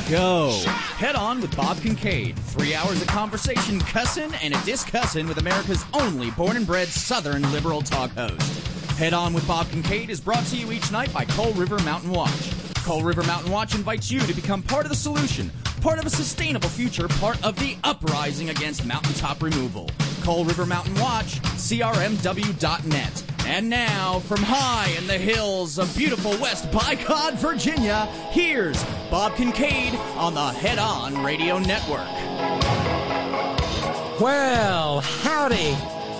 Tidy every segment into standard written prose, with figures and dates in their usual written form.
go. Head On with Bob Kincaid. 3 hours of conversation, cussing, and a discussin' with America's only born and bred Southern liberal talk host. Head On with Bob Kincaid is brought to you each night by Coal River Mountain Watch. Coal River Mountain Watch invites you to become part of the solution, part of a sustainable future, part of the uprising against mountaintop removal. Coal River Mountain Watch, crmw.net. And now, from high in the hills of beautiful West Bicod, Virginia, here's Bob Kincaid on the Head On Radio Network. Well, howdy.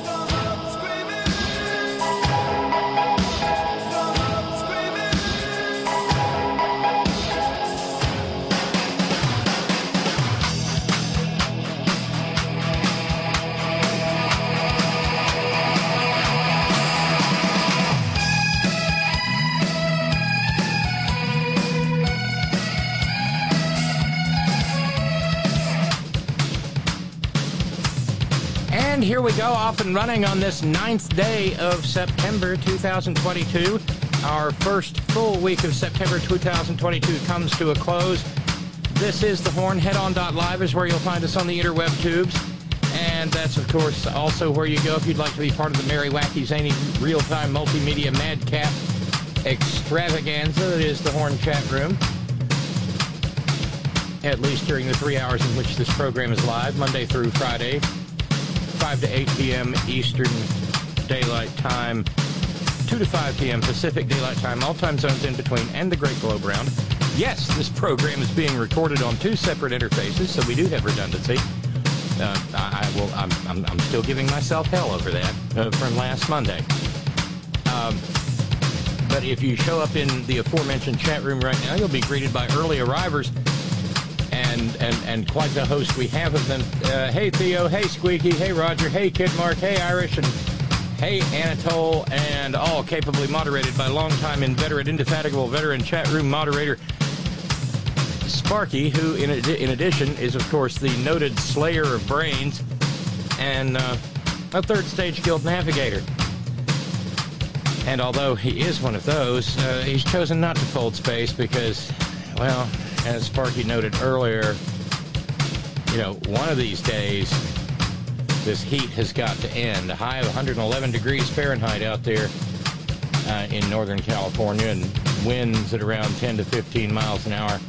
And here we go, off and running on this 9th day of September 2022. Our first full week of September 2022 comes to a close. This is The Horn. Headon.live is where you'll find us on the interweb tubes. And that's, of course, also where you go if you'd like to be part of the merry, wacky, zany, real-time multimedia madcap extravaganza that is The Horn chat room. At least during the 3 hours in which this program is live, Monday through Friday, 5 to 8 p.m. Eastern Daylight Time, 2 to 5 p.m. Pacific Daylight Time, all time zones in between, and the Great Globe Round. Yes, this program is being recorded on two separate interfaces, so we do have redundancy. I'm still giving myself hell over that from last Monday. But if you show up in the aforementioned chat room right now, you'll be greeted by early arrivers. And quite the host we have of them. Hey Theo, hey Squeaky, hey Roger, hey Kid Mark, hey Irish, and hey Anatole, and all capably moderated by longtime inveterate, indefatigable veteran chat room moderator Sparky, who in addition is of course the noted slayer of brains and a third stage guild navigator. And although he is one of those, he's chosen not to fold space because, well, as Sparky noted earlier, you know, one of these days, this heat has got to end. A high of 111 degrees Fahrenheit out there in Northern California, and winds at around 10 to 15 miles an hour.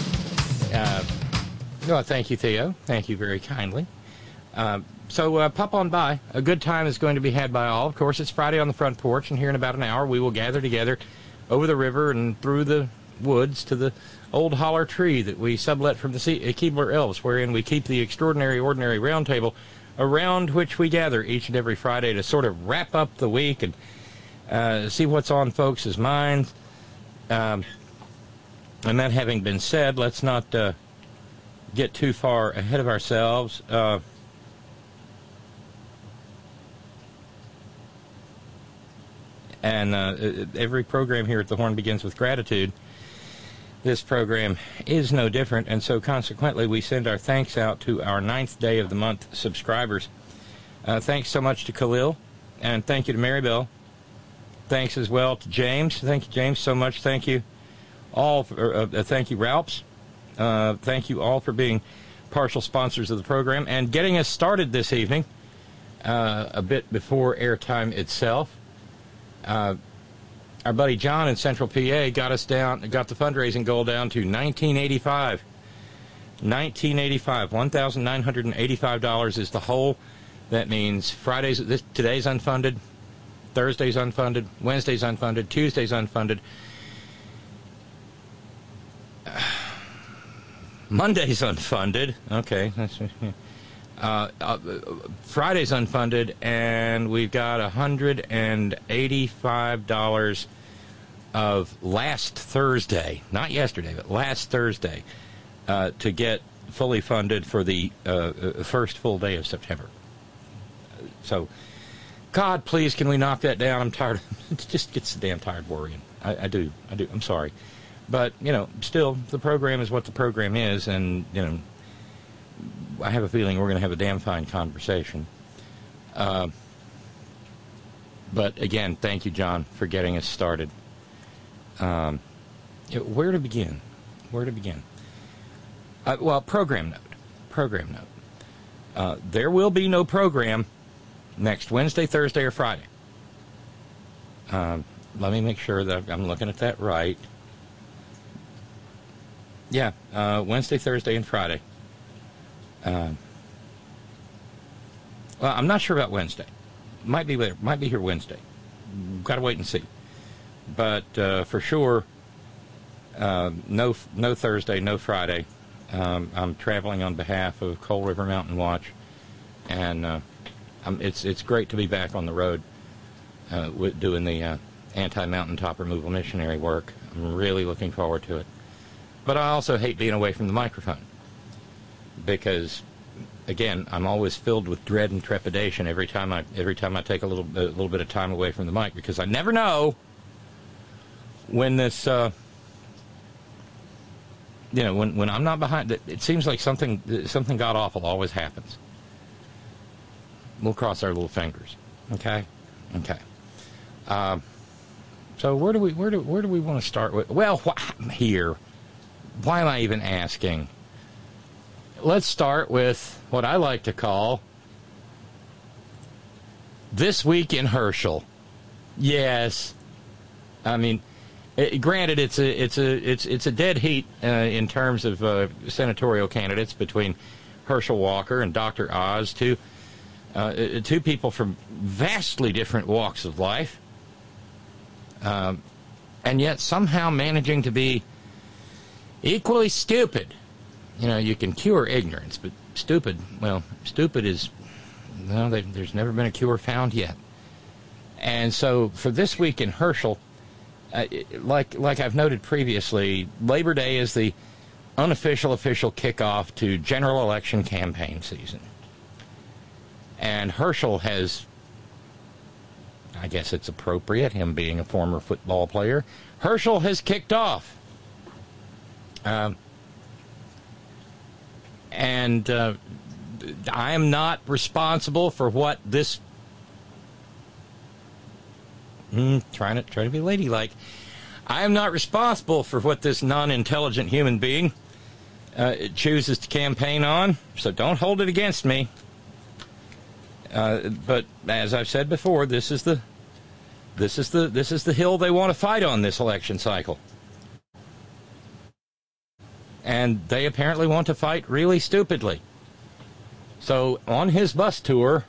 Well, thank you, Theo. Thank you very kindly. So pop on by. A good time is going to be had by all. Of course, it's Friday on the front porch, and here in about an hour, we will gather together over the river and through the woods to the old holler tree that we sublet from the Keebler Elves, wherein we keep the extraordinary, ordinary round table around which we gather each and every Friday to sort of wrap up the week and see what's on folks' minds. And that having been said, let's not get too far ahead of ourselves. Every program here at the Horn begins with gratitude. This program is no different, and so consequently we send our thanks out to our 9th day of the month subscribers. Thanks so much to Khalil, and thank you to Maribel. Thanks as well to James. Thank you, James, so much. Thank you all. Thank you, Ralphs. Thank you all for being partial sponsors of the program and getting us started this evening a bit before airtime itself. Our buddy John in Central PA got the fundraising goal down to $1,985. $1,985 is the whole. That means today's unfunded, Thursday's unfunded, Wednesday's unfunded, Tuesday's unfunded, Monday's unfunded. Okay, Friday's unfunded, and we've got $185 of last Thursday, not yesterday, but last Thursday, to get fully funded for the first full day of September. So, God, please, can we knock that down? I'm tired. It just gets so damn tired worrying. I do. I'm sorry. But, you know, still, the program is what the program is, and, you know, I have a feeling we're going to have a damn fine conversation. But again, thank you, John, for getting us started. Where to begin? Well, program note. Program note. There will be no program next Wednesday, Thursday, or Friday. Let me make sure that I'm looking at that right. Yeah, Wednesday, Thursday, and Friday. Well, I'm not sure about Wednesday. Might be later. Might be here Wednesday. Got to wait and see. But for sure, no Thursday, no Friday. I'm traveling on behalf of Coal River Mountain Watch, and it's great to be back on the road doing the anti-mountaintop removal missionary work. I'm really looking forward to it. But I also hate being away from the microphone because, again, I'm always filled with dread and trepidation every time I take a little bit of time away from the mic, because I never know when this when I'm not behind it seems like something god awful always happens. We'll cross our little fingers. Okay. So where do we want to start with? Well, here. Why am I even asking? Let's start with what I like to call This Week in Herschel. Yes, I mean, granted, it's a dead heat in terms of senatorial candidates between Herschel Walker and Dr. Oz, two people from vastly different walks of life, and yet somehow managing to be equally stupid. You know, you can cure ignorance, but stupid is, there's never been a cure found yet. And so for This Week in Herschel, like I've noted previously, Labor Day is the official kickoff to general election campaign season. And Herschel has, I guess it's appropriate, him being a former football player, Herschel has kicked off. And I am not responsible for what this. Trying to be ladylike. I am not responsible for what this non-intelligent human being chooses to campaign on. So don't hold it against me. But as I've said before, this is the hill they want to fight on this election cycle. And they apparently want to fight really stupidly. So on his bus tour,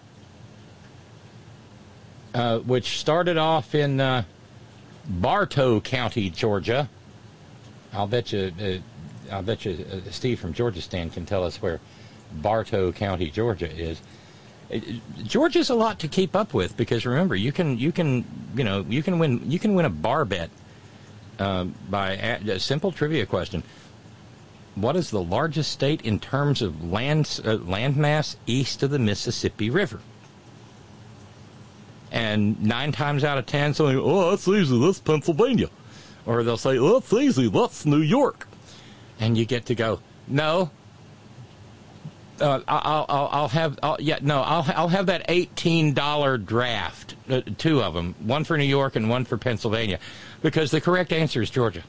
which started off in Bartow County, Georgia, I'll bet you Steve from Georgia Stand can tell us where Bartow County, Georgia is. Georgia's a lot to keep up with, because remember, you can win a bar bet by a simple trivia question. What is the largest state in terms of land mass east of the Mississippi River? And 9 times out of 10, somebody, that's easy, that's Pennsylvania. Or they'll say, that's easy, that's New York. And you get to go, no. I'll have that $18 draft, 2 of them, one for New York and one for Pennsylvania, because the correct answer is Georgia.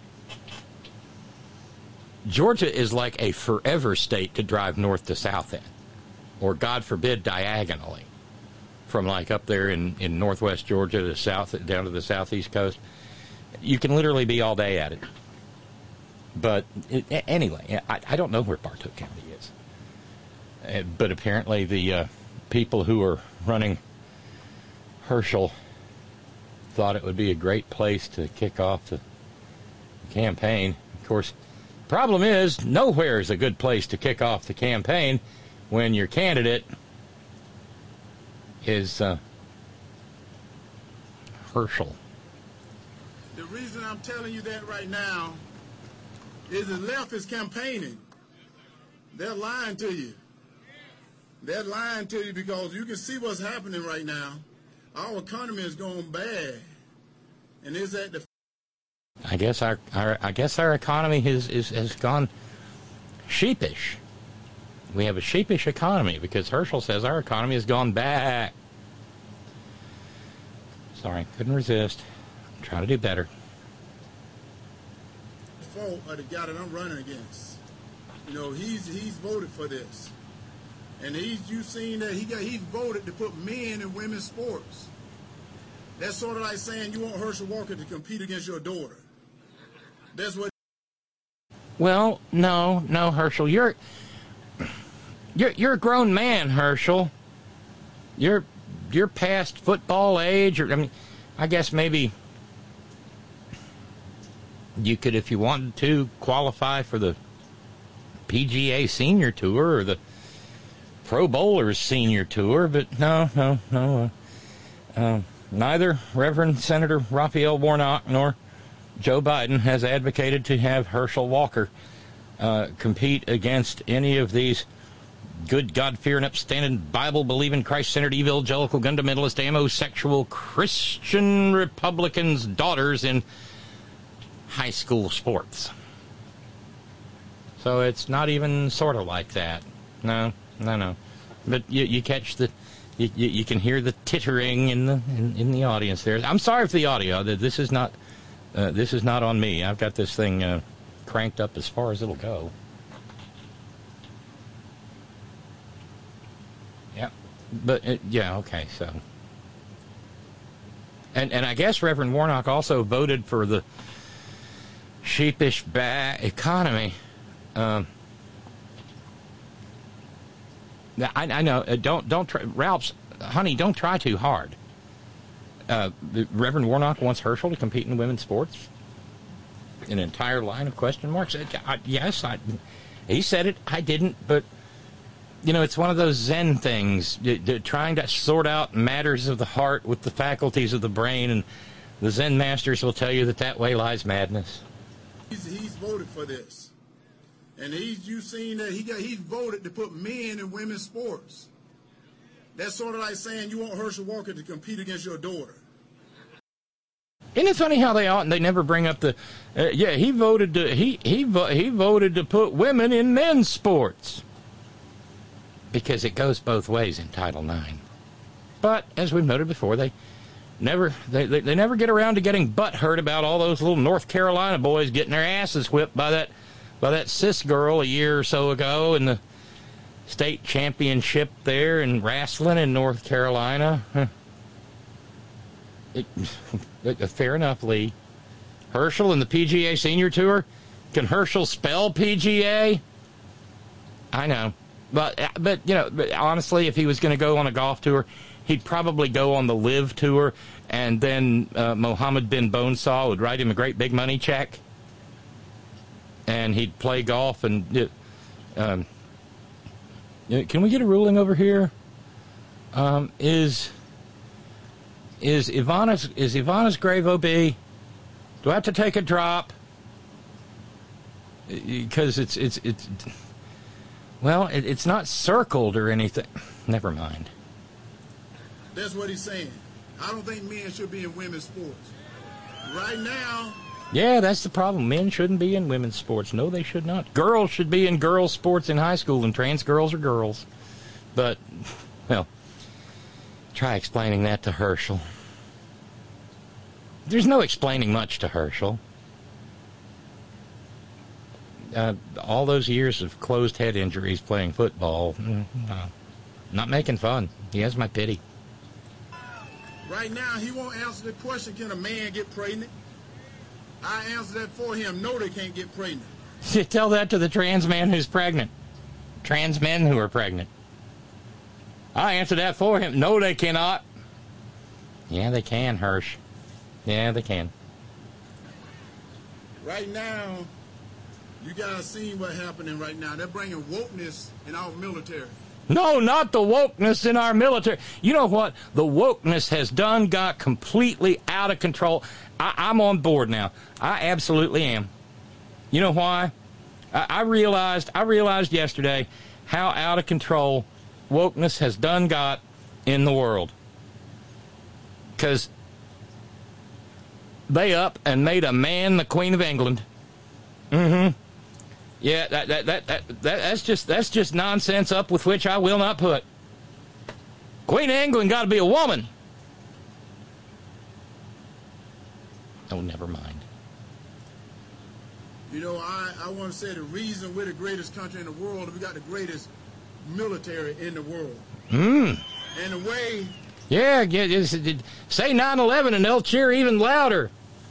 Georgia is like a forever state to drive north to south in, or God forbid diagonally, from like up there in northwest Georgia to south down to the southeast coast. You can literally be all day at it. But anyway, I don't know where Bartow County is. But apparently the people who are running Herschel thought it would be a great place to kick off the campaign. Of course, problem is, nowhere is a good place to kick off the campaign when your candidate is Herschel. The reason I'm telling you that right now is the left is campaigning. They're lying to you. They're lying to you because you can see what's happening right now. Our economy is going bad, and is that the? I guess our economy has gone sheepish. We have a sheepish economy because Herschel says our economy has gone back. Sorry, couldn't resist. I'm trying to do better. Fault of the guy that I'm running against. You know, he's voted for this. And you've seen that he's voted to put men in women's sports. That's sort of like saying you want Herschel Walker to compete against your daughter. That's what. Well, no, Herschel, you're a grown man, Herschel. You're past football age, or I mean, I guess maybe you could, if you wanted to, qualify for the PGA Senior Tour or the Pro Bowlers Senior Tour, but no. Neither Reverend Senator Raphael Warnock nor Joe Biden has advocated to have Herschel Walker compete against any of these good, God-fearing, upstanding, Bible-believing, Christ-centered, evangelical, fundamentalist, amosexual, Christian Republicans' daughters in high school sports. So it's not even sort of like that. No. But you catch the, you can hear the tittering in the audience there. I'm sorry for the audio. This is not on me. I've got this thing cranked up as far as it'll go. Yeah, but okay. So, and I guess Reverend Warnock also voted for the sheepish economy. I know. Don't try, Ralphs, honey. Don't try too hard. Reverend Warnock wants Herschel to compete in women's sports. An entire line of question marks. Yes, he said it. I didn't, but it's one of those Zen things. Trying to sort out matters of the heart with the faculties of the brain, and the Zen masters will tell you that way lies madness. He's voted for this. And you've seen that he's voted to put men in women's sports. That's sort of like saying you want Herschel Walker to compete against your daughter. Isn't it funny how they never bring up the he voted to put women in men's sports, because it goes both ways in Title IX. But as we've noted before, they never get around to getting butthurt about all those little North Carolina boys getting their asses whipped by that cis girl a year or so ago in the state championship there in wrestling in North Carolina. Fair enough, Lee. Herschel and the PGA Senior Tour? Can Herschel spell PGA? I know. But honestly, if he was going to go on a golf tour, he'd probably go on the Live Tour, and then Mohammed bin Bonesaw would write him a great big money check, and he'd play golf. And can we get a ruling over here? Is Ivana's grave OB? Do I have to take a drop? Because it's not circled or anything. Never mind. That's what he's saying. I don't think men should be in women's sports. Right now. Yeah, that's the problem. Men shouldn't be in women's sports. No, they should not. Girls should be in girls' sports in high school, and trans girls are girls. But, well, try explaining that to Herschel. There's no explaining much to Herschel. All those years of closed head injuries playing football, not making fun. He has my pity. Right now, he won't answer the question, can a man get pregnant? I answer that for him. No, they can't get pregnant. Tell that to the trans man who's pregnant. Trans men who are pregnant. I answer that for him. No, they cannot. Yeah, they can, Hirsch. Yeah, they can. Right now, you guys see what's happening right now. They're bringing wokeness in our military. No, not the wokeness in our military. You know what? The wokeness has got completely out of control. I'm on board now. I absolutely am. You know why? I realized yesterday how out of control wokeness has got in the world. Because they up and made a man the Queen of England. Mm-hmm. Yeah, that's just nonsense up with which I will not put. Queen of England got to be a woman. Oh, never mind. You know, I want to say the reason we're the greatest country in the world is we got the greatest military in the world. And the way... Yeah, say 9/11 and they'll cheer even louder.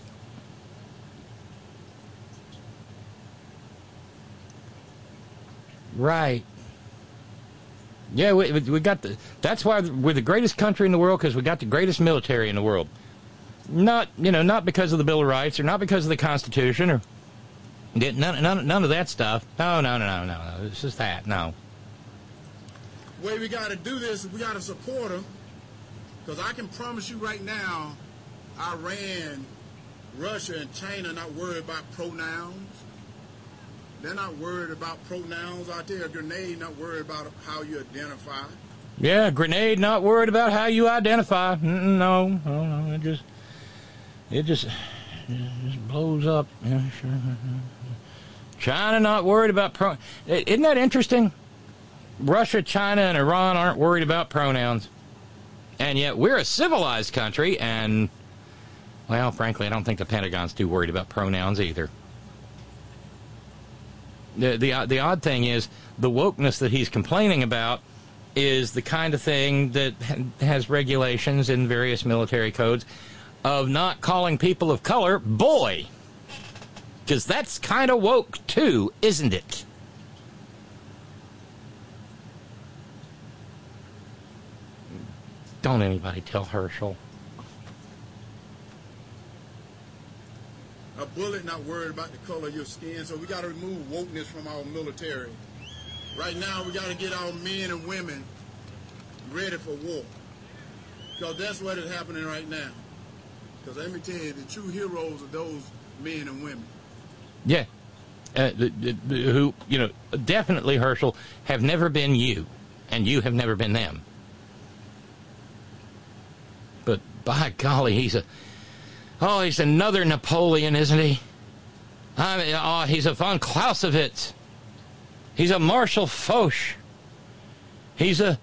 Right. Yeah, we got that's why we're the greatest country in the world, because we got the greatest military in the world. Not because of the Bill of Rights, or not because of the Constitution, or none of that stuff. No. It's just that. No. The way we got to do this is we got to support them, because I can promise you right now, Iran, Russia, and China are not worried about pronouns. They're not worried about pronouns out there. A grenade, not worried about how you identify. Yeah, grenade, not worried about how you identify. No. It just blows up. Yeah, sure. China, not worried about Isn't that interesting? Russia, China, and Iran aren't worried about pronouns. And yet we're a civilized country, and, well, frankly, I don't think the Pentagon's too worried about pronouns either. The odd thing is, the wokeness that he's complaining about is the kind of thing that has regulations in various military codes of not calling people of color boy. Because that's kind of woke too, isn't it? Don't anybody tell Herschel. A bullet not worried about the color of your skin, so we got to remove wokeness from our military. Right now, we got to get our men and women ready for war, because that's what is happening right now. Because let me tell you, the true heroes are those men and women. Yeah, who, definitely, Herschel, have never been you, and you have never been them. But by golly, he's another Napoleon, isn't he? I mean, he's a von Clausewitz. He's a Marshal Foch. He's a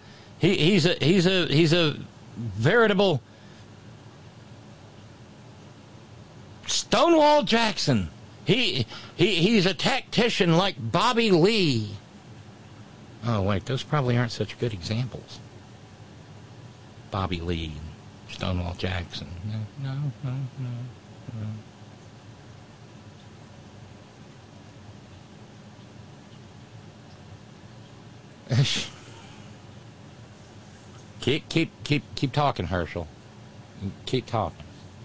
veritable Stonewall Jackson. He's a tactician like Bobby Lee. Oh wait, those probably aren't such good examples. Bobby Lee. Stonewall Jackson. No. Keep talking, Herschel. Keep talking.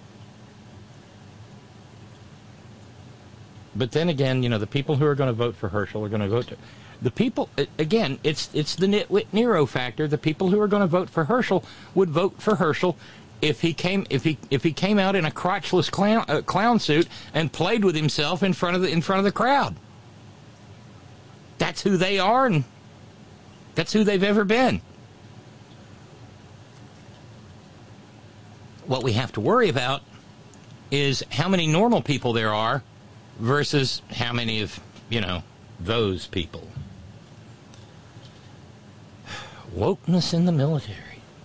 But then again, the people who are going to vote for Herschel are going to vote to... The people, again, it's the Nitwit Nero factor. The people who are going to vote for Herschel would vote for Herschel if he came out in a crotchless clown suit and played with himself in front of the crowd. That's who they are, and that's who they've ever been. What we have to worry about is how many normal people there are versus how many of, those people. Wokeness in the military.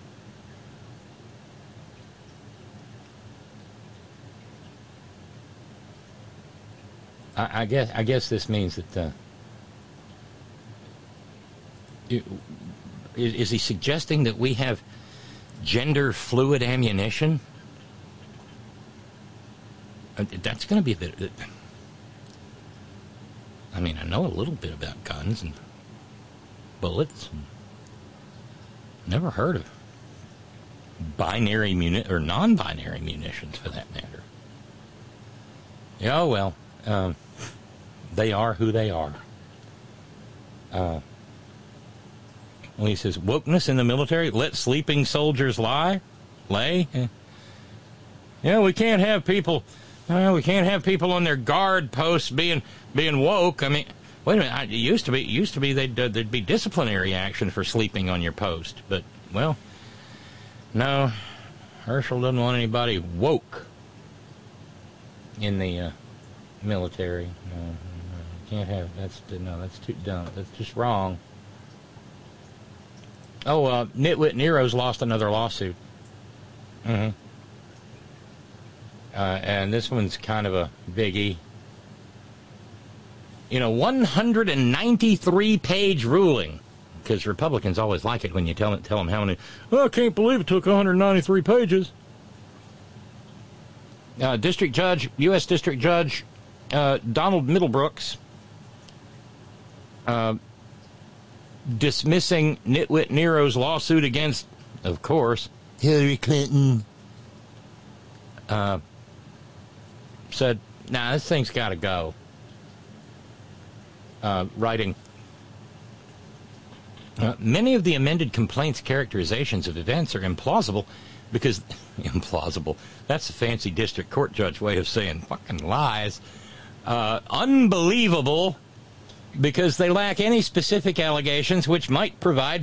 I guess this means that is he suggesting that we have gender fluid ammunition? That's going to be a bit. I mean, I know a little bit about guns and bullets. Never heard of binary or non-binary munitions, for that matter. Yeah, well, they are who they are. When he says wokeness in the military, let sleeping soldiers lay. Yeah, we can't have people. We can't have people on their guard posts being woke. I mean, wait a minute. It used to be there'd be disciplinary action for sleeping on your post. But, well, no, Herschel doesn't want anybody woke in the military. No, can't have. That's too dumb. That's just wrong. Oh, Nitwit Nero's lost another lawsuit. Mm-hmm. And this one's kind of a biggie. in a 193-page ruling, because Republicans always like it when you tell them how many. Oh, I can't believe it took 193 pages. U.S. District Judge Donald Middlebrooks dismissing Nitwit Nero's lawsuit against, of course, Hillary Clinton, said, nah, this thing's got to go. Writing, many of the amended complaint's characterizations of events are implausible because, implausible, that's a fancy district court judge way of saying fucking lies, unbelievable because they lack any specific allegations which might provide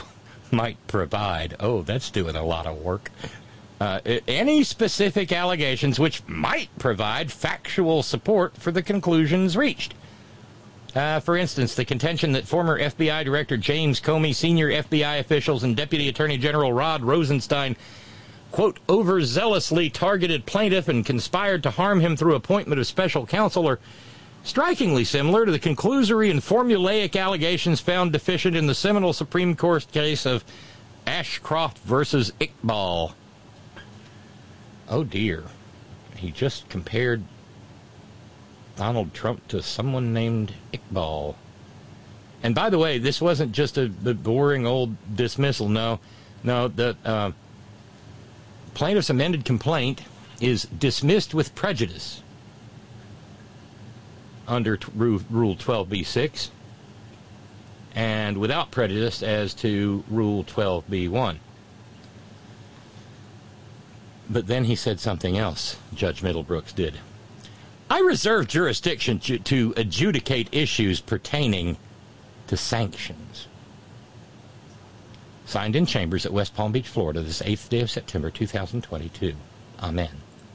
oh, that's doing a lot of work. Any specific allegations which might provide factual support for the conclusions reached. For instance, the contention that former FBI Director James Comey, senior FBI officials, and Deputy Attorney General Rod Rosenstein, quote, overzealously targeted plaintiff and conspired to harm him through appointment of special counsel are strikingly similar to the conclusory and formulaic allegations found deficient in the seminal Supreme Court case of Ashcroft versus Iqbal. Oh, dear. He just compared Donald Trump to someone named Iqbal. And by the way, this wasn't just the boring old dismissal. No, the plaintiff's amended complaint is dismissed with prejudice under Rule 12b-6 and without prejudice as to Rule 12b-1. But then he said something else, Judge Middlebrooks did. I reserve jurisdiction to adjudicate issues pertaining to sanctions. Signed in chambers at West Palm Beach, Florida, this 8th day of September, 2022. Amen.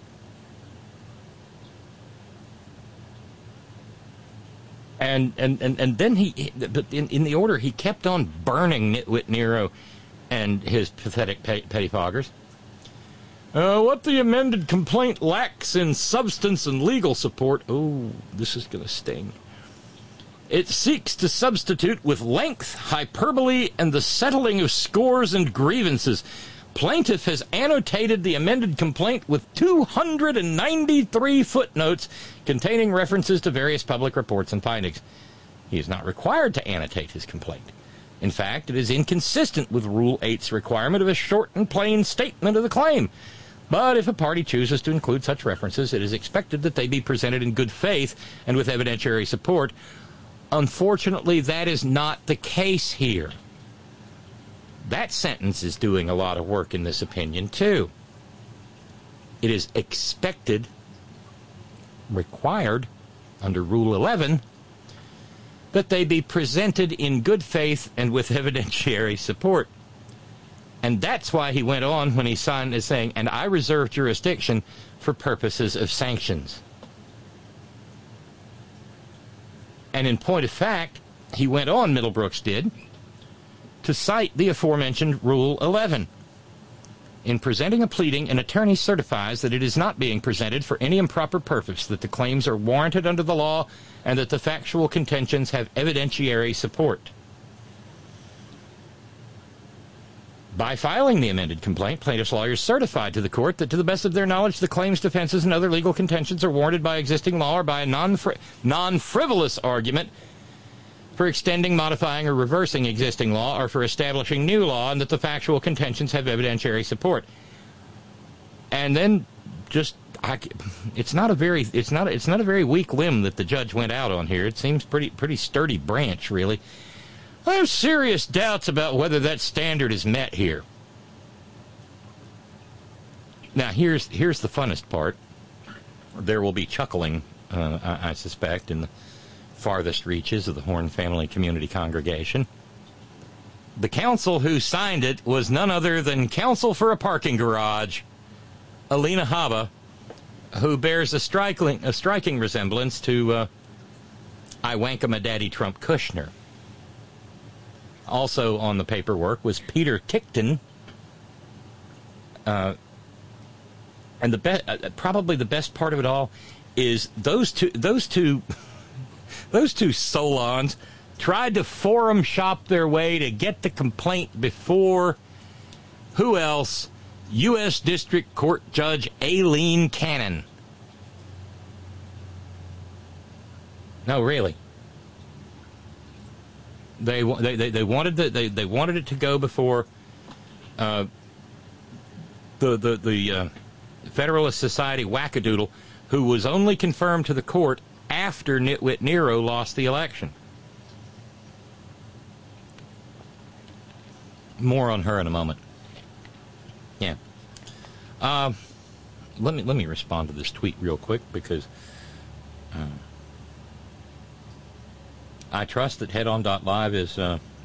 And then but in the order, he kept on burning Nitwit Nero and his pathetic pettifoggers. What the amended complaint lacks in substance and legal support. Oh, this is going to sting. It seeks to substitute with length, hyperbole, and the settling of scores and grievances. Plaintiff has annotated the amended complaint with 293 footnotes containing references to various public reports and findings. He is not required to annotate his complaint. In fact, it is inconsistent with Rule 8's requirement of a short and plain statement of the claim. But if a party chooses to include such references, it is expected that they be presented in good faith and with evidentiary support. Unfortunately, that is not the case here. That sentence is doing a lot of work in this opinion, too. It is expected, required, under Rule 11, that they be presented in good faith and with evidentiary support. And that's why he went on when he signed as saying, and I reserve jurisdiction for purposes of sanctions. And in point of fact, he went on, Middlebrooks did, to cite the aforementioned Rule 11. In presenting a pleading, an attorney certifies that it is not being presented for any improper purpose, that the claims are warranted under the law, and that the factual contentions have evidentiary support. By filing the amended complaint, plaintiff's lawyers certified to the court that to the best of their knowledge, the claims, defenses, and other legal contentions are warranted by existing law or by a non-frivolous argument for extending, modifying, or reversing existing law, or for establishing new law, and that the factual contentions have evidentiary support. And then, it's not a very weak limb that the judge went out on here. It seems pretty sturdy branch, really. I have serious doubts about whether that standard is met here. Now, here's the funnest part. There will be chuckling, I suspect, in the farthest reaches of the Horn Family Community Congregation. The counsel who signed it was none other than counsel for a parking garage, Alina Habba, who bears a striking resemblance to I wank my daddy Trump Kushner. Also on the paperwork was Peter Tickton, and probably the best part of it all is those two those two Solons tried to forum shop their way to get the complaint before, who else? U.S. District Court Judge Aileen Cannon. No, really. They wanted it to go before the Federalist Society wackadoodle, who was only confirmed to the court after Nitwit Nero lost the election. More on her in a moment. Yeah. Let me respond to this tweet real quick, because I trust that HeadOn.live is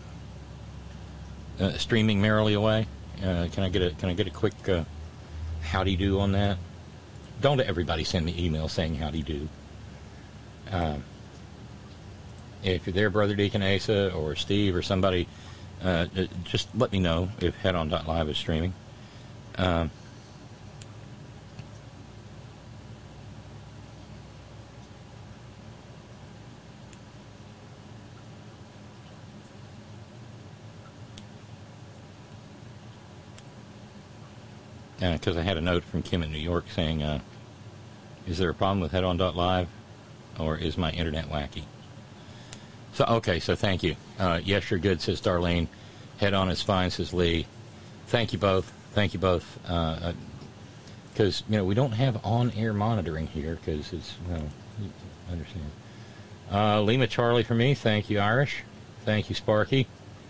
streaming merrily away. Can I get a quick howdy do on that? Don't everybody send me emails saying howdy do. If you're there, Brother Deacon Asa or Steve or somebody, just let me know if HeadOn.live is streaming. Because I had a note from Kim in New York saying, is there a problem with HeadOn.live, or is my internet wacky? So, okay, so thank you. Yes, you're good, says Darlene. HeadOn is fine, says Lee. Thank you both. Thank you both. Because, we don't have on-air monitoring here, because it's, you understand. Lima Charlie for me. Thank you, Irish. Thank you, Sparky.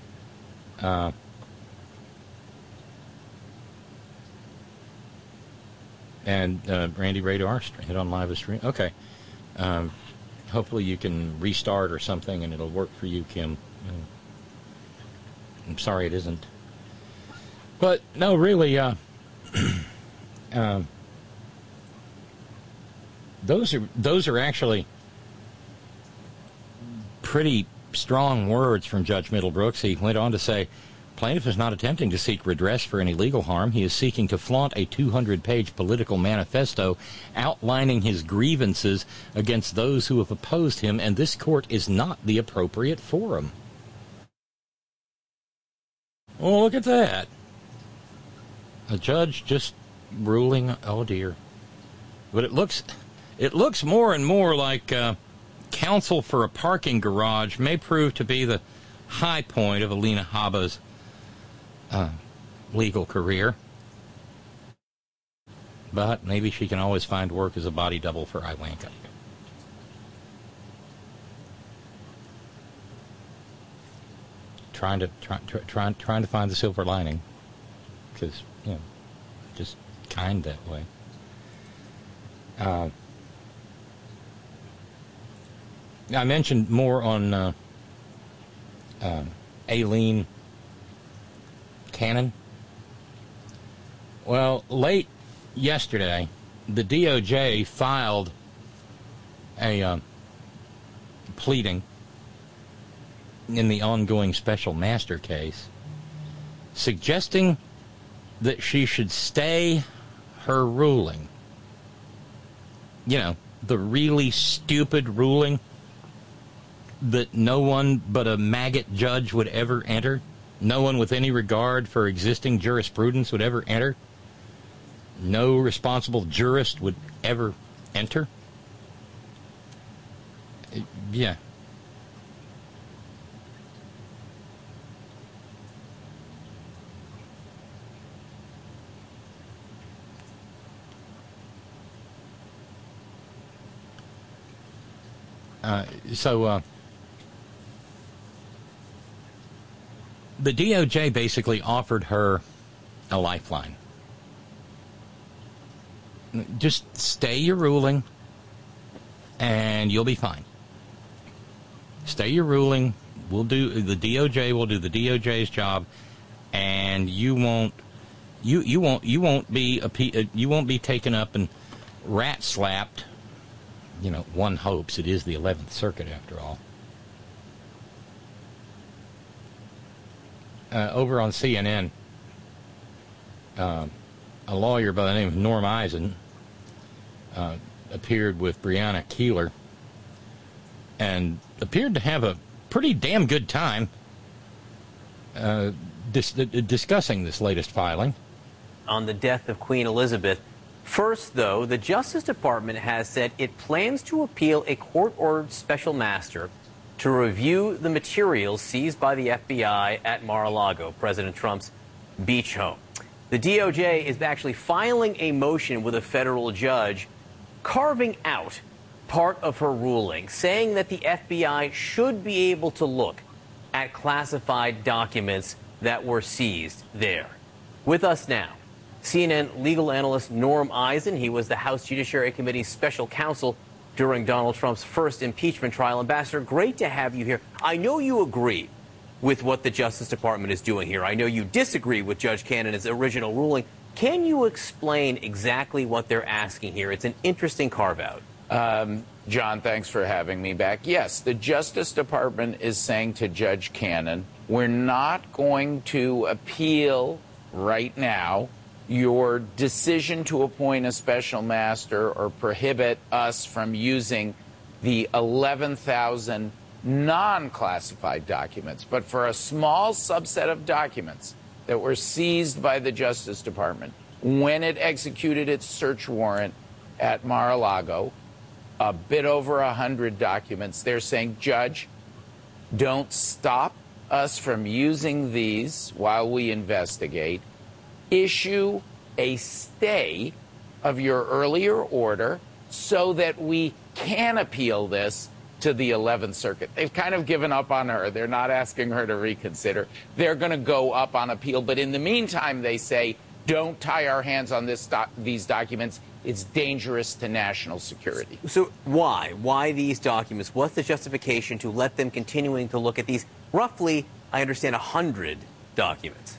And Randy Radar, HeadOn Live is stream. Okay. Hopefully you can restart or something, and it'll work for you, Kim. I'm sorry it isn't. But, no, really, those are actually pretty strong words from Judge Middlebrooks. He went on to say, plaintiff is not attempting to seek redress for any legal harm. He is seeking to flaunt a 200-page political manifesto outlining his grievances against those who have opposed him, and this court is not the appropriate forum. Oh, look at that. A judge just ruling, oh dear. But it looks more and more like counsel for a parking garage may prove to be the high point of Alina Habba's legal career. But maybe she can always find work as a body double for Ivanka. Trying to find the silver lining, because just kind that way. I mentioned more on Aileen Cannon. Well, late yesterday, the DOJ filed a pleading in the ongoing special master case, suggesting that she should stay her ruling. The really stupid ruling that no one but a maggot judge would ever enter. No one with any regard for existing jurisprudence would ever enter. No responsible jurist would ever enter. Yeah. The DOJ basically offered her a lifeline. Just stay your ruling, and you'll be fine. Stay your ruling. The DOJ will do the DOJ's job, and you won't be taken up and rat slapped. One hopes it is the 11th Circuit after all. Over on CNN, a lawyer by the name of Norm Eisen appeared with Breonna Keeler and appeared to have a pretty damn good time discussing this latest filing. On the death of Queen Elizabeth. First, though, the Justice Department has said it plans to appeal a court-ordered special master to review the materials seized by the FBI at Mar-a-Lago, President Trump's beach home. The DOJ is actually filing a motion with a federal judge carving out part of her ruling, saying that the FBI should be able to look at classified documents that were seized there. With us now, CNN legal analyst Norm Eisen. He was the House Judiciary Committee's special counsel during Donald Trump's first impeachment trial. Ambassador, great to have you here. I know you agree with what the Justice Department is doing here. I know you disagree with Judge Cannon's original ruling. Can you explain exactly what they're asking here? It's an interesting carve-out. John, thanks for having me back. Yes, the Justice Department is saying to Judge Cannon, we're not going to appeal right now your decision to appoint a special master or prohibit us from using the 11,000 non-classified documents. But for a small subset of documents that were seized by the Justice Department when it executed its search warrant at Mar-a-Lago, a bit over 100 documents, they're saying, Judge, don't stop us from using these while we investigate. Issue a stay of your earlier order so that we can appeal this to the 11th Circuit. They've kind of given up on her. They're not asking her to reconsider. They're going to go up on appeal. But in the meantime, they say, don't tie our hands on these documents. It's dangerous to national security. So why? Why these documents? What's the justification to let them continuing to look at these roughly, I understand, 100 documents?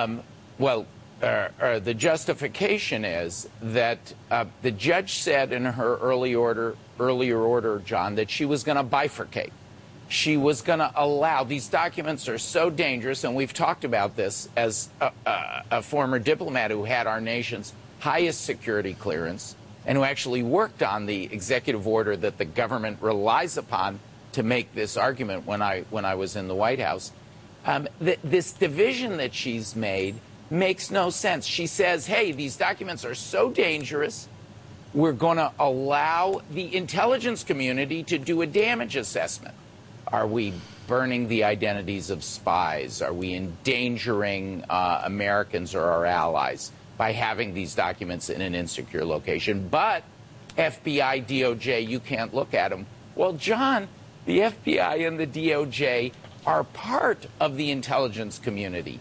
The justification is that the judge said in her earlier order, John, that she was going to bifurcate. She was going to allow, these documents are so dangerous, and we've talked about this as a former diplomat who had our nation's highest security clearance and who actually worked on the executive order that the government relies upon to make this argument when I was in the White House. This division that she's made makes no sense. She says, hey, these documents are so dangerous, we're going to allow the intelligence community to do a damage assessment. Are we burning the identities of spies? Are we endangering Americans or our allies by having these documents in an insecure location? But FBI, DOJ, you can't look at them. Well, John, the FBI and the DOJ are part of the intelligence community.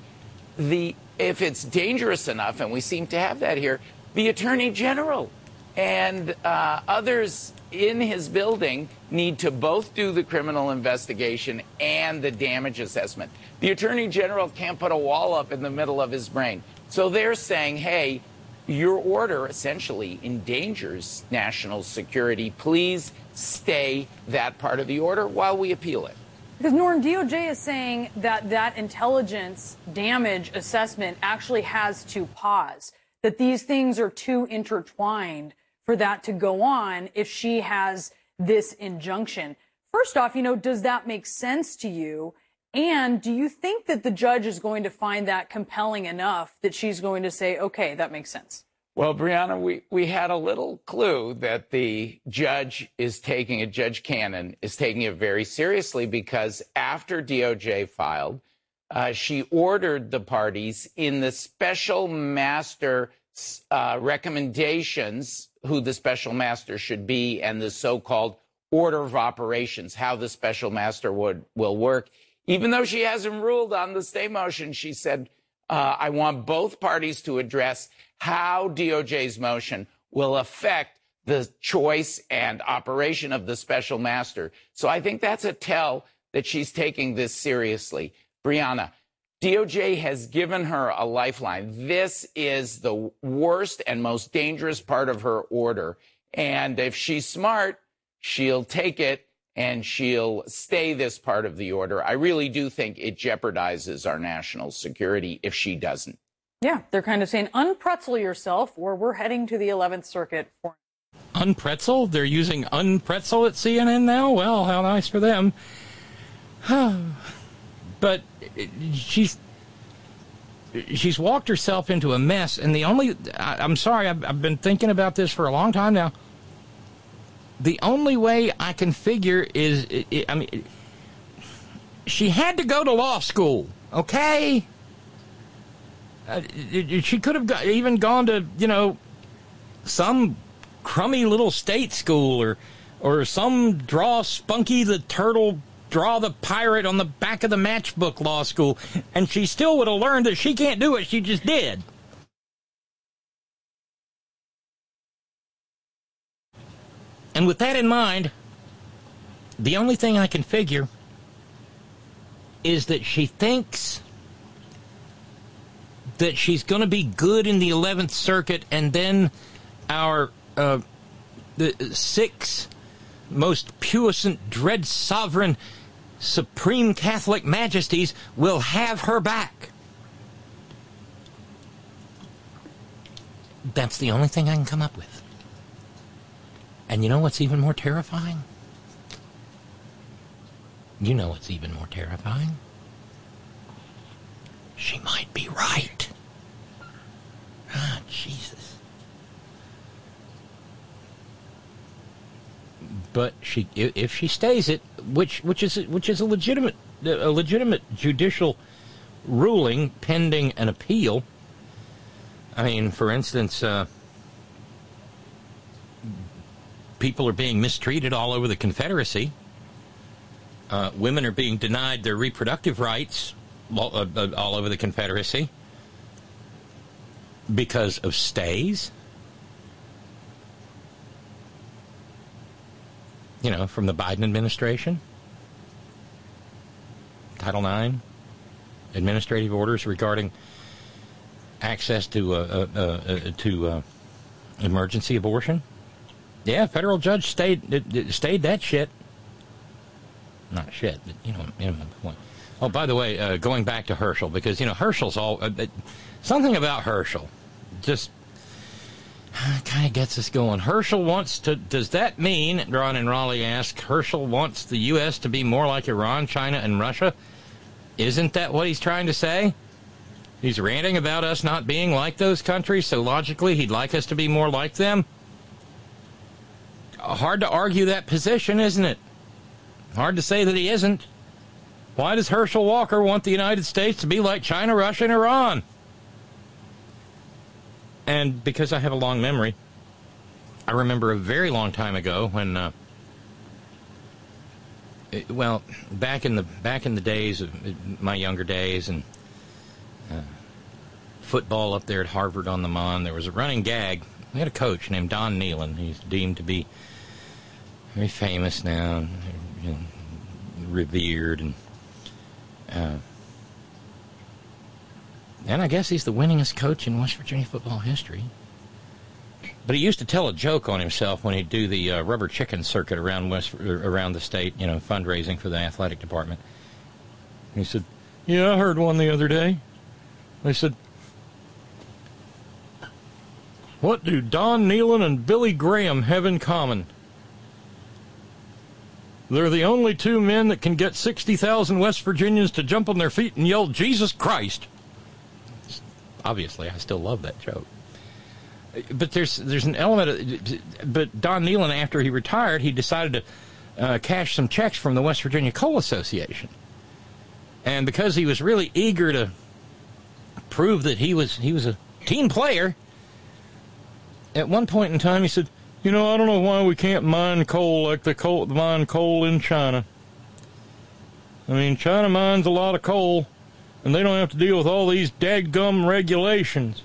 If it's dangerous enough, and we seem to have that here, the Attorney General and others in his building need to both do the criminal investigation and the damage assessment. The Attorney General can't put a wall up in the middle of his brain. So they're saying, hey, your order essentially endangers national security. Please stay that part of the order while we appeal it. Because, Norm, DOJ is saying that that intelligence damage assessment actually has to pause, that these things are too intertwined for that to go on if she has this injunction. First off, does that make sense to you? And do you think that the judge is going to find that compelling enough that she's going to say, okay, that makes sense? Well, Brianna, we had a little clue that the Judge Cannon is taking it very seriously, because after DOJ filed, she ordered the parties in the special master recommendations who the special master should be and the so-called order of operations, how the special master will work. Even though she hasn't ruled on the stay motion, she said, I want both parties to address how DOJ's motion will affect the choice and operation of the special master. So I think that's a tell that she's taking this seriously. Brianna, DOJ has given her a lifeline. This is the worst and most dangerous part of her order. And if she's smart, she'll take it and she'll stay this part of the order. I really do think it jeopardizes our national security if she doesn't. Yeah, they're kind of saying, unpretzel yourself, or we're heading to the 11th Circuit for Unpretzel? They're using Unpretzel at CNN now? Well, how nice for them. But she's walked herself into a mess, and I'm sorry, I've been thinking about this for a long time now. The only way I can figure is, she had to go to law school, okay? She could have even gone to, some crummy little state school or some draw Spunky the Turtle, draw the pirate on the back of the matchbook law school, and she still would have learned that she can't do what she just did. And with that in mind, the only thing I can figure is that she thinks that she's going to be good in the 11th Circuit, and then the 6 most puissant, dread sovereign, supreme Catholic majesties will have her back. That's the only thing I can come up with. And you know what's even more terrifying? You know what's even more terrifying? She might be right. Ah, Jesus. But if she stays it, which is a legitimate judicial ruling pending an appeal. I mean, for instance, people are being mistreated all over the Confederacy. Women are being denied their reproductive rights all over the Confederacy because of stays. From the Biden administration. Title IX, administrative orders regarding access to emergency abortion. Yeah, federal judge stayed that shit. Not shit, but Oh, by the way, going back to Herschel, because Herschel's all something about Herschel just kind of gets us going. Herschel wants to... Does that mean, Ron and Raleigh ask, Herschel wants the U.S. to be more like Iran, China, and Russia? Isn't that what he's trying to say? He's ranting about us not being like those countries, so logically he'd like us to be more like them? Hard to argue that position, isn't it? Hard to say that he isn't. Why does Herschel Walker want the United States to be like China, Russia, and Iran? And because I have a long memory, I remember a very long time ago when, back in the days of my younger days and football up there at Harvard on the Mon, there was a running gag. We had a coach named Don Nehlen. He's deemed to be very famous now, revered, and I guess he's the winningest coach in West Virginia football history. But he used to tell a joke on himself when he'd do the rubber chicken circuit around the state, fundraising for the athletic department. He said, "Yeah, I heard one the other day." They said, "What do Don Nehlen and Billy Graham have in common?" "They're the only two men that can get 60,000 West Virginians to jump on their feet and yell, 'Jesus Christ!'" Obviously, I still love that joke. But there's an element of... But Don Nehlen, after he retired, he decided to cash some checks from the West Virginia Coal Association. And because he was really eager to prove that he was a team player, at one point in time he said, "I don't know why we can't mine coal like they mine coal in China. I mean, China mines a lot of coal, and they don't have to deal with all these dadgum regulations."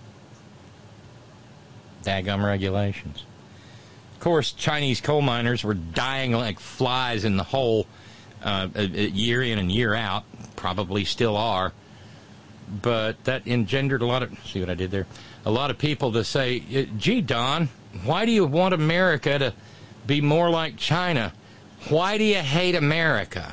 Dadgum regulations. Of course, Chinese coal miners were dying like flies in the hole year in and year out. Probably still are. But that engendered a lot of... See what I did there? A lot of people to say, "Gee, Don, why do you want America to be more like China? Why do you hate America?"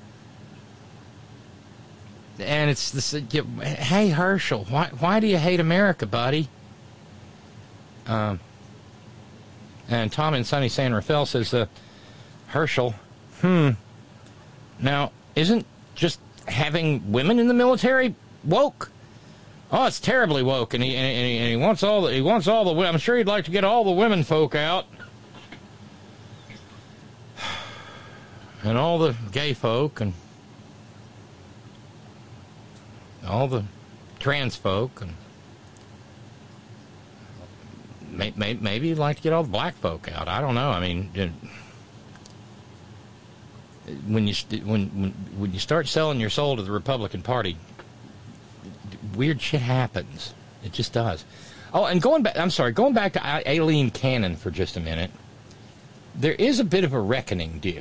And it's this, "Hey, Herschel, why do you hate America, buddy?" And Tom in sunny San Rafael says, Herschel, now, isn't just having women in the military woke? Oh, it's terribly woke, and he wants all the women. I'm sure he'd like to get all the women folk out, and all the gay folk, and all the trans folk, and maybe he'd like to get all the black folk out. I don't know. I mean, when you start selling your soul to the Republican Party, weird shit happens. It just does. Oh, and going back to Aileen Cannon for just a minute. There is a bit of a reckoning due.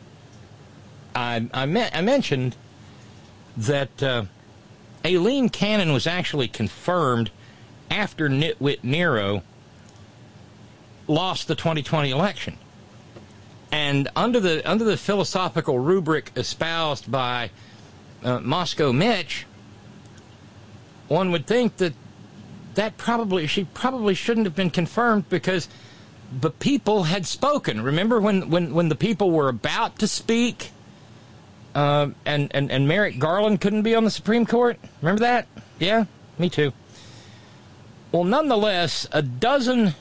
I mentioned that Aileen Cannon was actually confirmed after Nitwit Nero lost the 2020 election. And under the philosophical rubric espoused by Moscow Mitch, one would think that she probably shouldn't have been confirmed because the people had spoken. Remember when the people were about to speak, and Merrick Garland couldn't be on the Supreme Court? Remember that? Yeah, me too. Well, nonetheless, a dozen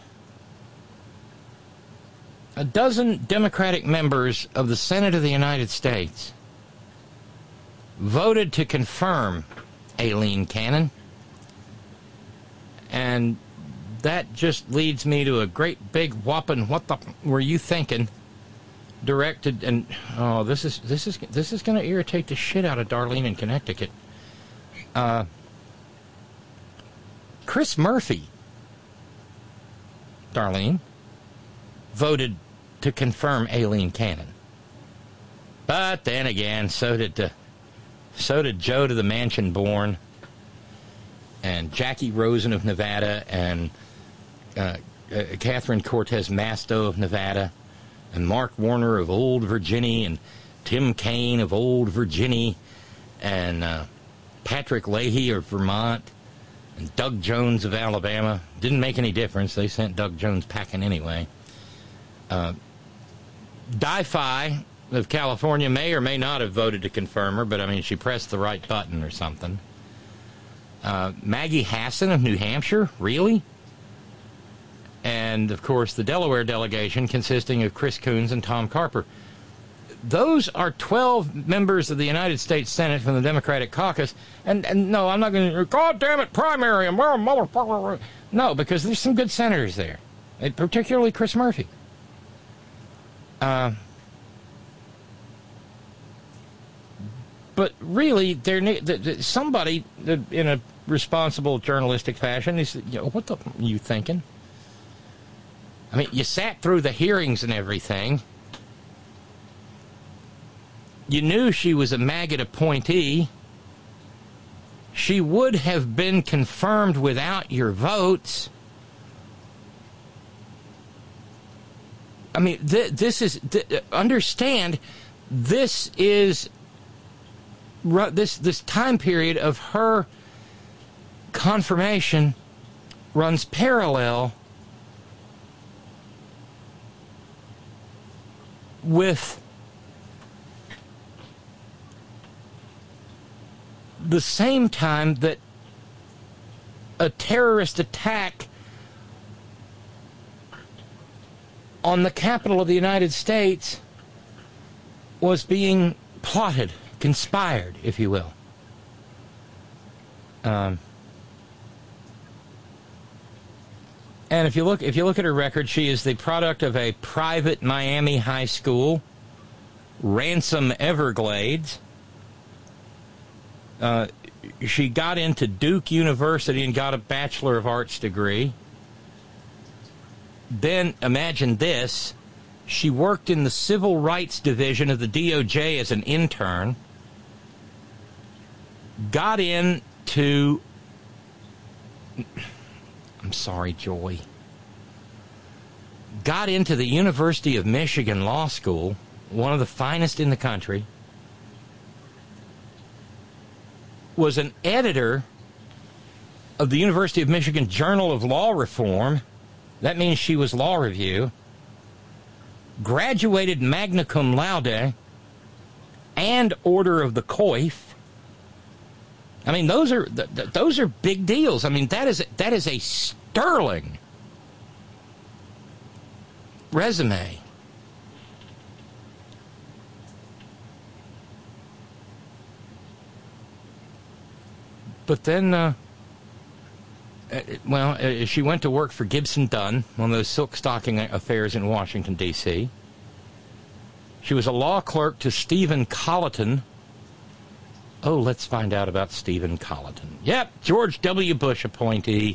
Democratic members of the Senate of the United States voted to confirm Aileen Cannon. And that just leads me to a great big whopping "what the were you thinking?" directed, and this is going to irritate the shit out of Darlene in Connecticut. Chris Murphy, Darlene, voted to confirm Aileen Cannon. But then again, so did Joe to the Mansion Born, and Jackie Rosen of Nevada, and Catherine Cortez Masto of Nevada, and Mark Warner of Old Virginia, and Tim Kaine of Old Virginia, and Patrick Leahy of Vermont, and Doug Jones of Alabama. Didn't make any difference. They sent Doug Jones packing anyway. Di-Fi of California may or may not have voted to confirm her, but I mean, she pressed the right button or something. Maggie Hassan of New Hampshire, really? And, of course, the Delaware delegation consisting of Chris Coons and Tom Carper. Those are 12 members of the United States Senate from the Democratic caucus. And no, I'm not going to, God damn it, primary, and motherfucker. No, because there's some good senators there, particularly Chris Murphy. But really, somebody in a responsible journalistic fashion is, what the are you thinking? I mean, you sat through the hearings and everything. You knew she was a maggot appointee. She would have been confirmed without your votes. I mean, understand, this is this time period of her confirmation runs parallel with the same time that a terrorist attack on the capital of the United States was being plotted, conspired, if you will. And if you look at her record, she is the product of a private Miami high school, Ransom Everglades. She got into Duke University and got a Bachelor of Arts degree. Then, imagine this, she worked in the Civil Rights Division of the DOJ as an intern, got into, I'm sorry, Joy, got into the University of Michigan Law School, one of the finest in the country, was an editor of the University of Michigan Journal of Law Reform. That means she was Law Review. graduated magna cum laude, and Order of the Coif. I mean, those are big deals. I mean, that is a sterling resume. But then, she went to work for Gibson Dunn, one of those silk stocking affairs in Washington, D.C. She was a law clerk to Stephen Colleton. Oh, let's find out about Stephen Colleton. Yep, George W. Bush appointee.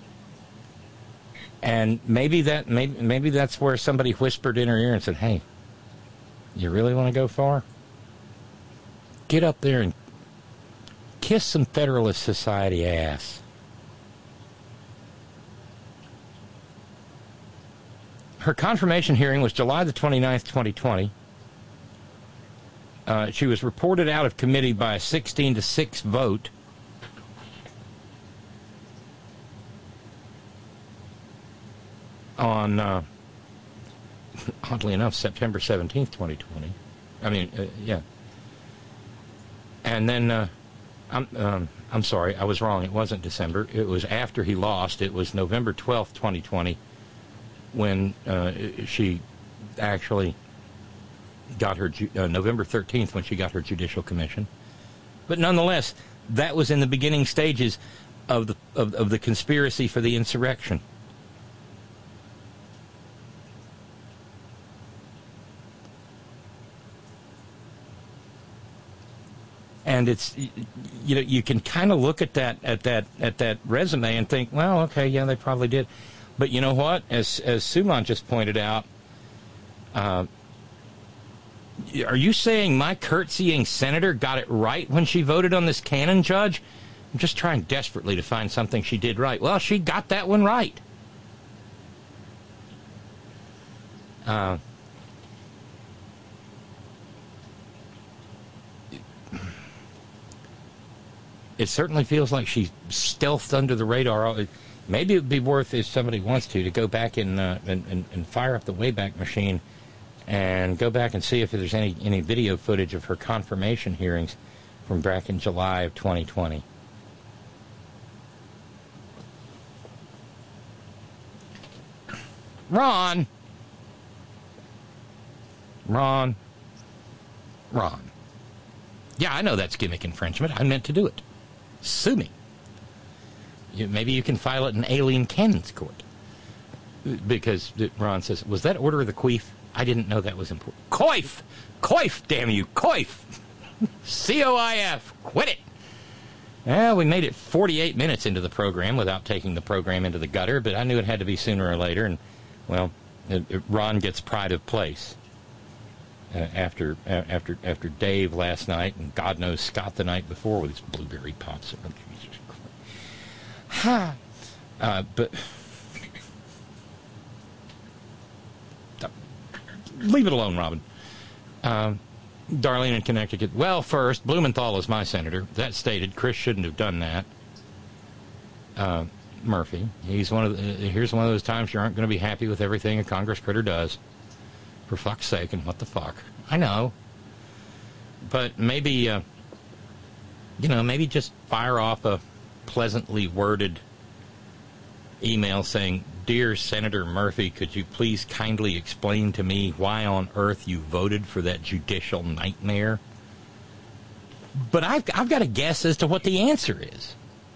And maybe that's where somebody whispered in her ear and said, "Hey, you really want to go far? Get up there and kiss some Federalist Society ass." Her confirmation hearing was July the 29th, 2020. She was reported out of committee by a 16-6 vote. On, oddly enough, September 17th, 2020. Yeah. And then, I'm sorry, I was wrong. It wasn't December. It was after he lost. It was November 12th, 2020, when she actually got her, November 13th, when she got her judicial commission. But nonetheless, that was in the beginning stages of the conspiracy for the insurrection. And it's, you can kind of look at that resume and think, well, okay, yeah, they probably did. But you know what? As Suman just pointed out, are you saying my curtsying senator got it right when she voted on this Cannon judge? I'm just trying desperately to find something she did right. Well, she got that one right. It certainly feels like she stealthed under the radar. Maybe it would be worth, if somebody wants to go back and fire up the Wayback Machine and go back and see if there's any video footage of her confirmation hearings from back in July of 2020. Ron. Yeah, I know that's gimmick infringement. I meant to do it. Sue me. Maybe you can file it in Alien Cannons Court. Because Ron says, was that Order of the Queef? I didn't know that was important. Coif! Coif, damn you, Coif! C-O-I-F. Quit it! Well, we made it 48 minutes into the program without taking the program into the gutter, but I knew it had to be sooner or later, and, well, Ron gets pride of place. After Dave last night, and God knows Scott the night before with his blueberry pops. But leave it alone, Robin. Darlene in Connecticut. Well, first, Blumenthal is my senator. That stated. Chris shouldn't have done that. Murphy. Here's one of those times you aren't going to be happy with everything a Congress critter does. For fuck's sake, and what the fuck? I know. But maybe, maybe just fire off a pleasantly worded email saying, "Dear Senator Murphy, could you please kindly explain to me why on earth you voted for that judicial nightmare?" But I've got a guess as to what the answer is.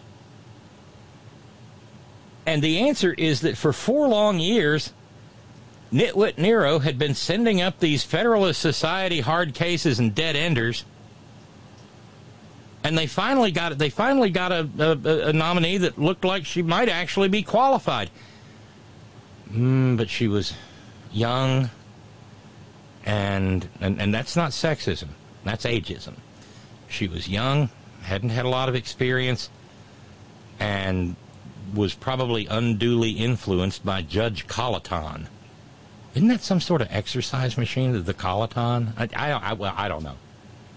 And the answer is that for 4 long years, Nitwit Nero had been sending up these Federalist Society hard cases and dead enders, and they finally got a nominee that looked like she might actually be qualified. But she was young, and that's not sexism, that's ageism. She was young, hadn't had a lot of experience, and was probably unduly influenced by Judge Colleton. Isn't that some sort of exercise machine, the Colleton? I don't know.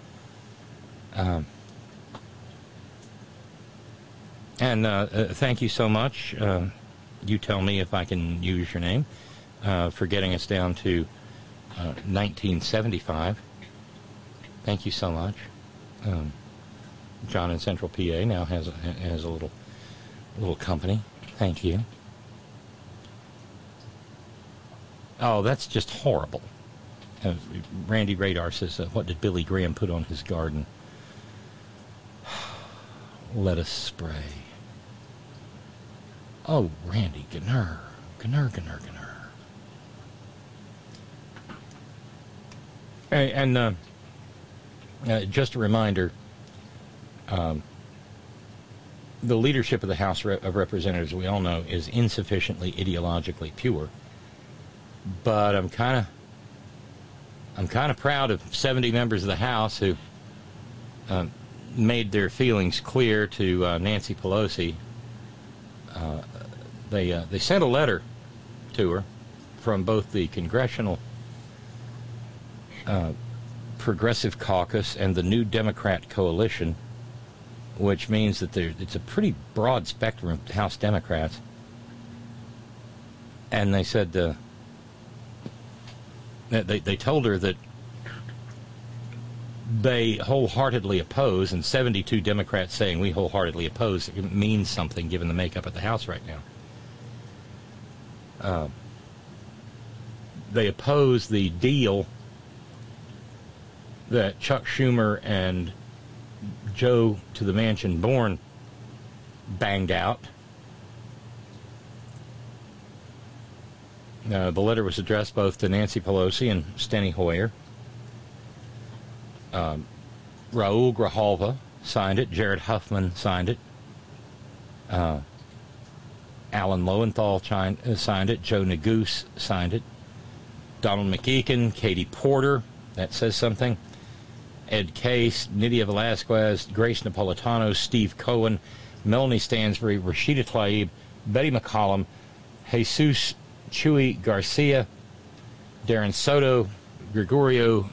Thank you so much. You tell me if I can use your name for getting us down to 1975. Thank you so much. John in Central PA now has a little company. Thank you. Oh, that's just horrible. Randy Radar says, what did Billy Graham put on his garden? Lettuce spray. Oh, Randy, Gnur. And just a reminder, the leadership of the House of Representatives, we all know, is insufficiently ideologically pure. But I'm kind of proud of 70 members of the House who made their feelings clear to Nancy Pelosi. They sent a letter to her from both the Congressional Progressive Caucus and the New Democrat Coalition, which means that it's a pretty broad spectrum of House Democrats. And they said they told her that they wholeheartedly oppose, and 72 Democrats saying we wholeheartedly oppose, it means something given the makeup of the House right now. They oppose the deal that Chuck Schumer and Joe to the Mansion Born banged out. The letter was addressed both to Nancy Pelosi and Steny Hoyer. Raul Grijalva signed it. Jared Huffman signed it. Alan Lowenthal signed it. Joe Neguse signed it. Donald McEachen, Katie Porter, that says something. Ed Case, Nydia Velasquez, Grace Napolitano, Steve Cohen, Melanie Stansbury, Rashida Tlaib, Betty McCollum, Jesus Chuy Garcia, Darren Soto, Gregorio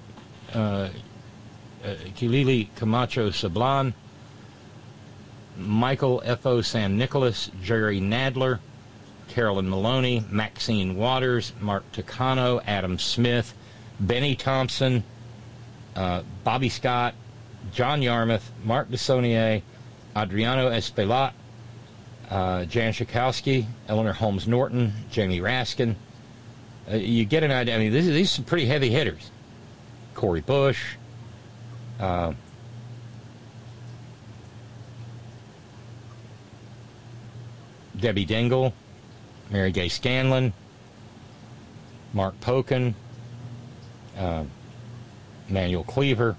Kilili Camacho Sablan, Michael F.O. San Nicolas, Jerry Nadler, Carolyn Maloney, Maxine Waters, Mark Takano, Adam Smith, Benny Thompson, Bobby Scott, John Yarmouth, Mark DeSaulnier, Adriano Espelat, Jan Schakowsky, Eleanor Holmes Norton, Jamie Raskin. You get an idea. I mean, these are some pretty heavy hitters. Corey Bush. Debbie Dingell, Mary Gay Scanlon, Mark Pocan, Manuel Cleaver,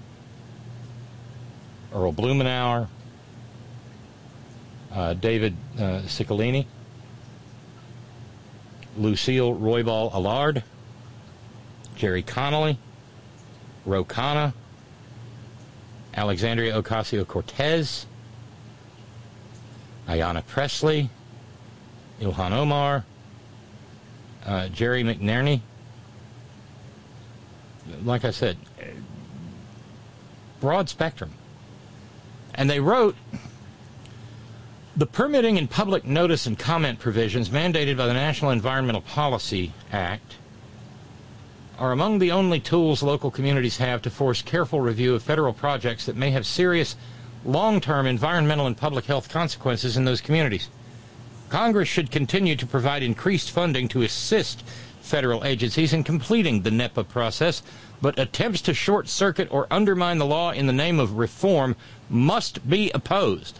Earl Blumenauer, David Ciccolini, Lucille Roybal Allard, Jerry Connolly, Ro Khanna, Alexandria Ocasio-Cortez, Ayanna Pressley, Ilhan Omar, Jerry McNerney. Like I said, broad spectrum. And they wrote, the permitting and public notice and comment provisions mandated by the National Environmental Policy Act are among the only tools local communities have to force careful review of federal projects that may have serious long-term environmental and public health consequences in those communities. Congress should continue to provide increased funding to assist federal agencies in completing the NEPA process, but attempts to short-circuit or undermine the law in the name of reform must be opposed.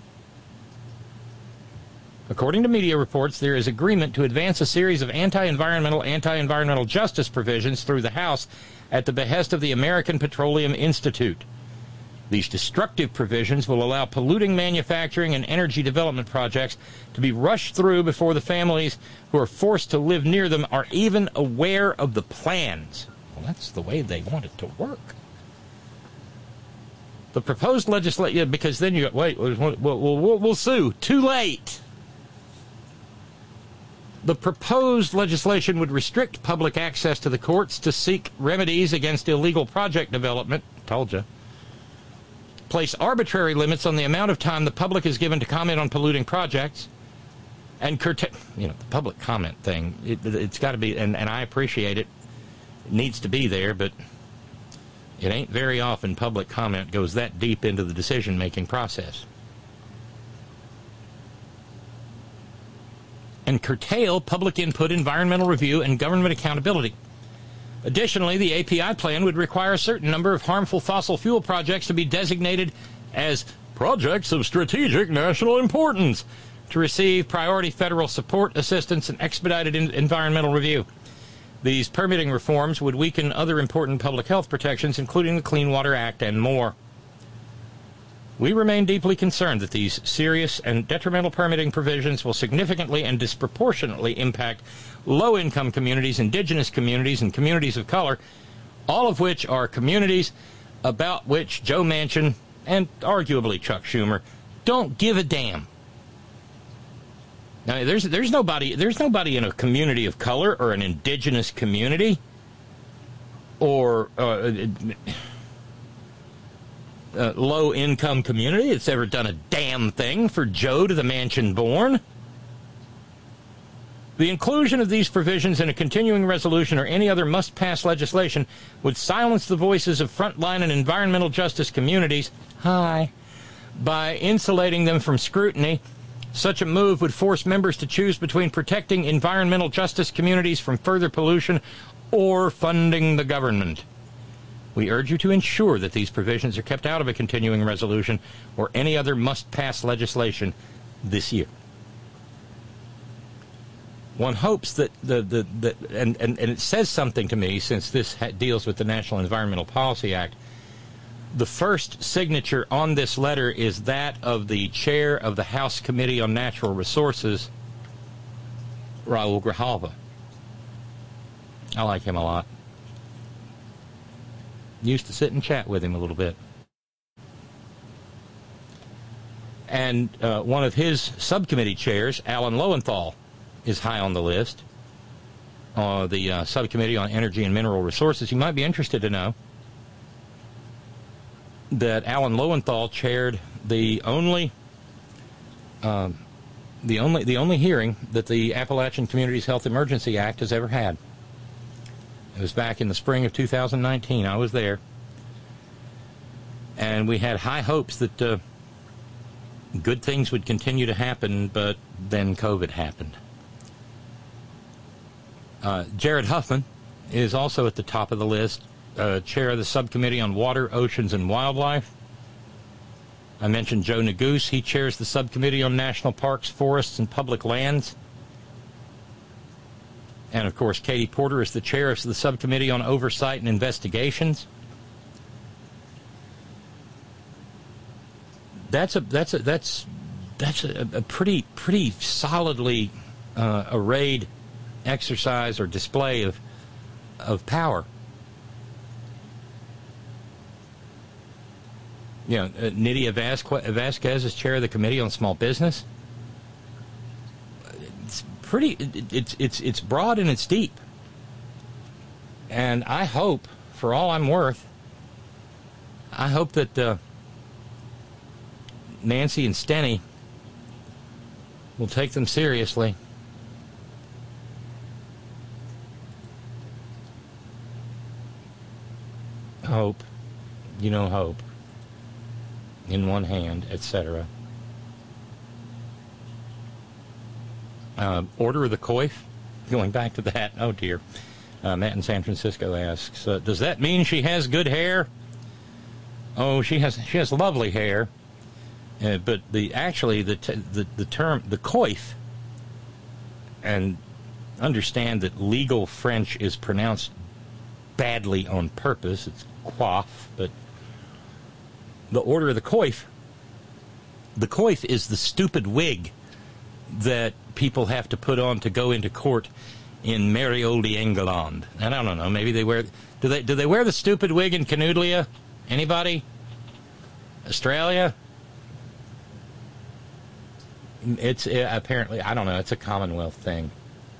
According to media reports, there is agreement to advance a series of anti-environmental justice provisions through the House at the behest of the American Petroleum Institute. These destructive provisions will allow polluting manufacturing and energy development projects to be rushed through before the families who are forced to live near them are even aware of the plans. Well, that's the way they want it to work. The proposed legislation, because then you go, wait, we'll sue. Too late. The proposed legislation would restrict public access to the courts to seek remedies against illegal project development. Told you. Place arbitrary limits on the amount of time the public is given to comment on polluting projects, and curtail, the public comment thing. It's got to be, and I appreciate it. It needs to be there, but it ain't very often public comment goes that deep into the decision-making process. And curtail public input, environmental review, and government accountability. Additionally, the API plan would require a certain number of harmful fossil fuel projects to be designated as projects of strategic national importance to receive priority federal support, assistance, and expedited environmental review. These permitting reforms would weaken other important public health protections, including the Clean Water Act and more. We remain deeply concerned that these serious and detrimental permitting provisions will significantly and disproportionately impact low-income communities, indigenous communities, and communities of color, all of which are communities about which Joe Manchin and arguably Chuck Schumer don't give a damn. Now, there's nobody in a community of color or an indigenous community or low-income community that's ever done a damn thing for Joe to the Manchin born. The inclusion of these provisions in a continuing resolution or any other must-pass legislation would silence the voices of frontline and environmental justice communities, by insulating them from scrutiny. Such a move would force members to choose between protecting environmental justice communities from further pollution or funding the government. We urge you to ensure that these provisions are kept out of a continuing resolution or any other must-pass legislation this year. One hopes that and it says something to me, since this deals with the National Environmental Policy Act. The first signature on this letter is that of the chair of the House Committee on Natural Resources, Raul Grijalva. I like him a lot. Used to sit and chat with him a little bit. And one of his subcommittee chairs, Alan Lowenthal, is high on the list. The Subcommittee on Energy and Mineral Resources. You might be interested to know that Alan Lowenthal chaired the only hearing that the Appalachian Communities Health Emergency Act has ever had. It was back in the spring of 2019. I was there. And we had high hopes that good things would continue to happen, but then COVID happened. Jared Huffman is also at the top of the list, chair of the Subcommittee on Water, Oceans, and Wildlife. I mentioned Joe Neguse. He chairs the Subcommittee on National Parks, Forests, and Public Lands. And, of course, Katie Porter is the chair of the Subcommittee on Oversight and Investigations. That's a pretty solidly arrayed exercise or display of power. You know, Nydia Vasquez is chair of the Committee on Small Business. It's broad and it's deep. And I hope, for all I'm worth, I hope that Nancy and Steny will take them seriously. Hope, hope. In one hand, etc. Order of the Coif, going back to that, oh dear. Matt in San Francisco asks, does that mean she has good hair? Oh, she has lovely hair. But the term, the coif, and understand that legal French is pronounced badly on purpose. It's coif, but the order of the coif is the stupid wig that people have to put on to go into court in merry old England. And I don't know, maybe they wear... Do they wear the stupid wig in Canudolia? Anybody? Australia? It's apparently, I don't know, it's a Commonwealth thing.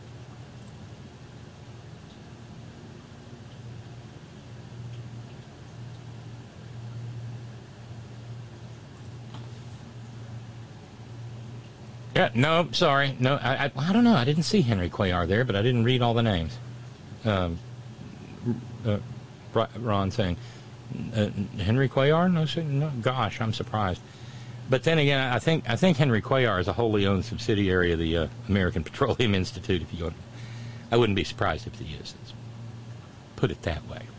Yeah, no, sorry. No, I don't know. I didn't see Henry Cuellar there, but I didn't read all the names. Ron saying, Henry Cuellar? No, gosh, I'm surprised. But then again, I think Henry Cuellar is a wholly owned subsidiary of the American Petroleum Institute. If you want, I wouldn't be surprised if he is. Let's put it that way.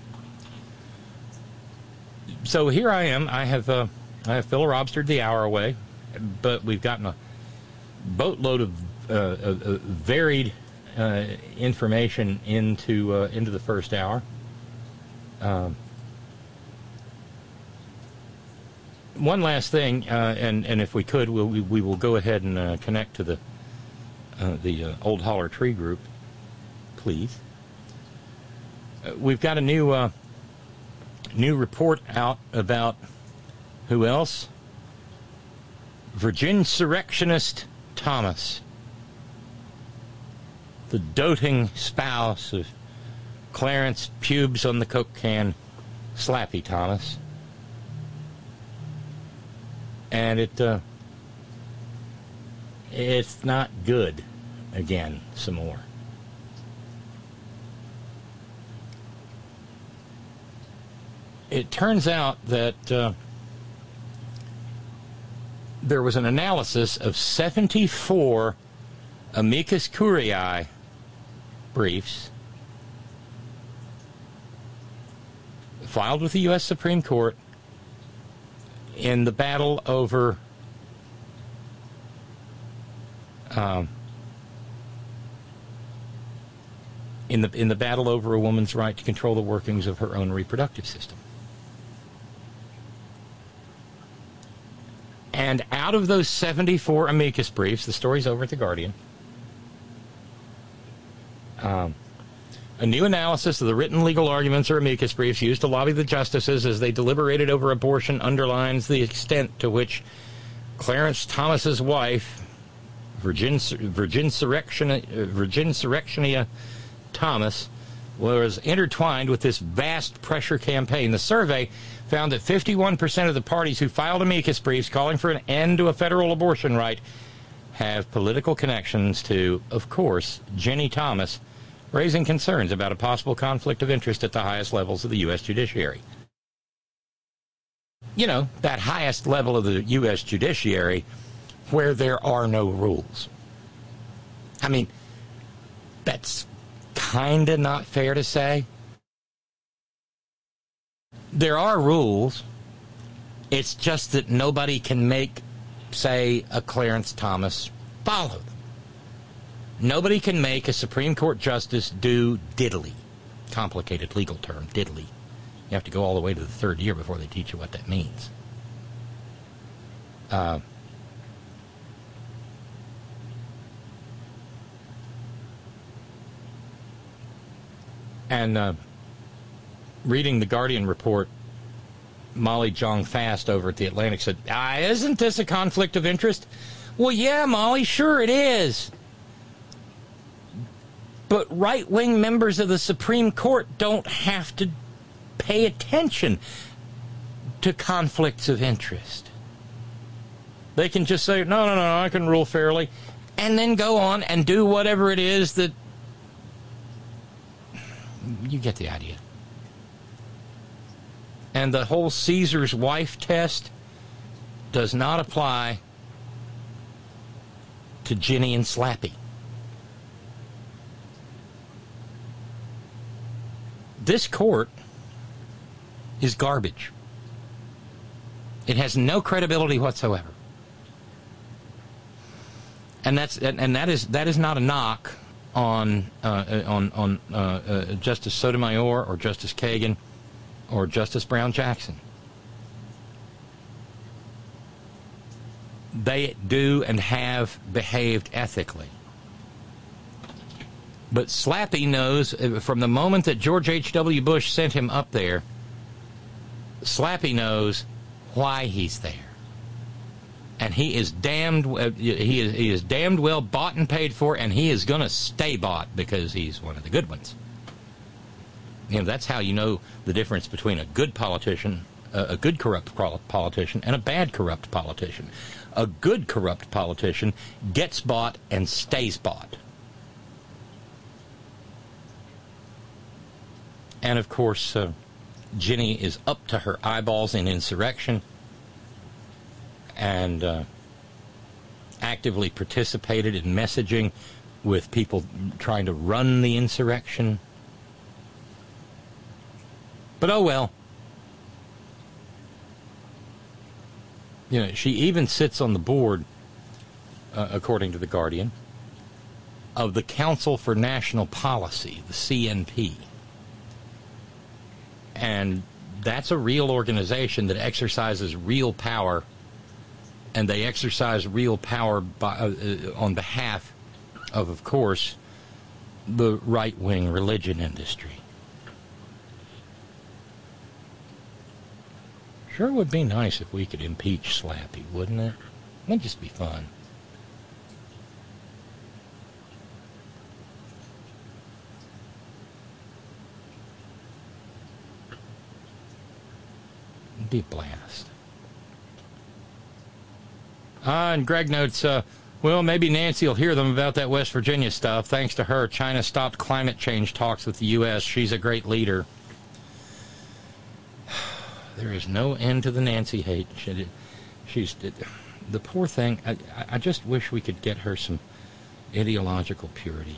So here I am. I have filibustered the hour away, but we've gotten a boatload of varied information into the first hour. One last thing, and if we could, we will go ahead and connect to the Old Holler Tree Group, please. We've got a new report out about who else? Virginsurrectionist Thomas, the doting spouse of Clarence Pubes on the Coke can, Slappy Thomas. And it's not good. Again, some more. It turns out that there was an analysis of 74 amicus curiae briefs filed with the U.S. Supreme Court in the battle over in the battle over a woman's right to control the workings of her own reproductive system. And out of those 74 amicus briefs, the story's over at The Guardian, a new analysis of the written legal arguments or amicus briefs used to lobby the justices as they deliberated over abortion underlines the extent to which Clarence Thomas's wife, Virginsurrectionia Thomas, was intertwined with this vast pressure campaign. The survey found that 51% of the parties who filed amicus briefs calling for an end to a federal abortion right have political connections to, of course, Jenny Thomas, raising concerns about a possible conflict of interest at the highest levels of the U.S. judiciary. You know, that highest level of the U.S. judiciary where there are no rules. I mean, that's kind of not fair to say. There are rules. It's just that nobody can make, say, a Clarence Thomas follow them. Nobody can make a Supreme Court justice do diddly. Complicated legal term, diddly. You have to go all the way to the third year before they teach you what that means. And reading the Guardian report, Molly Jong-Fast over at The Atlantic said, isn't this a conflict of interest? Well, yeah, Molly, sure it is. But right-wing members of the Supreme Court don't have to pay attention to conflicts of interest. They can just say, no, I can rule fairly, and then go on and do whatever it is that... You get the idea. And the whole Caesar's wife test does not apply to Ginny and Slappy. This court is garbage. It has no credibility whatsoever. And that is not a knock on Justice Sotomayor or Justice Kagan or Justice Brown Jackson. They do and have behaved ethically. But Slappy knows, from the moment that George H.W. Bush sent him up there, Slappy knows why he's there. And he is damned well bought and paid for, and he is going to stay bought because he's one of the good ones. You know, that's how you know the difference between a good politician, a good corrupt politician, and a bad corrupt politician. A good corrupt politician gets bought and stays bought. And, of course, Ginny is up to her eyeballs in insurrection and actively participated in messaging with people trying to run the insurrection. But oh well. You know, she even sits on the board, according to The Guardian, of the Council for National Policy, the CNP. And that's a real organization that exercises real power, and they exercise real power on behalf of course, the right-wing religion industry. Sure would be nice if we could impeach Slappy, wouldn't it? That'd just be fun. It'd be a blast. And Greg notes, well, maybe Nancy will hear them about that West Virginia stuff. Thanks to her, China stopped climate change talks with the U.S. She's a great leader. There is no end to the Nancy hate. She's the poor thing. I just wish we could get her some ideological purity.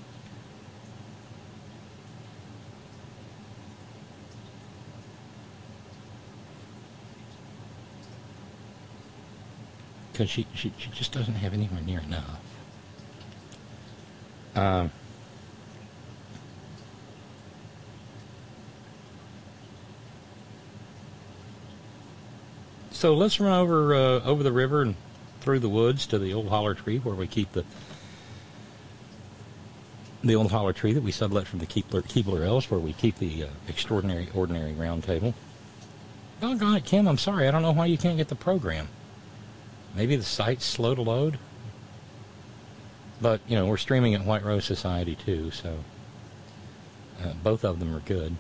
Because she just doesn't have anywhere near enough. So let's run over the river and through the woods to the old holler tree where we keep the old holler tree that we sublet from the Keebler Elves, where we keep the extraordinary ordinary round table. Doggone it, Kim, I'm sorry, I don't know why you can't get the program. Maybe the site's slow to load. But, you know, we're streaming at White Rose Society, too, so both of them are good.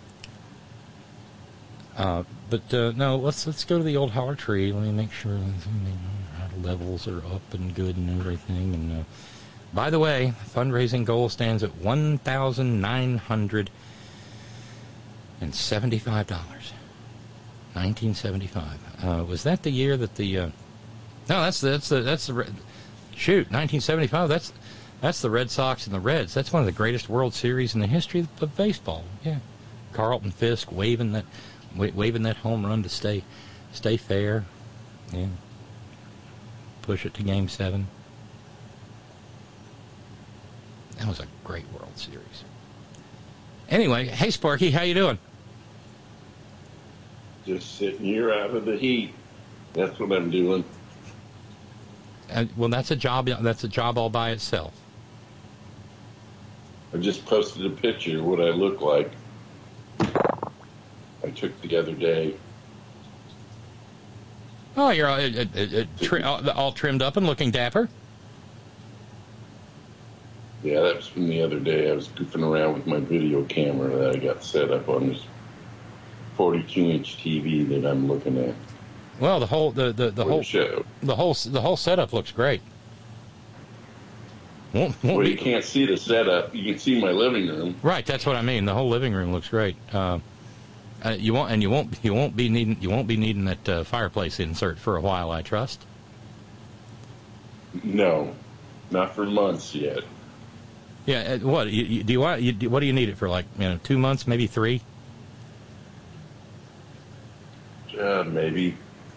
No, let's go to the old holler tree. Let me make sure the levels are up and good and everything. And by the way, fundraising goal stands at $1,975. 1975. Was that the year that the? No, that's the shoot, 1975. That's the Red Sox and the Reds. That's one of the greatest World Series in the history of baseball. Yeah, Carlton Fisk waving that home run to stay fair. Yeah, push it to Game 7. That was a great World Series. Anyway, hey Sparky, how you doing? Just sitting here out of the heat. That's what I'm doing. Well, that's a job. That's a job all by itself. I just posted a picture of what I look like. I took the other day. Oh, you're all trimmed up and looking dapper. Yeah, that was from the other day. I was goofing around with my video camera that I got set up on this 42-inch TV that I'm looking at. Well, the whole setup looks great. Well, you can't see the setup. You can see my living room. Right, that's what I mean. The whole living room looks great. You won't be needing that fireplace insert for a while, I trust. No, not for months yet. Yeah, what do you need it for? Like 2 months, maybe 3. Maybe.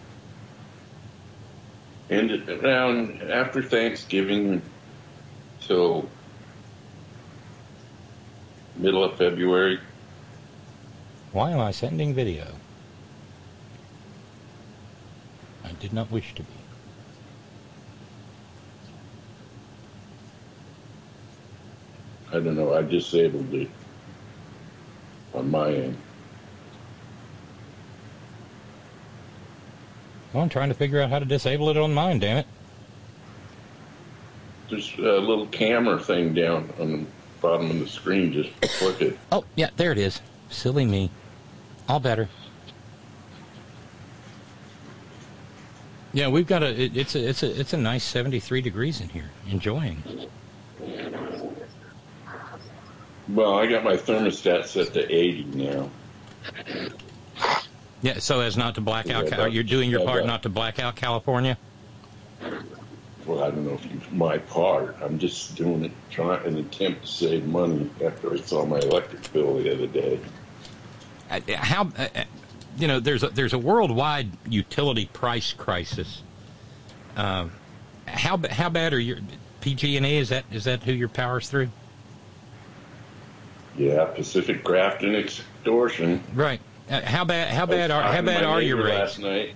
And around after Thanksgiving till middle of February. Why am I sending video? I did not wish to be. I don't know. I disabled it on my end. Well, I'm trying to figure out how to disable it on mine, damn it. There's a little camera thing down on the bottom of the screen. Just click it. Oh, yeah, there it is. Silly me. All better. Yeah, we've got it's a nice 73 degrees in here. Enjoying. Well, I got my thermostat set to 80 now. Yeah, so as not to black out. You're doing your part not to black out California? Well, I don't know if it's my part. I'm just doing it, trying an attempt to save money after I saw my electric bill the other day. There's a worldwide utility price crisis. How bad are your PG&E? Is that who your power's through? Yeah, Pacific Graft and Extortion. Right. How bad are your rates? Last night.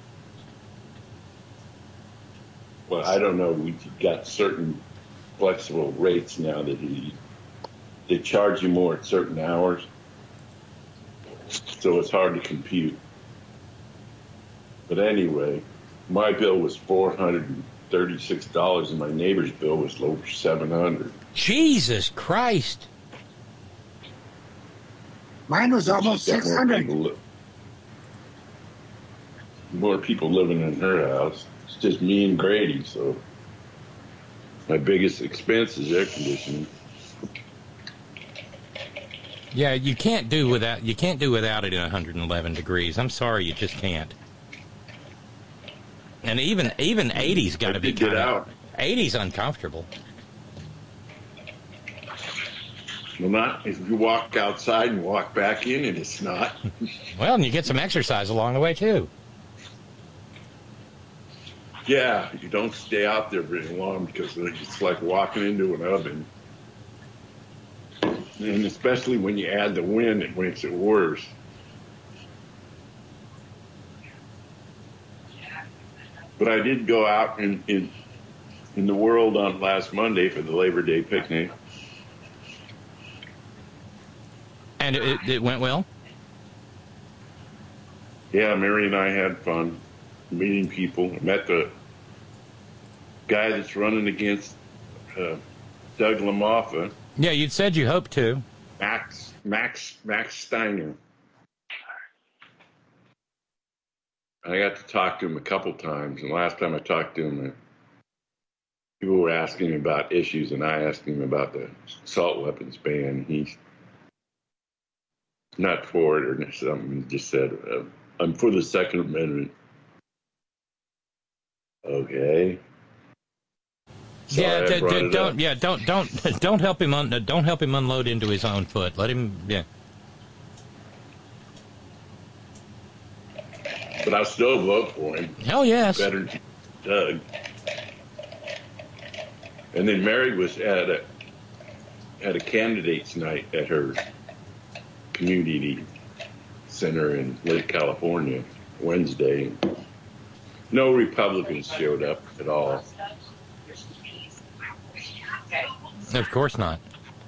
Well, I don't know. We got certain flexible rates now that they charge you more at certain hours, so it's hard to compute. But anyway, my bill was $436, and my neighbor's bill was over $700. Jesus Christ! Mine was almost $600. More people living in her house. It's just me and Grady, so my biggest expense is air conditioning. Yeah, you can't do without it at 111 degrees. I'm sorry, you just can't. And even 80's got to be kind of 80's uncomfortable. Well, not if you walk outside and walk back in, and it's not. Well, and you get some exercise along the way too. Yeah, you don't stay out there very long because it's like walking into an oven. And especially when you add the wind, it makes it worse. But I did go out in the world on last Monday for the Labor Day picnic. And it went well? Yeah, Mary and I had fun meeting people. I met the guy that's running against Doug LaMoffa. Yeah, you'd said you hoped to. Max Steiner. I got to talk to him a couple times, and last time I talked to him, people were asking him about issues, and I asked him about the assault weapons ban. He's not for it or something. He just said, "I'm for the Second Amendment." Okay. So don't help him unload into his own foot. Let him, yeah. But I'll still vote for him. Hell yes. Better than Doug. And then Mary was at a candidates night at her community center in Lake California Wednesday. No Republicans showed up at all. Of course not.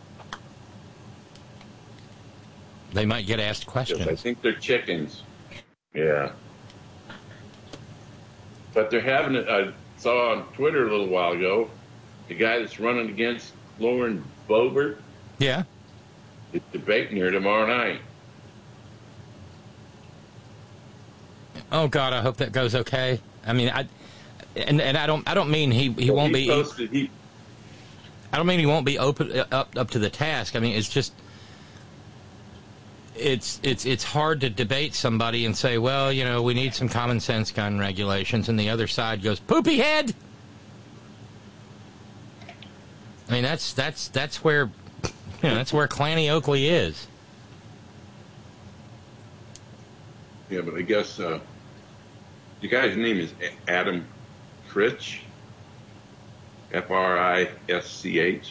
They might get asked questions. Yes, I think they're chickens. Yeah. But they're having it. I saw on Twitter a little while ago, the guy that's running against Lauren Boebert. Yeah. Is debating her tomorrow night. Oh God, I hope that goes okay. I mean, I don't mean he won't be. I don't mean he won't be up to the task. I mean, it's just it's hard to debate somebody and say, well, you know, we need some common sense gun regulations, and the other side goes, poopy head. I mean, that's where, you know, that's where Clanny Oakley is. Yeah, but I guess the guy's name is Adam Fritsch, Frisch.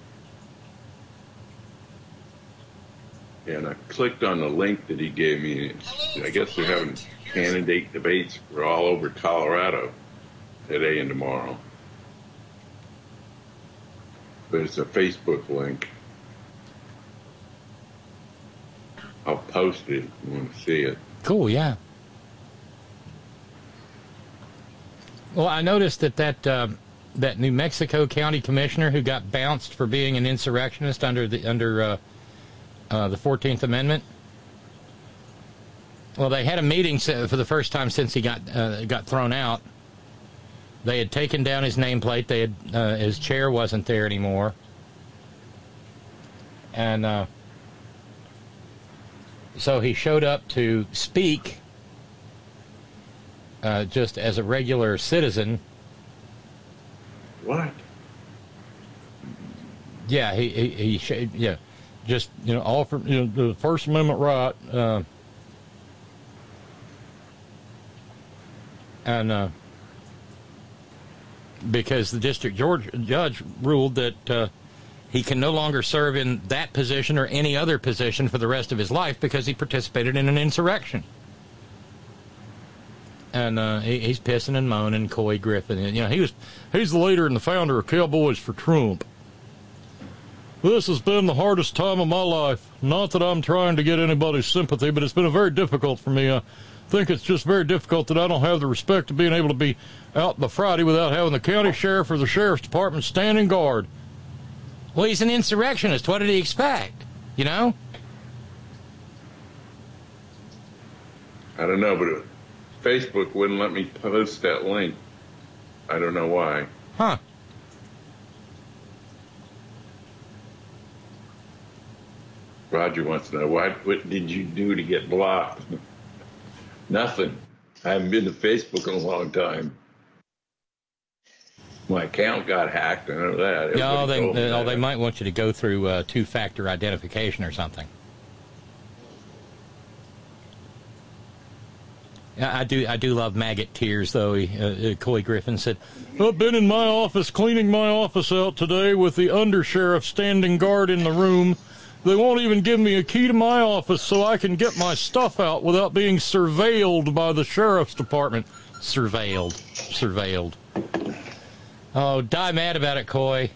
And I clicked on the link that he gave me. I guess they're having candidate debates for all over Colorado today and tomorrow. But it's a Facebook link. I'll post it if you want to see it. Cool, yeah. Well, I noticed that New Mexico County Commissioner who got bounced for being an insurrectionist under the 14th Amendment. Well, they had a meeting for the first time since he got thrown out. They had taken down his nameplate. They had his chair wasn't there anymore. And so he showed up to speak just as a regular citizen. What? Yeah, he just, offer, the First Amendment right, and because the district judge ruled that he can no longer serve in that position or any other position for the rest of his life because he participated in an insurrection. And he's pissing and moaning, Couy Griffin. He's the leader and the founder of Cowboys for Trump. This has been the hardest time of my life. Not that I'm trying to get anybody's sympathy, but it's been very difficult for me. I think it's just very difficult that I don't have the respect of being able to be out by Friday without having the county sheriff or the sheriff's department standing guard. Well, he's an insurrectionist. What did he expect? I don't know, but Facebook wouldn't let me post that link. I don't know why. Huh. Roger wants to know, what did you do to get blocked? Nothing. I haven't been to Facebook in a long time. My account got hacked. I know that. They might want you to go through two-factor identification or something. I do love maggot tears, though. Couy Griffin said, I've been in my office cleaning my office out today with the undersheriff standing guard in the room. They won't even give me a key to my office so I can get my stuff out without being surveilled by the sheriff's department. Surveilled. Oh, die mad about it, Couy.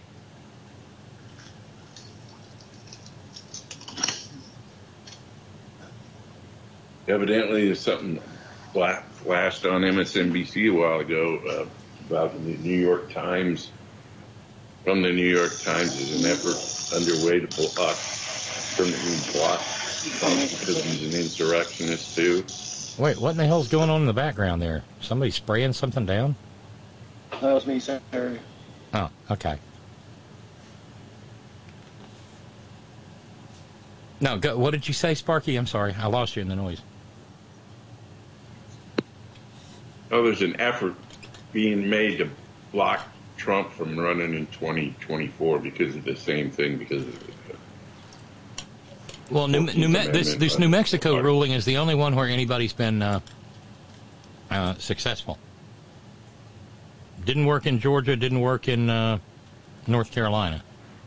Evidently, there's something flashed on MSNBC a while ago about the New York Times. From the New York Times, there's an effort underway to block Trump because he's an insurrectionist too. Wait, what in the hell's going on in the background there? Somebody spraying something down? That was me, sir. Oh, okay. No, what did you say, Sparky? I'm sorry, I lost you in the noise. Oh, there's an effort being made to block Trump from running in 2024 because of the same thing, because of well, this New Mexico ruling is the only one where anybody's been successful. Didn't work in Georgia, didn't work in North Carolina.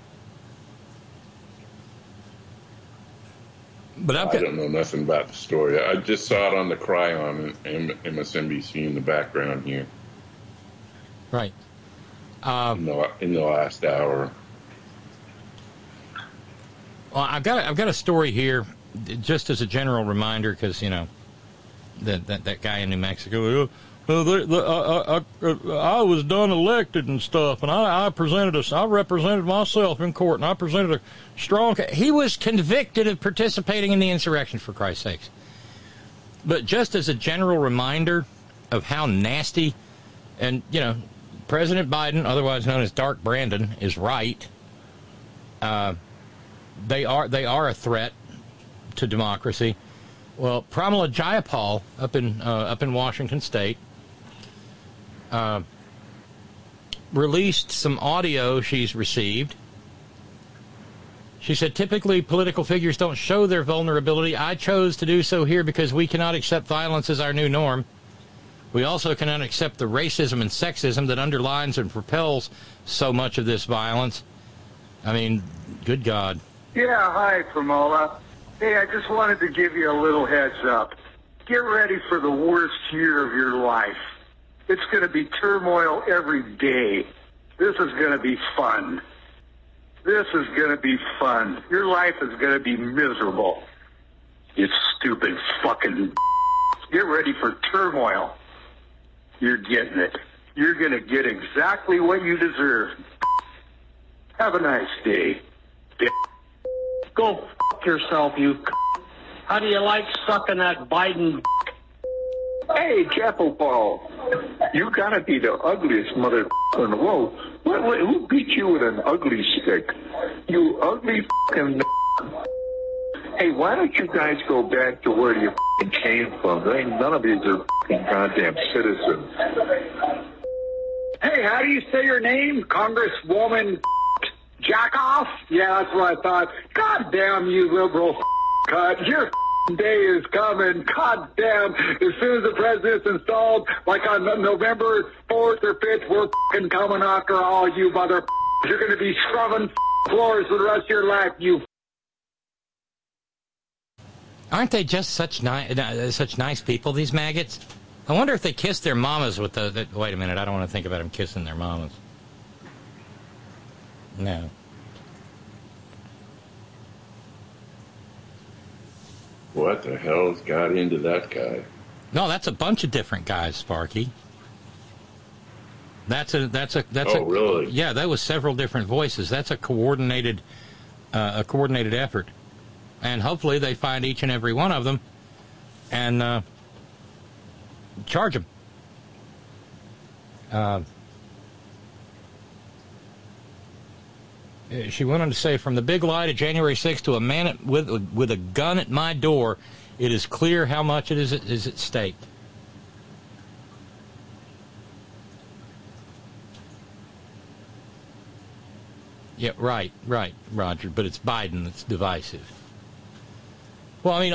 But I don't know nothing about the story. I just saw it on the Cryon and MSNBC in the background here. Right. In the last hour. Well, I've got a story here, just as a general reminder, because that guy in New Mexico. I was done elected and stuff, and I represented myself in court, and I presented a strong. He was convicted of participating in the insurrection, for Christ's sakes. But just as a general reminder of how nasty, and President Biden, otherwise known as Dark Brandon, is right. They are a threat to democracy. Well, Pramila Jayapal up in Washington State released some audio she's received. She said, typically political figures don't show their vulnerability. I chose to do so here because we cannot accept violence as our new norm. We also cannot accept the racism and sexism that underlines and propels so much of this violence. I mean, good God. Yeah, hi, Pramila. Hey, I just wanted to give you a little heads up. Get ready for the worst year of your life. It's going to be turmoil every day. This is going to be fun. This is going to be fun. Your life is going to be miserable. You stupid fucking Get ready for turmoil. You're getting it. You're going to get exactly what you deserve. Have a nice day. Go f*** yourself, you How do you like sucking that Biden? Hey, Chapel Paul, you gotta be the ugliest mother in the world. Who beat you with an ugly stick? You ugly f***ing Hey, why don't you guys go back to where you came from? None of these are goddamn citizens. Hey, how do you say your name? Congresswoman Jackoff? Yeah, that's what I thought. God damn you liberal cut. Your day is coming. God damn. As soon as the president's installed, like on November 4th or 5th, we're coming after all you mother. You're going to be scrubbing floors for the rest of your life, you. Aren't they just such nice people, these maggots? I wonder if they kiss their mamas with the wait a minute, I don't want to think about them kissing their mamas. No. What the hell's got into that guy? No, that's a bunch of different guys, Sparky. That's really? Yeah, that was several different voices. That's a coordinated effort. And hopefully they find each and every one of them and charge them. She went on to say, from the big lie to January 6th to a man with a gun at my door, it is clear how much it is at stake. Yeah, right, Roger. But it's Biden that's divisive. Well, I mean,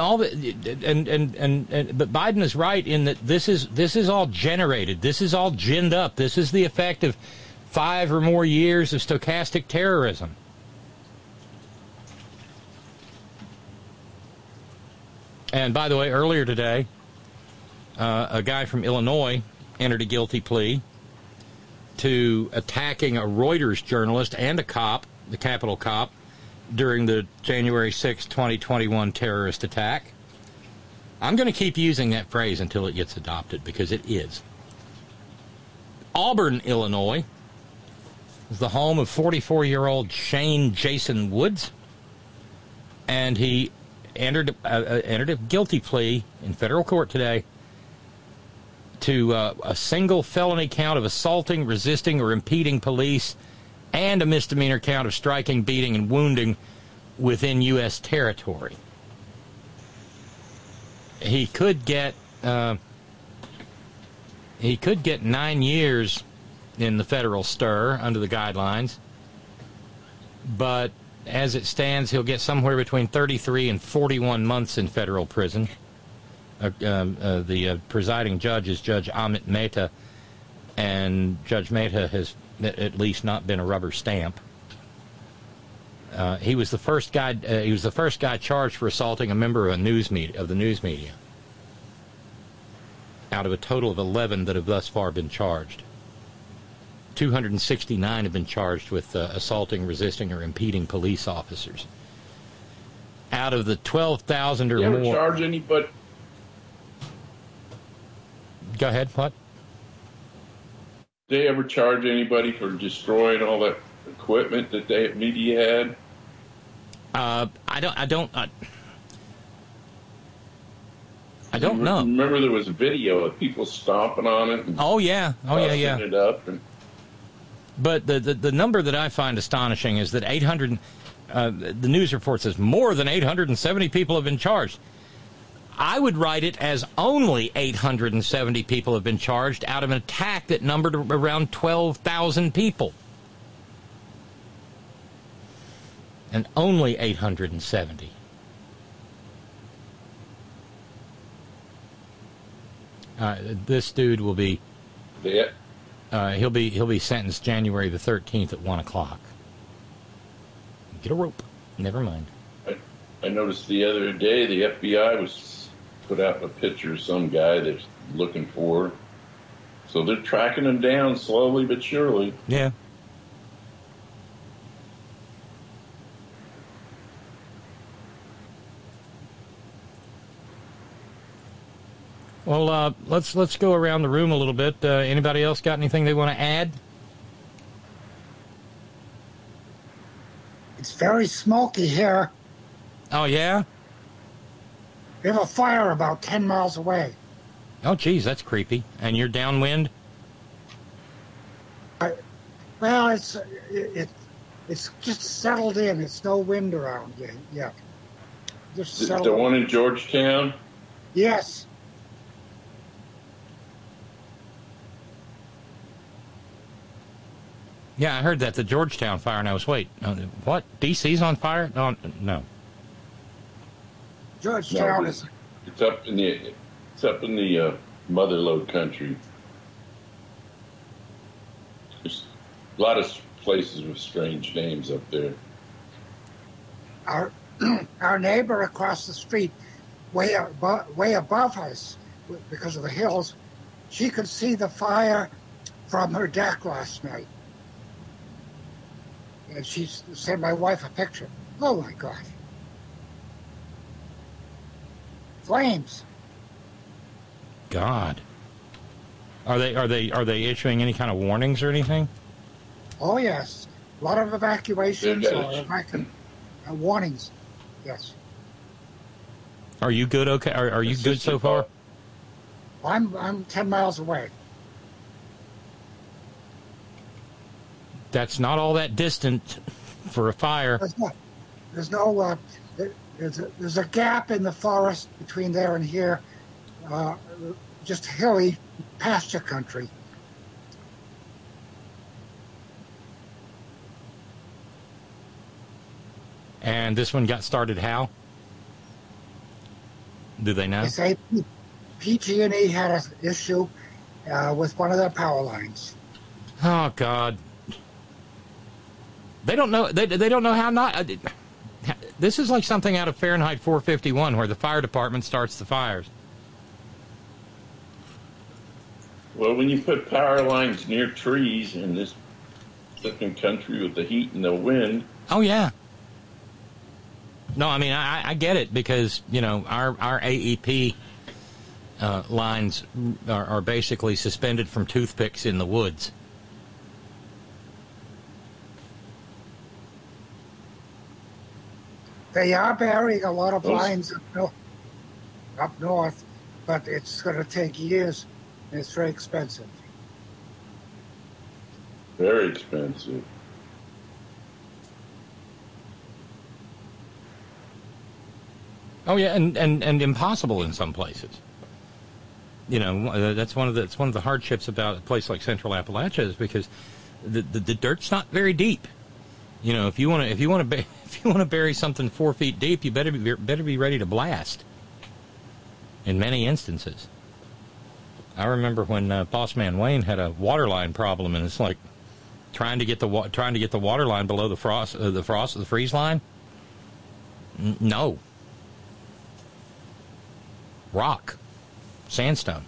but Biden is right in that this is all generated. This is all ginned up. This is the effect of 5 or more years of stochastic terrorism. And by the way, earlier today, a guy from Illinois entered a guilty plea to attacking a Reuters journalist and a cop, the Capitol cop, during the January 6, 2021 terrorist attack. I'm going to keep using that phrase until it gets adopted, because it is. Auburn, Illinois, is the home of 44-year-old Shane Jason Woods, and he entered a guilty plea in federal court today to a single felony count of assaulting, resisting, or impeding police, and a misdemeanor count of striking, beating, and wounding within U.S. territory. He could get 9 years in the federal stir under the guidelines, but as it stands, he'll get somewhere between 33 and 41 months in federal prison. The presiding judge is Judge Amit Mehta, and Judge Mehta has at least not been a rubber stamp. He was the first guy. He was the first guy charged for assaulting a member of the news media. Out of a total of 11 that have thus far been charged, 269 have been charged with assaulting, resisting, or impeding police officers. Out of the 12,000 or more. You ever charge anybody? Go ahead. What? Did they ever charge anybody for destroying all that equipment that the media had? I don't know. Remember there was a video of people stomping on it. And yeah. It up and... But the number that I find astonishing is that 800. The news report says more than 870 people have been charged. I would write it as only 870 people have been charged out of an attack that numbered around 12,000 people. And only 870. This dude will be. Yeah. He'll be sentenced January the 13th at 1 o'clock. Get a rope. Never mind. I noticed the other day the FBI was put out a picture of some guy that's looking for. So they're tracking him down slowly but surely. Yeah. Well, let's go around the room a little bit. Anybody else got anything they want to add? It's very smoky here. Oh, yeah? We have a fire about 10 miles away. Oh, geez, that's creepy. And you're downwind? Well, it's just settled in. It's no wind around yet. Just The settle. one in Georgetown? Yes. Yeah, I heard that the Georgetown fire. And I was what? DC's on fire? No. Georgetown No, is. It's up in the Motherlode country. There's a lot of places with strange names up there. Our neighbor across the street, way above us, because of the hills, she could see the fire from her deck last night. And she sent my wife a picture. Oh my God. Flames. God. Are they issuing any kind of warnings or anything? Oh yes. A lot of evacuations or warnings. Yes. Are you good? Okay. Are you good so far? I'm 10 miles away. That's not all that distant for a fire. There's a gap in the forest between there and here, just hilly pasture country. And this one got started how? Do they know? They say PG&E had an issue with one of their power lines. Oh God. They don't know. They don't know how not. This is like something out of Fahrenheit 451, where the fire department starts the fires. Well, when you put power lines near trees in this flipping country with the heat and the wind. Oh yeah. No, I mean I get it, because our AEP lines are basically suspended from toothpicks in the woods. They are burying a lot of lines up north, but it's going to take years, and it's very expensive. Very expensive. Oh yeah, and impossible in some places. That's one of the hardships about a place like Central Appalachia, is because the dirt's not very deep. If you want to bury something 4 feet deep, you better be ready to blast. In many instances, I remember when Boss Man Wayne had a water line problem, and it's like trying to get the water line below the freeze line. No. Rock, sandstone.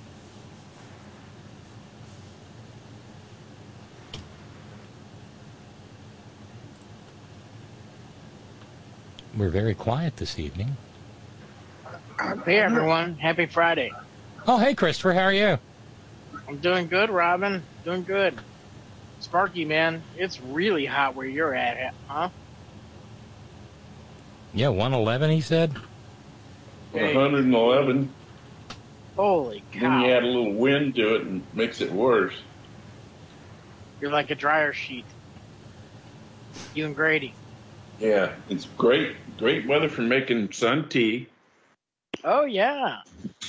We're very quiet this evening. Hey, everyone. Happy Friday. Oh, hey, Christopher. How are you? I'm doing good, Robin. Doing good. Sparky, man, it's really hot where you're at, huh? Yeah, 111, he said. Hey. 111. Holy cow. Then you add a little wind to it and makes it worse. You're like a dryer sheet. You and Grady. Yeah, it's great weather for making sun tea. Oh, yeah.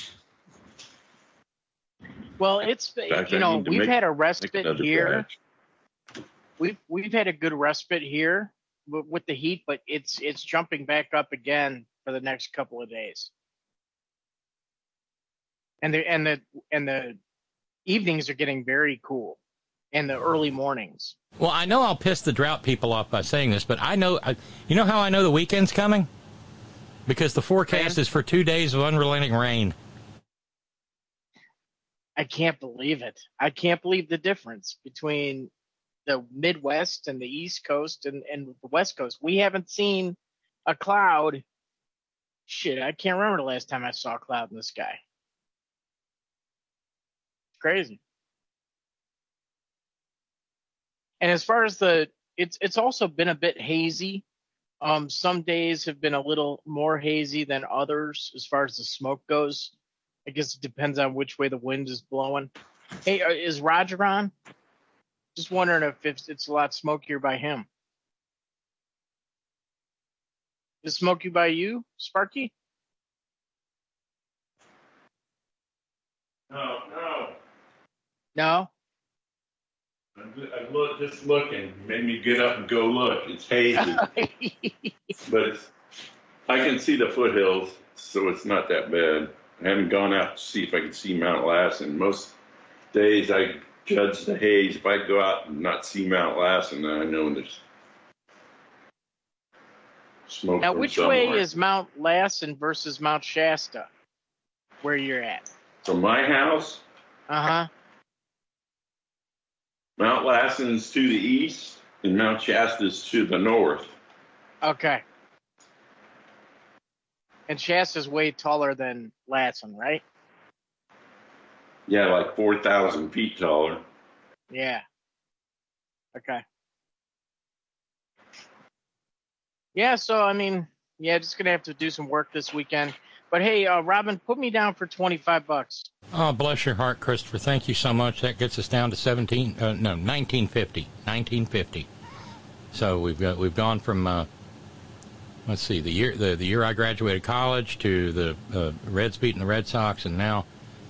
Well, it's, we've had a respite here. We've had a good respite here with the heat, but it's jumping back up again for the next couple of days. And the evenings are getting very cool, and the early mornings. Well, I know I'll piss the drought people off by saying this, but you know how I know the weekend's coming? Because the forecast is for 2 days of unrelenting rain. I can't believe it. I can't believe the difference between the Midwest and the East Coast and the West Coast. We haven't seen a cloud. Shit, I can't remember the last time I saw a cloud in the sky. It's crazy. And as far as it's also been a bit hazy. Some days have been a little more hazy than others as far as the smoke goes. I guess it depends on which way the wind is blowing. Hey, is Roger on? Just wondering if it's a lot smokier by him. Is Smokey by you, Sparky? No. No? I'm just looking. Made me get up and go look. It's hazy. But I can see the foothills, so it's not that bad. I haven't gone out to see if I can see Mount Lassen. Most days I judge the haze. If I go out and not see Mount Lassen, then I know there's smoke. Now, from which somewhere. way is Mount Lassen versus Mount Shasta, where you're at? From my house? Uh-huh. Mount Lassen's to the east, and Mount Shasta's to the north. Okay. And Shasta's way taller than Lassen, right? Yeah, like 4,000 feet taller. Yeah. Okay. Yeah, so, I mean, yeah, just going to have to do some work this weekend. But, hey, Robin, put me down for $25. Oh, bless your heart, Christopher. Thank you so much. That gets us down to 1950. 1950. So we've gone from let's see, the year I graduated college to the Reds beating the Red Sox, and now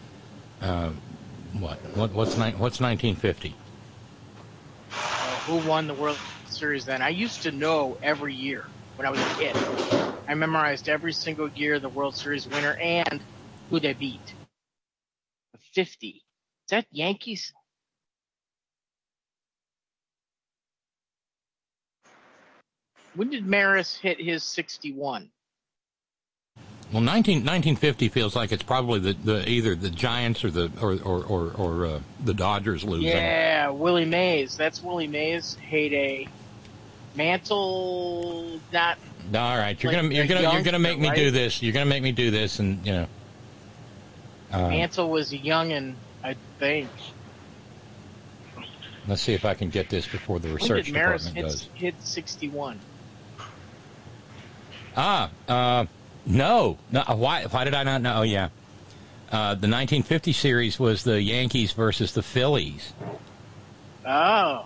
what's 1950? Who won the World Series then? I used to know every year when I was a kid. I memorized every single year the World Series winner and who they beat. 50. Is that Yankees? When did Maris hit his 61? Well, 1950 feels like it's probably the either the Giants or the Dodgers losing. Yeah, Willie Mays. That's Willie Mays' heyday. Mantle, not. All right, you're like gonna make me right? do this. You're gonna make me do this, and you know. Mantle was a youngin', I think. Let's see if I can get this before the research When did Maris department does. hit 61? No. Why did I not know? Oh, yeah. The 1950 series was the Yankees versus the Phillies. Oh.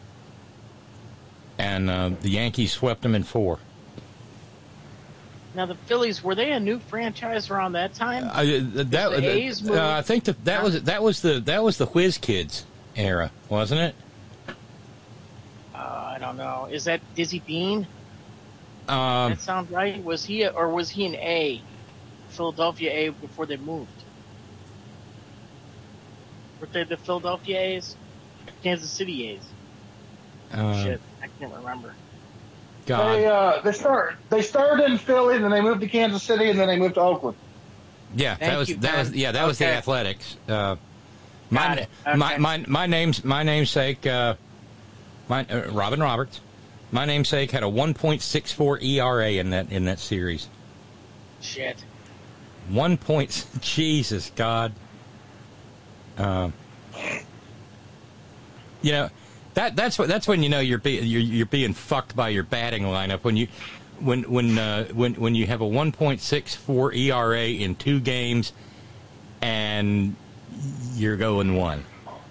And the Yankees swept them in 4. Now the Phillies, were they a new franchise around that time? I think that was the Whiz Kids era, wasn't it? I don't know. Is that Dizzy Bean? That sounds right. Was he an A? Philadelphia A before they moved? Were they the Philadelphia A's? Kansas City A's? Shit, I can't remember. God. They started in Philly, and then they moved to Kansas City, and then they moved to Oakland. Yeah, that was the Athletics. My namesake, Robin Roberts. My namesake had a 1.64 ERA in that series. Shit. Jesus God. You know, that's when you know you're being fucked by your batting lineup when you have a 1.64 ERA in 2 games and you're going 1.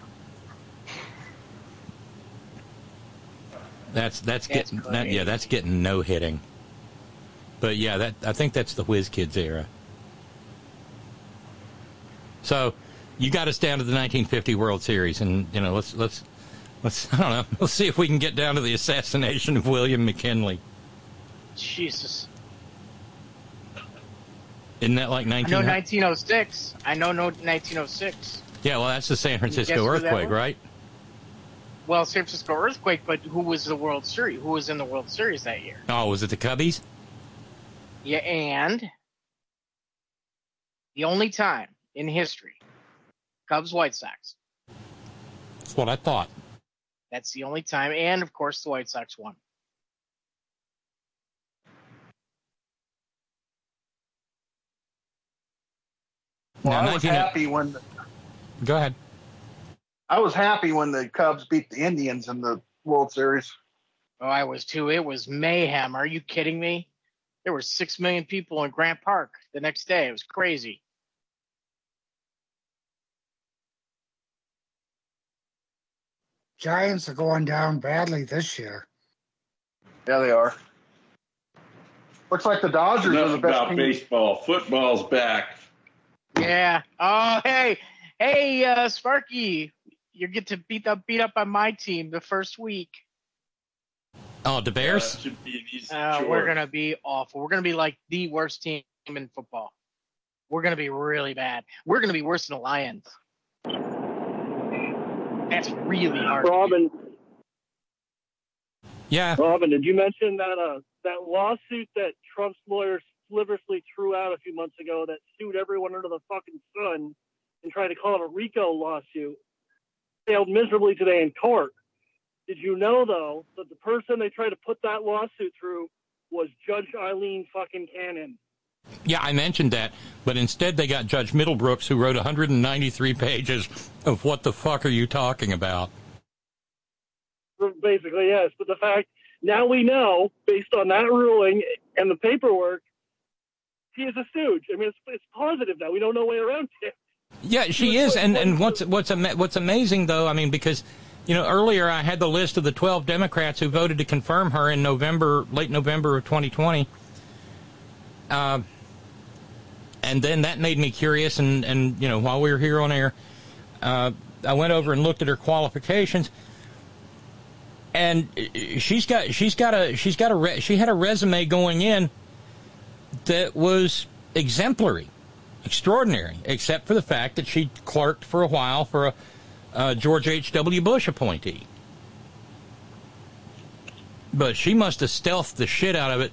That's getting no hitting. But yeah, I think that's the Whiz Kids era. So you got us down to the 1950 World Series, and you know let's I don't know. Let's see if we can get down to the assassination of William McKinley. Jesus. Isn't that like 1906? I know 1906. Yeah, well, that's the San Francisco earthquake, right? Well, San Francisco earthquake, but who was the World Series? Who was in the World Series that year? Oh, was it the Cubbies? Yeah, and the only time in history, Cubs White Sox. That's what I thought. That's the only time, and of course the White Sox won. Well, I was happy when. Go ahead. I was happy when the Cubs beat the Indians in the World Series. Oh, I was too. It was mayhem. Are you kidding me? There were 6 million people in Grant Park the next day. It was crazy. Giants are going down badly this year. Yeah, they are. Looks like the Dodgers are Enough the best about team. baseball. Football's back. Yeah. Oh, hey, Sparky, you get to beat up on my team the first week. Oh, the Bears? That should be an easy We're gonna be awful. We're gonna be like the worst team in football. We're gonna be really bad. We're gonna be worse than the Lions. That's really hard. Robin. Yeah. Robin, did you mention that that lawsuit that Trump's lawyers sliverously threw out a few months ago that sued everyone under the fucking sun and tried to call it a RICO lawsuit failed miserably today in court? Did you know, though, that the person they tried to put that lawsuit through was Judge Eileen fucking Cannon? Yeah, I mentioned that, but instead they got Judge Middlebrooks, who wrote 193 pages of what the fuck are you talking about? Basically, yes. But the fact, now we know, based on that ruling and the paperwork, she is a stooge. I mean, it's positive now. We don't know way around it. Yeah, she is. And what's amazing, though, I mean, because, you know, earlier I had the list of the 12 Democrats who voted to confirm her in late November of 2020. And then that made me curious, and you know, while we were here on air, I went over and looked at her qualifications, and she had a resume going in that was exemplary, extraordinary, except for the fact that she clerked for a while for a George H.W. Bush appointee. But she must have stealthed the shit out of it.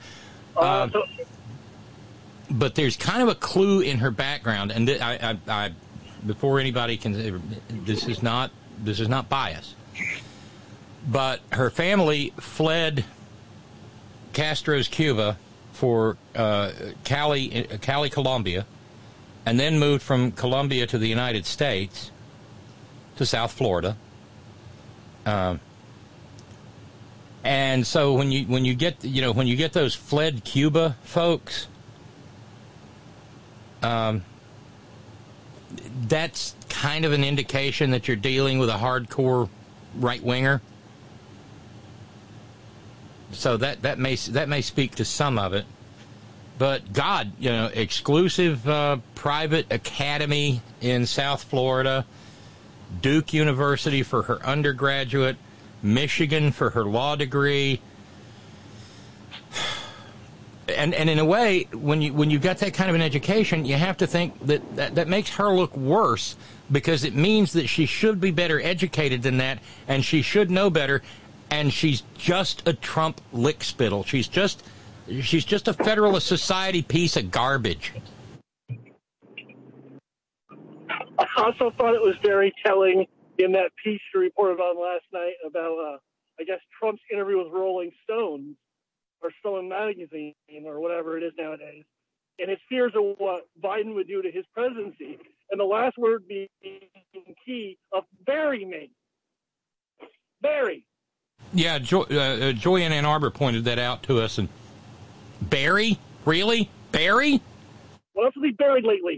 But there's kind of a clue in her background, and I before anybody can, this is not bias, but her family fled Castro's Cuba for Cali, Colombia, and then moved from Colombia to the United States, to South Florida. And so when you get those fled Cuba folks, that's kind of an indication that you're dealing with a hardcore right-winger. So that may speak to some of it. But God, you know, exclusive private academy in South Florida, Duke University for her undergraduate, Michigan for her law degree. And in a way, when you got that kind of an education, you have to think that makes her look worse, because it means that she should be better educated than that, and she should know better, and she's just a Trump lickspittle. She's just a Federalist Society piece of garbage. I also thought it was very telling in that piece you reported on last night about, I guess, Trump's interview with Rolling Stone, or Stone Magazine, or whatever it is nowadays, and his fears of what Biden would do to his presidency. And the last word being key of bury me. Bury. Yeah, Joy in Ann Arbor pointed that out to us. And Barry? Really? Barry? What else has he buried lately?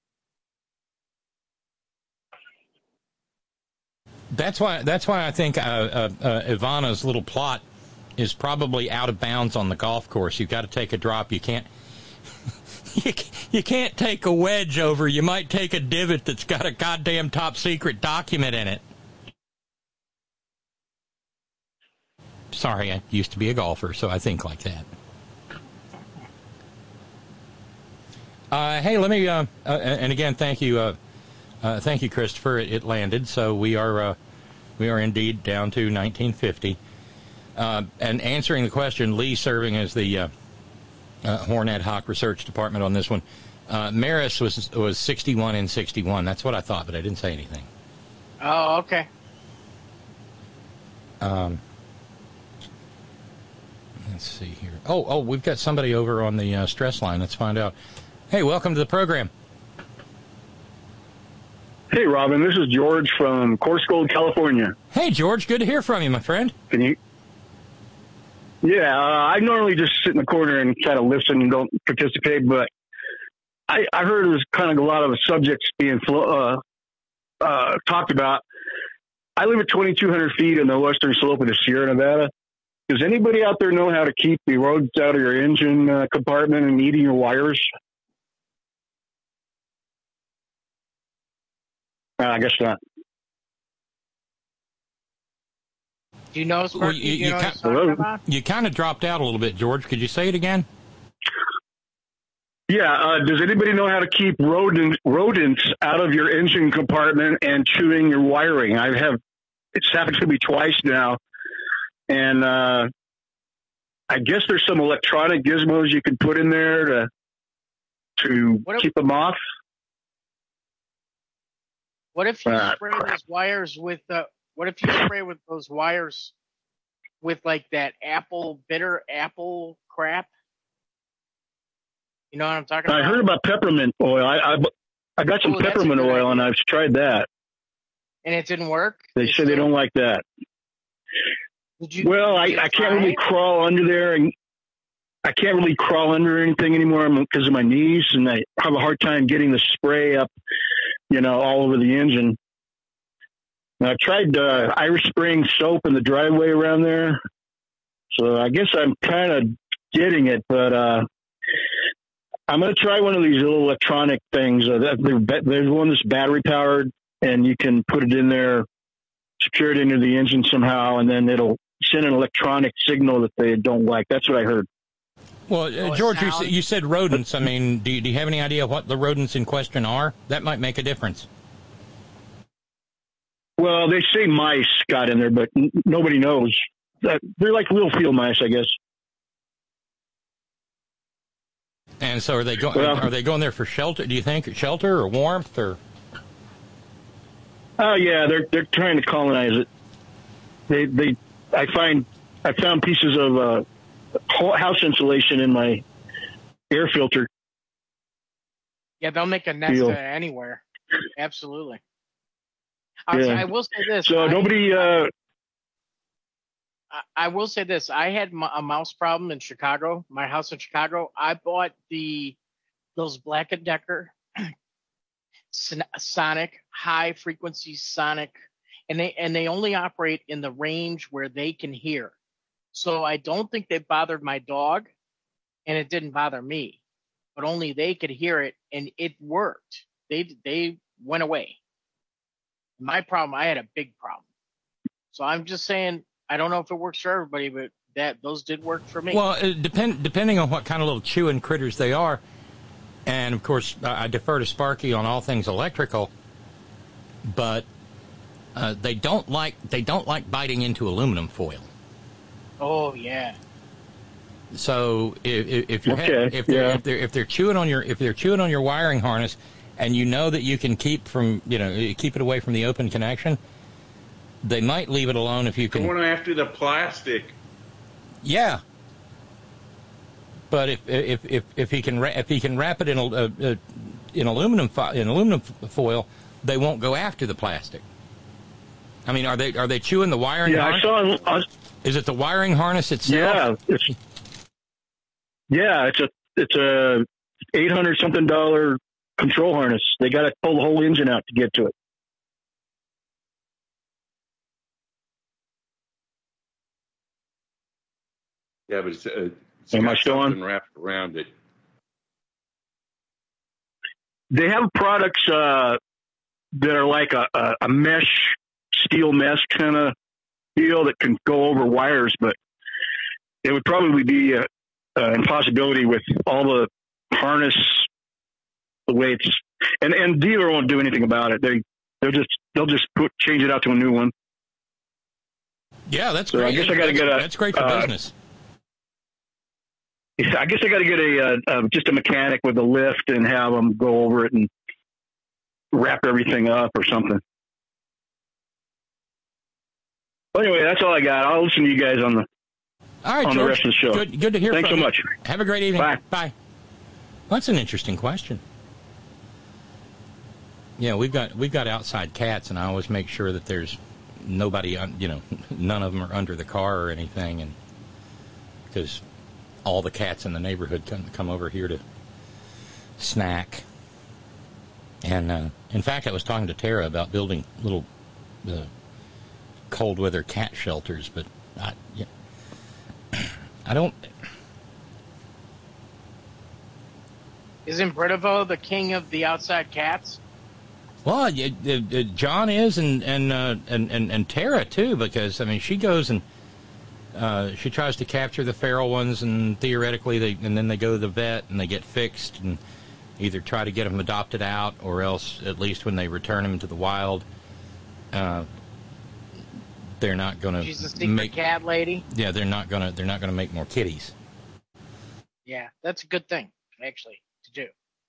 That's why I think Ivana's little plot is probably out of bounds on the golf course. You've got to take a drop. You can't you can't take a wedge over. You might take a divot that's got a goddamn top secret document in it. Sorry, I used to be a golfer, so I think like that. Hey, let me and again, thank you, Christopher. It landed, so we are indeed down to 1950. And answering the question, Lee serving as the Horn Ad Hoc Research Department on this one. Maris was 61 and 61. That's what I thought, but I didn't say anything. Oh, okay. Let's see here. Oh, we've got somebody over on the stress line. Let's find out. Hey, welcome to the program. Hey, Robin. This is George from Coarse Gold, California. Hey, George. Good to hear from you, my friend. Can you? Yeah, I normally just sit in the corner and kind of listen and don't participate, but I heard there's kind of a lot of subjects being talked about. I live at 2,200 feet in the western slope of the Sierra Nevada, Does anybody out there know how to keep the roads out of your engine compartment and eating your wires? I guess not. Do you know, Sparky? You know what I'm talking about? You kind of dropped out a little bit, George. Could you say it again? Yeah. Does anybody know how to keep rodents out of your engine compartment and chewing your wiring? It's happened to me twice now. And I guess there's some electronic gizmos you can put in there to keep them off. What if you spray those wires with what if you spray with those wires with like that bitter apple crap? You know what I'm talking about? I heard about peppermint oil. I got some peppermint oil and I've tried that. And it didn't work? They say they don't like that. I can't really crawl under there, and I can't really crawl under anything anymore because of my knees, and I have a hard time getting the spray up, all over the engine. And I tried Irish Spring soap in the driveway around there, so I guess I'm kind of getting it, but I'm going to try one of these little electronic things. There's one that's battery powered, and you can put it in there, secure it into the engine somehow, and then it'll send an electronic signal that they don't like. That's what I heard. Well, George, you said rodents. I mean, do you have any idea what the rodents in question are? That might make a difference. Well, they say mice got in there, but nobody knows. They're like little field mice, I guess. And so are they going there for shelter? Do you think shelter or warmth or? Oh yeah, they're trying to colonize it. I found pieces of house insulation in my air filter. Yeah, they'll make a nest anywhere. Absolutely. I will say this. So nobody. I will say this. I had a mouse problem in Chicago. My house in Chicago. I bought those Black & Decker sonic, high frequency sonic, and they only operate in the range where they can hear. So I don't think they bothered my dog, and it didn't bother me, but only they could hear it, and it worked. They went away. My problem, I had a big problem. So I'm just saying, I don't know if it works for everybody, but those did work for me. Well, depending on what kind of little chewing critters they are. And, of course, I defer to Sparky on all things electrical, but they don't like biting into aluminum foil. Oh yeah. So if they're chewing on your wiring harness, and you know that you can keep it away from the open connection, they might leave it alone if you can. Going after the plastic. Yeah. But if he can wrap it in aluminum foil, they won't go after the plastic. I mean, are they chewing the wiring? Yeah, harness? Is it the wiring harness itself? Yeah, it's a $800 something control harness. They got to pull the whole engine out to get to it. Yeah, but it's Am I got still something on? wrapped around it. They have products that are like a mesh, steel mesh kind of deal that can go over wires, but it would probably be an impossibility with all the harness, the way it's, and dealer won't do anything about it. They'll just change it out to a new one. Yeah, that's so great. I guess I got to get that's great for business. I guess I got to get just a mechanic with a lift and have them go over it and wrap everything up or something. Well, anyway, that's all I got. I'll listen to you guys on George, the rest of the show. Good to hear Thanks from so you. much. Have a great evening. Bye. Bye. Well, that's an interesting question. Yeah, we've got outside cats, and I always make sure that there's nobody, none of them are under the car or anything, and because all the cats in the neighborhood come over here to snack. And in fact, I was talking to Tara about building little cold weather cat shelters, but Isn't Britovo the king of the outside cats? Well, John is, and Tara too, because I mean, she goes and she tries to capture the feral ones, and theoretically, then they go to the vet and they get fixed, and either try to get them adopted out, or else at least when they return them to the wild, they're not going to. She's a secret cat lady. Yeah, they're not going to make more kitties. Yeah, that's a good thing, actually, to do.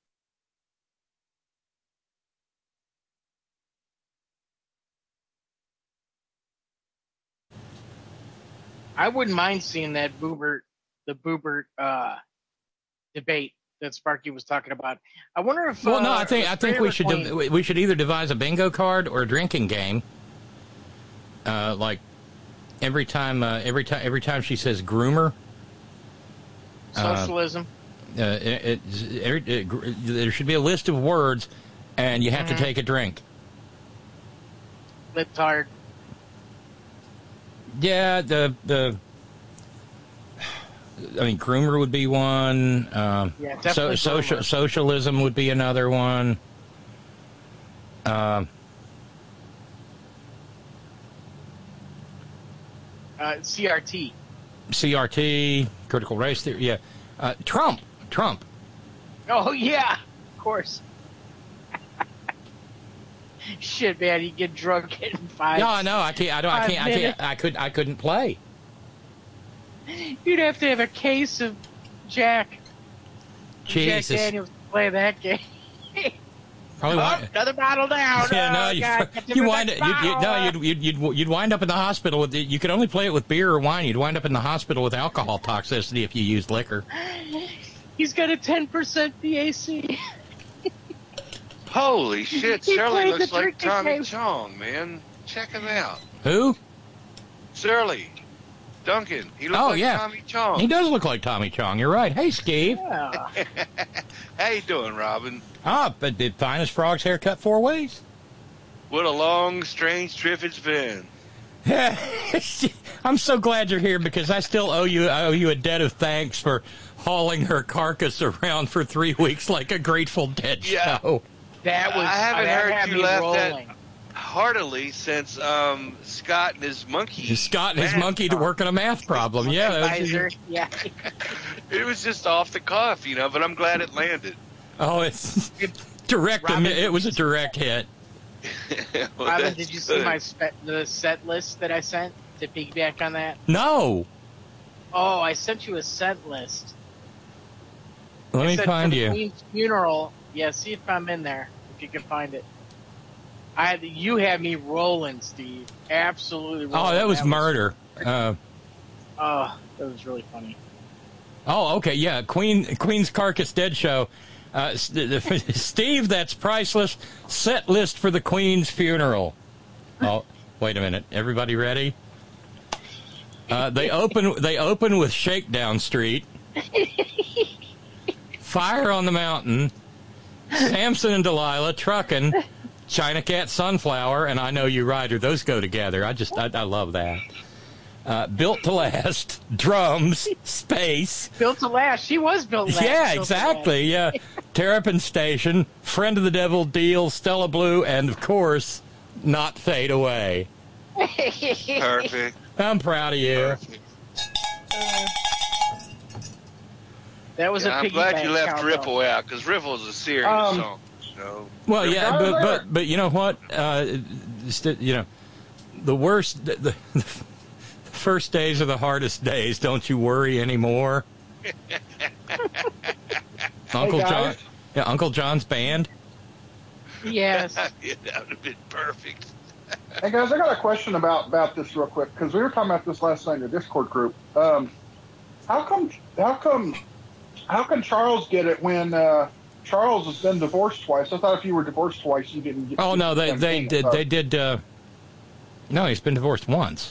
I wouldn't mind seeing the Boobert debate that Sparky was talking about. I wonder if. Well, no, I think we should either devise a bingo card or a drinking game. Like every time she says groomer. Socialism. There should be a list of words, and you have to take a drink. Libtard. Yeah, I mean, groomer would be one. Yeah, definitely. Socialism would be another one. CRT. CRT, critical race theory. Yeah, Trump. Oh yeah, of course. Shit, man, you get drunk in 5. No, no, I couldn't play. You'd have to have a case of Jack Jesus. Daniels to play that game. Probably another bottle down. Yeah, you'd wind up in the hospital with. You could only play it with beer or wine. You'd wind up in the hospital with alcohol toxicity if you used liquor. He's got a 10% BAC. Holy shit, Shirley looks like Tommy Chong, man. Check him out. Who? Shirley. Duncan. He looks like Tommy Chong. He does look like Tommy Chong. You're right. Hey, Steve. Yeah. How you doing, Robin? But the finest frog's haircut 4 ways. What a long, strange trip it's been. I'm so glad you're here because I still owe you a debt of thanks for hauling her carcass around for 3 weeks like a Grateful Dead show. That was. I haven't heard you laugh rolling. that heartily since Scott and his monkey. Scott and his monkey to work on a math problem. Yeah. Yeah. It was just off the cuff, but I'm glad it landed. Oh, it's direct. Robin, it was a direct hit. Well, Robin, did you see the set list that I sent to piggyback on that? No. Oh, I sent you a set list. Let me find for the you. Queen's funeral. Yeah, see if I'm in there. If you can find it. You had me rolling, Steve. Absolutely rolling. Oh, that was murder. That was really funny. Oh, okay, yeah. Queen's Carcass Dead show. Steve, that's priceless. Set list for the Queen's funeral. Oh, wait a minute. Everybody ready? They open with Shakedown Street. Fire on the Mountain. Samson and Delilah, Truckin', China Cat, Sunflower, and I Know You Rider. Those go together. I love that. Built to Last, Drums, Space. Built to Last. She was built to last. Yeah, exactly. Yeah. Terrapin Station, Friend of the Devil, Deal, Stella Blue, and, of course, Not Fade Away. Perfect. I'm proud of you. Perfect. That was I'm glad you left Ripple out, because Ripple is a serious song. Well, yeah, but you know what? The worst, the first days are the hardest days. Don't you worry anymore. Uncle John's band. Yes. Yeah, that would have been perfect. Hey guys, I got a question about this real quick because we were talking about this last night in the Discord group. How come Charles get it when Charles has been divorced twice? I thought if you were divorced twice, you didn't get. Oh no, they did. No, he's been divorced once.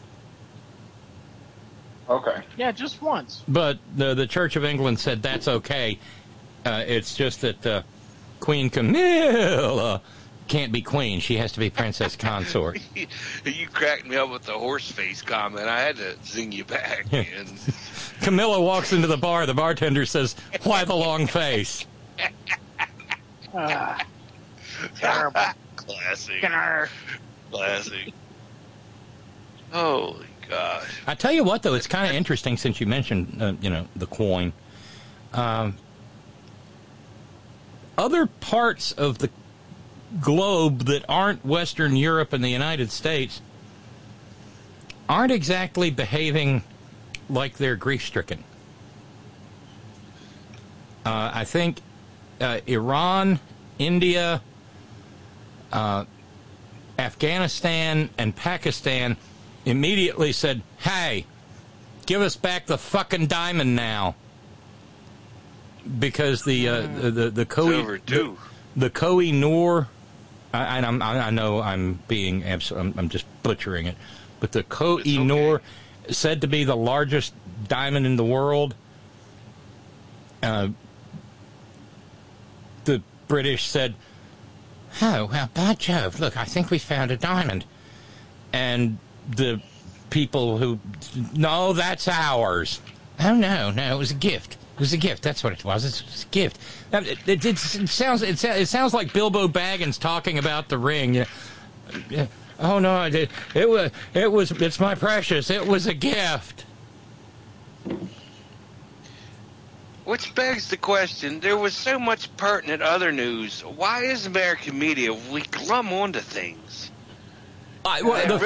Okay. Yeah, just once. But the Church of England said that's okay. It's just that Queen Camilla can't be queen. She has to be princess consort. You cracked me up with the horse face comment. I had to zing you back, man. Camilla walks into the bar. The bartender says, "Why the long face?" Terrible. Classic. Classic. Holy gosh. I tell you what, though, it's kind of interesting since you mentioned, the coin. Other parts of the globe that aren't Western Europe and the United States aren't exactly behaving like they're grief-stricken. I think Iran, India, Afghanistan, and Pakistan immediately said, "Hey, give us back the fucking diamond now," because the Koh-i-Noor, I know I'm being I'm just butchering it, but the Koh-i-Noor, said to be the largest diamond in the world. The British said, "Oh, well, by Jove, look, I think we found a diamond." And the people who, "No, that's ours." "Oh, no, it was a gift. It was a gift. That's what it was. It was a gift." It sounds like Bilbo Baggins talking about the ring. "Oh, no, it's my precious. It was a gift." Which begs the question, there was so much pertinent other news. Why is American media, we glum onto things? The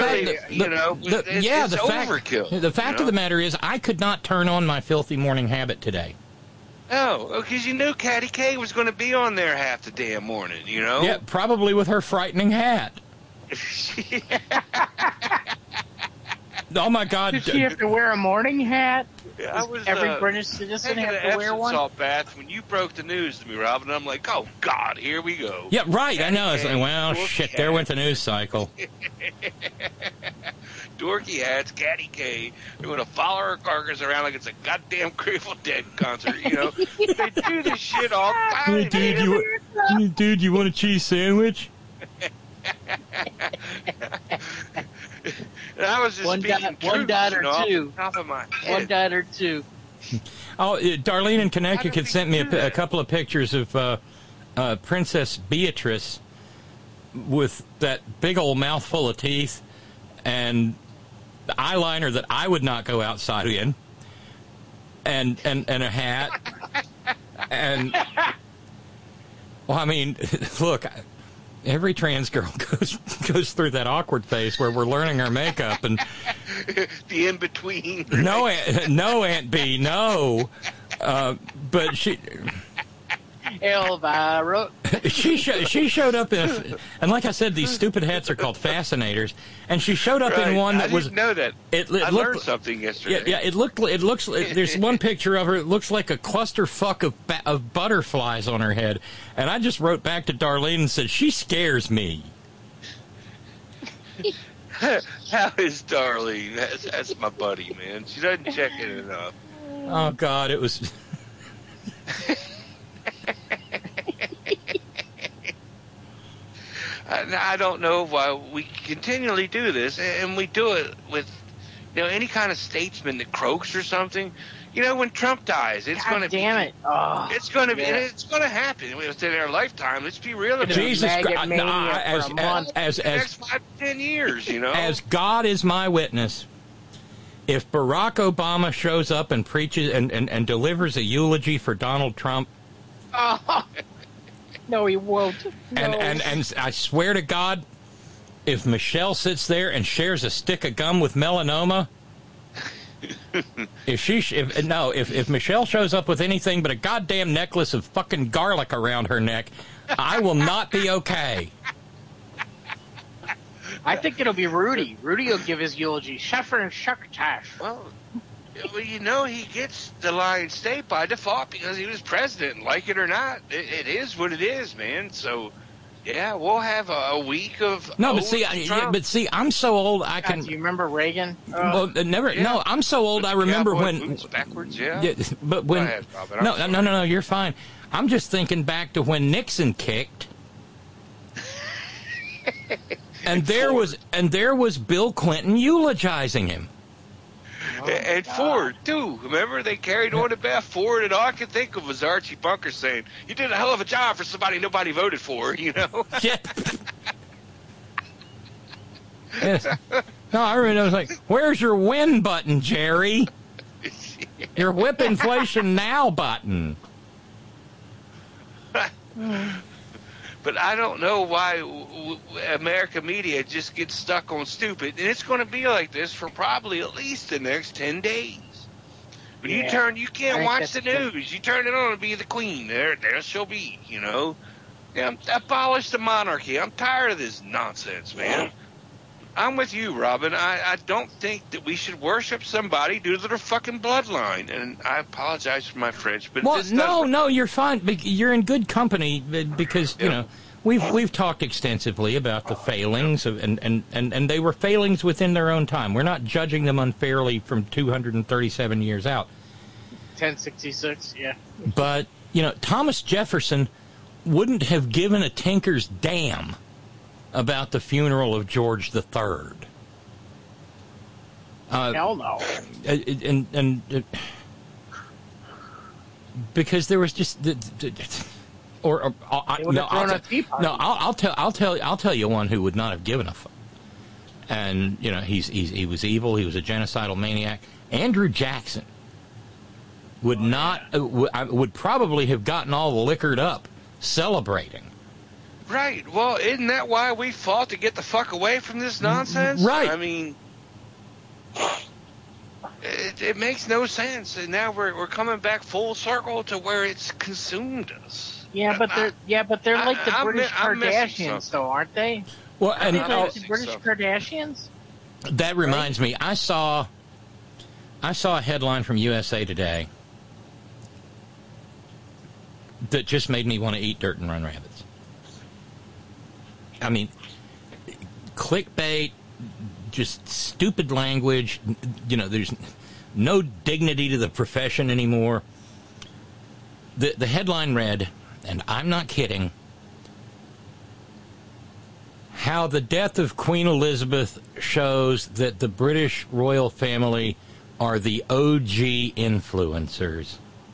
fact of the matter is, I could not turn on my filthy morning habit today. Oh, because you knew Katty K was going to be on there half the damn morning, you know? Yeah, probably with her frightening hat. Oh, my God. Did she have to wear a morning hat? I was, every British citizen have to wear one? Salt bath when you broke the news to me, Robin. I'm like, oh, God, here we go. Yeah, right. I know. It's like, well, shit, there went the news cycle. Dorky hats, Katty K. They're going to follow her carcass around like it's a goddamn Grateful Dead concert, you know? They do this shit all the time. Hey, dude, you want a cheese sandwich? And I was just one dot or two. Top of my head. 1 dot or 2. Oh, Darlene in Connecticut sent me a couple of pictures of Princess Beatrice with that big old mouthful of teeth and the eyeliner that I would not go outside in, and a hat, and well, I mean, look. Every trans girl goes through that awkward phase where we're learning our makeup and the in between. Right? No, Aunt B, no. But she, Elvira, she showed up in, and like I said, these stupid hats are called fascinators, and she showed up in one that was. I didn't know that. I learned something yesterday. Yeah, it looks. There's one picture of her. It looks like a clusterfuck of butterflies on her head, and I just wrote back to Darlene and said she scares me. How is Darlene? That's my buddy, man. She doesn't check in enough. Oh God, it was. I don't know why we continually do this, and we do it with, any kind of statesman that croaks or something. When Trump dies, it's going to be. Damn it! Oh, it's going to be. It's going to happen within our lifetime. Let's be real about it. Jesus Christ! As the next 5 to 10 years, As God is my witness, if Barack Obama shows up and preaches and delivers a eulogy for Donald Trump. Oh. No, he won't. No. And I swear to God, if Michelle sits there and shares a stick of gum with melanoma, if Michelle shows up with anything but a goddamn necklace of fucking garlic around her neck, I will not be okay. I think it'll be Rudy. Rudy will give his eulogy. Sheffer and Shucktash. Well, he gets the Lion State by default because he was president. Like it or not, it is what it is, man. So, yeah, we'll have a week of. No, but see, I'm so old I can. Do you remember Reagan? Well, never. Yeah. No, I'm so old I remember when. Backwards, yeah. But when. Go ahead, no, you're fine. I'm just thinking back to when Nixon kicked. And there was Bill Clinton eulogizing him. And Ford, too. Remember, they carried on about Ford, and all I could think of was Archie Bunker saying, "You did a hell of a job for somebody nobody voted for," you know? Yeah. Yes. No, I remember, I was like, where's your win button, Jerry? Your whip inflation now button. But I don't know why American media just gets stuck on stupid. And it's going to be like this for probably at least the next 10 days. When you can't watch the news. You turn it on and be the queen. There she'll be, you know. Yeah, abolish the monarchy. I'm tired of this nonsense, man. I'm with you, Robin. I don't think that we should worship somebody due to their fucking bloodline. And I apologize for my French, but no, you're fine. You're in good company because you know we've talked extensively about the failings and they were failings within their own time. We're not judging them unfairly from 237 years out. 1066, yeah. But you know, Thomas Jefferson wouldn't have given a tinker's damn about the funeral of George III. Hell no. Because there was just I'll tell you one who would not have given a fuck. And you know, he was evil. He was a genocidal maniac. Andrew Jackson would probably have gotten all liquored up celebrating. Right. Well, isn't that why we fought to get the fuck away from this nonsense? Right. I mean, it makes no sense, and now we're coming back full circle to where it's consumed us. Yeah, but they're like the British Kardashians, though, aren't they? Well, and the British Kardashians. That reminds me, I saw a headline from USA Today that just made me want to eat dirt and run rabbits. I mean, clickbait, just stupid language. You know, there's no dignity to the profession anymore. The headline read, and I'm not kidding, how the death of Queen Elizabeth shows that the British royal family are the OG influencers.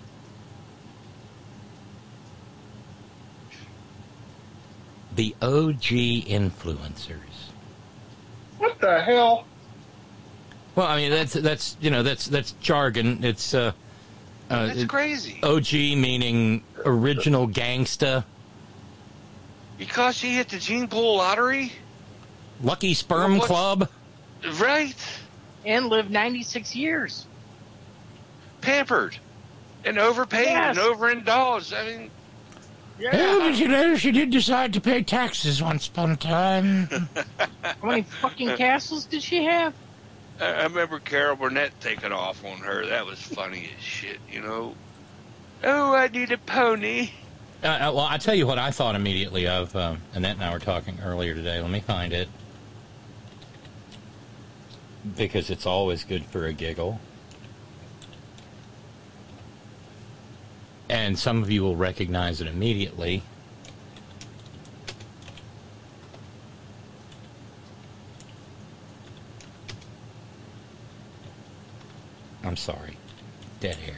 The OG influencers. What the hell? Well, I mean that's jargon. It's that's crazy. OG meaning original gangsta. Because she hit the gene pool lottery. Lucky Sperm Club. Right. And lived 96 years. Pampered and overpaid and overindulged. I mean. Yeah, but you know, she did decide to pay taxes once upon a time. How many fucking castles did she have? I remember Carol Burnett taking off on her. That was funny as shit, you know. Oh, I need a pony. Well, I tell you what I thought immediately of. Annette and I were talking earlier today. Let me find it. Because it's always good for a giggle. And some of you will recognize it immediately. I'm sorry. Dead air.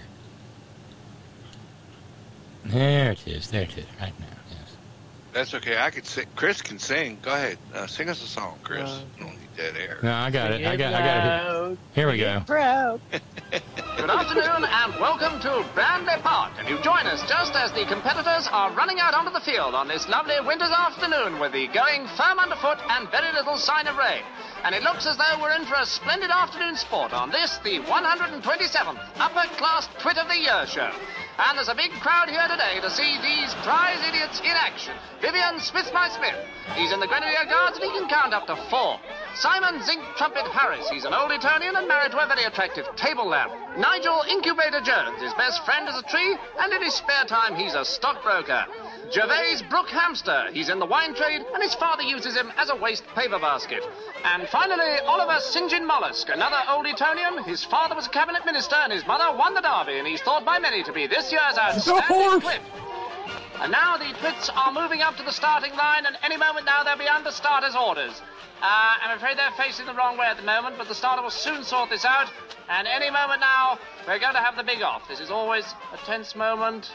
There it is. There it is. Right now. Yes. That's okay. I could sing. Chris can sing. Go ahead. Sing us a song, Chris. Don't need dead air. No, I got it. I got it. Here we go. Proud. Good afternoon and welcome to Brandy Park. And you join us just as the competitors are running out onto the field on this lovely winter's afternoon with the going firm underfoot and very little sign of rain. And it looks as though we're in for a splendid afternoon sport on this, the 127th Upper Class Twit of the Year show. And there's a big crowd here today to see these prize idiots in action. Vivian Smith-my-Smith. He's in the Grenadier Guards and he can count up to 4. Simon Zinc Trumpet Harris. He's an old Etonian and married to a very attractive table lamp. Nigel Incubator Jones. His best friend is a tree, and in his spare time he's a stockbroker. Gervais Brook Hamster. He's in the wine trade, and his father uses him as a waste paper basket. And finally, Oliver St. John Mollusk, another old Etonian. His father was a cabinet minister, and his mother won the Derby, and he's thought by many to be this year's outstanding twit. And now the Twits are moving up to the starting line, and any moment now they'll be under starters' orders. I'm afraid they're facing the wrong way at the moment, but the starter will soon sort this out. And any moment now, we're going to have the big off. This is always a tense moment.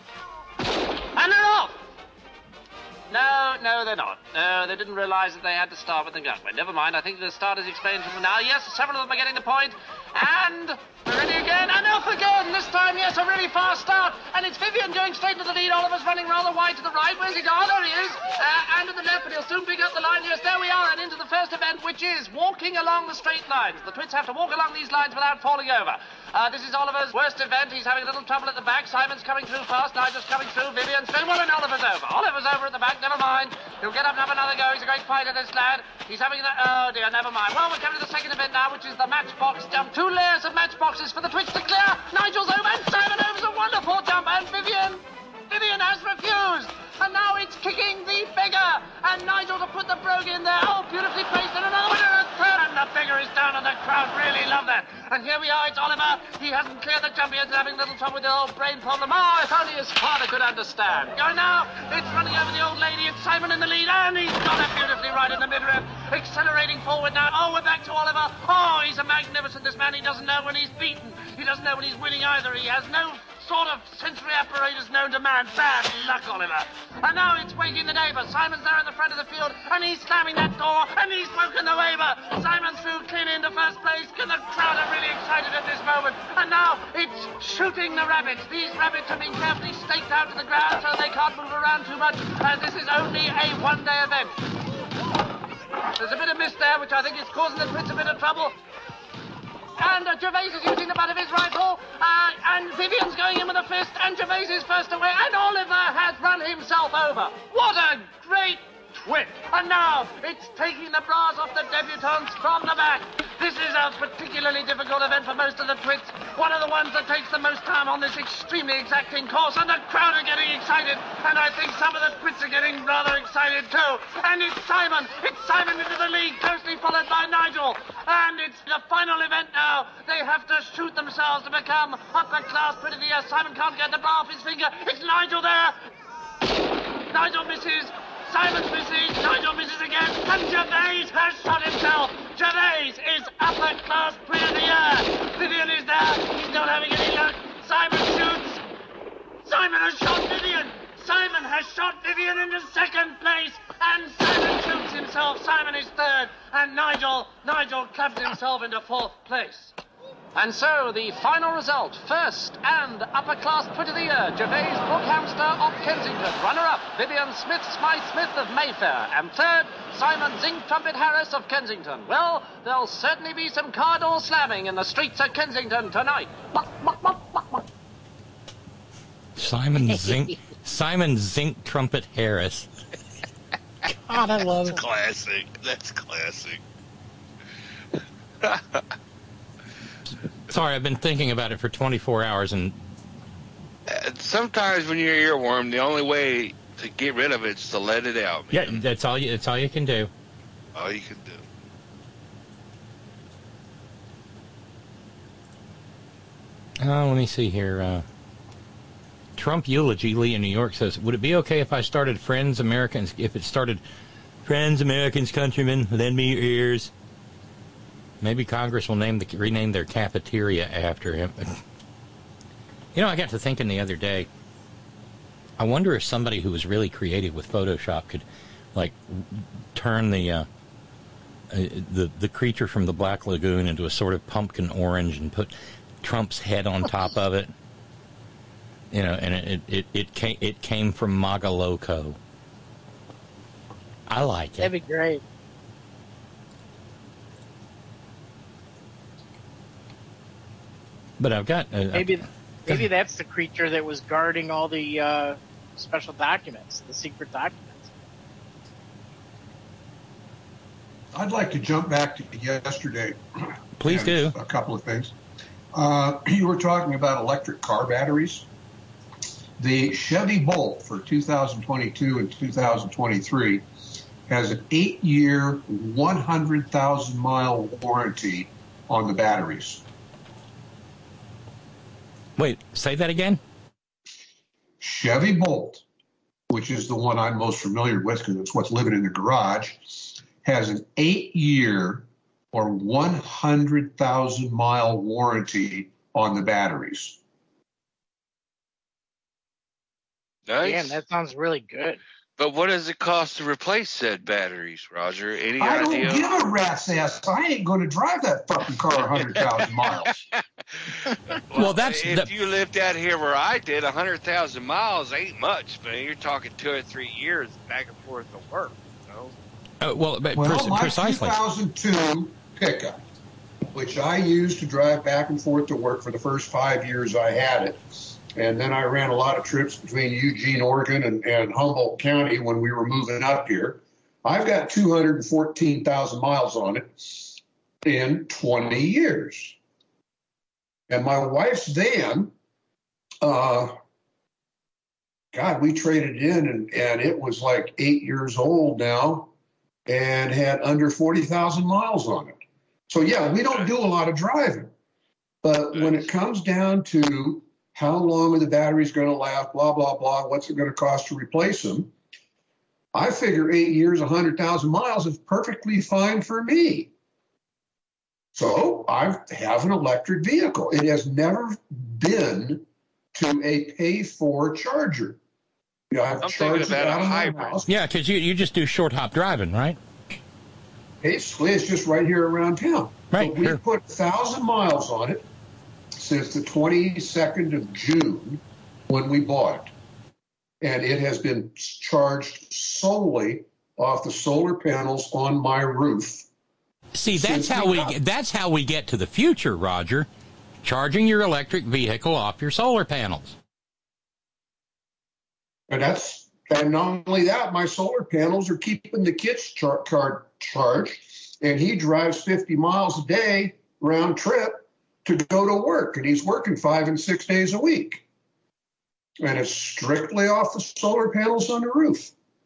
And they're off! No, they're not. No, they didn't realize that they had to start with the gun. But never mind, I think the starters explained to them now. Yes, several of them are getting the point. And we're ready again. And off again. This time, yes, a really fast start. And it's Vivian going straight to the lead. Oliver's running rather wide to the right. Where's he gone? There he is. And to the left, but he'll soon pick up the line. Yes, there we are. And into the first event, which is walking along the straight lines. The Twits have to walk along these lines without falling over. This is Oliver's worst event. He's having a little trouble at the back. Simon's coming through fast. Nigel's coming through. Vivian's very well, and Oliver's over. Oliver's over at the back. Never mind. He'll get up and have another go. He's a great fighter, this lad. He's having that. Oh, dear, never mind. Well, we're coming to the second event now, which is the matchbox jump. 2 layers of matchboxes for the Twits to clear. Nigel's over, and Simon over's a wonderful jump. And Vivian has refused. And now it's kicking the beggar. And Nigel to put the brogue in there. Oh, beautifully placed. And another one and a third. And the beggar is down, and the crowd really love that. And here we are. It's Oliver. He hasn't cleared the jump yet. He's having a little trouble with the old brain problem. Oh, if only his father could understand. Going now. It's running over the old lady. It's Simon in the lead. And he's got it beautifully right in the midriff. Accelerating forward now. Oh, we're back to Oliver. Oh, he's a magnificent, this man. He doesn't know when he's beaten. He doesn't know when he's winning either. He has no sort of sensory apparatus known to man. Bad luck, Oliver. And now it's waking the neighbour. Simon's there in the front of the field, and he's slamming that door, and he's broken the waiver. Simon's through clean into first place, and the crowd are really excited at this moment. And now it's shooting the rabbits. These rabbits have been carefully staked out to the ground so they can't move around too much, as this is only a one-day event. There's a bit of mist there, which I think is causing the Twits a bit of trouble. And Gervais is using the butt of his rifle, and Vivian's going in with a fist, and Gervais is first away, and Oliver has run himself over. What a great Twit! And now it's taking the bras off the debutantes from the back. This is a particularly difficult event for most of the Twits. One of the ones that takes the most time on this extremely exacting course, and the crowd are getting excited, and I think some of the Twits are getting rather excited too. And it's Simon into the lead, closely followed by Nigel. And it's the final event now. They have to shoot themselves to become upper class pretty of the year. Simon can't get the bar off his finger. It's Nigel there. Nigel misses. Simon misses, Nigel misses again, and Gervais has shot himself. Gervais is upper class Prix of the Year. Vivian is there, he's not having any luck. Simon shoots. Simon has shot Vivian. Simon has shot Vivian into second place, and Simon shoots himself. Simon is third, and Nigel clubs himself into fourth place. And so, the final result, first and upper class Prix of the Year, Gervais Brookhamster of Kensington. Runner-up, Vivian Smith of Mayfair. And third, Simon Zinc Trumpet Harris of Kensington. Well, there'll certainly be some car door slamming in the streets of Kensington tonight. Simon Zinc Trumpet Harris. God, I love it. Classic. That's classic. Sorry, I've been thinking about it for 24 hours, and sometimes when you're earworm, the only way to get rid of it is to let it out. Man. Yeah, that's all you can do. All you can do. Let me see here. Trump eulogy. Lee in New York says, "Would it be okay if I started Friends Americans? If it started Friends Americans Countrymen, lend me your ears." Maybe Congress will rename their cafeteria after him. You know, I got to thinking the other day, I wonder if somebody who was really creative with Photoshop could, like, turn the creature from the Black Lagoon into a sort of pumpkin orange and put Trump's head on top of it. You know, and it came from MAGA Loco. I like it. That'd be great. But I've got... maybe that's the creature that was guarding all the special documents, the secret documents. I'd like to jump back to yesterday. Please do. A couple of things. You were talking about electric car batteries. The Chevy Bolt for 2022 and 2023 has an 8-year, 100,000-mile warranty on the batteries. Wait, say that again? Chevy Bolt which is the one I'm most familiar with because it's what's living in the garage, has an 8-year or 100,000-mile warranty on the batteries. Nice. Damn, that sounds really good. But what does it cost to replace said batteries, Roger? Any I idea? don't give a rat's ass. I ain't going to drive that fucking car 100,000 miles. Well, if you lived out here where I did, 100,000 miles ain't much, but you're talking 2 or 3 years back and forth to work. So. My precisely. 2002 pickup, which I used to drive back and forth to work for the first 5 years I had it. And then I ran a lot of trips between Eugene, Oregon, and Humboldt County when we were moving up here. I've got 214,000 miles on it in 20 years. And my wife's van, we traded in, and it was like 8 years old now and had under 40,000 miles on it. So, yeah, we don't do a lot of driving. But when it comes down to how long are the batteries going to last, blah, blah, blah, what's it going to cost to replace them, I figure 8 years, 100,000 miles is perfectly fine for me. So I have an electric vehicle. It has never been to a pay-for charger. I've charged it out of my house. Yeah, because you just do short hop driving, right? Basically, it's just right here around town. Right. But we put 1,000 miles on it since the 22nd of June when we bought it. And it has been charged solely off the solar panels on my roof. See, that's how we get to the future, Roger. Charging your electric vehicle off your solar panels. And not only that, my solar panels are keeping the kid's car charged, and he drives 50 miles a day round trip to go to work, and he's working 5 and 6 days a week. And it's strictly off the solar panels on the roof.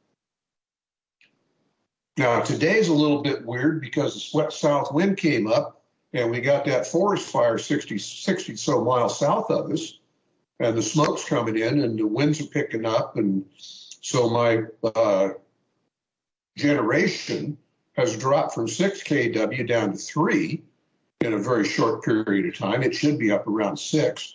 Now, today's a little bit weird because the sweat south wind came up, and we got that forest fire 60 so miles south of us, and the smoke's coming in, and the winds are picking up, and so my generation has dropped from 6 kW down to 3 in a very short period of time. It should be up around 6.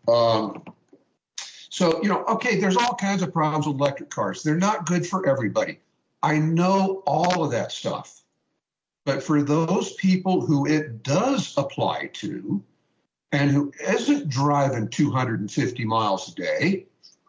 So, there's all kinds of problems with electric cars. They're not good for everybody. I know all of that stuff. But for those people who it does apply to and who isn't driving 250 miles a day,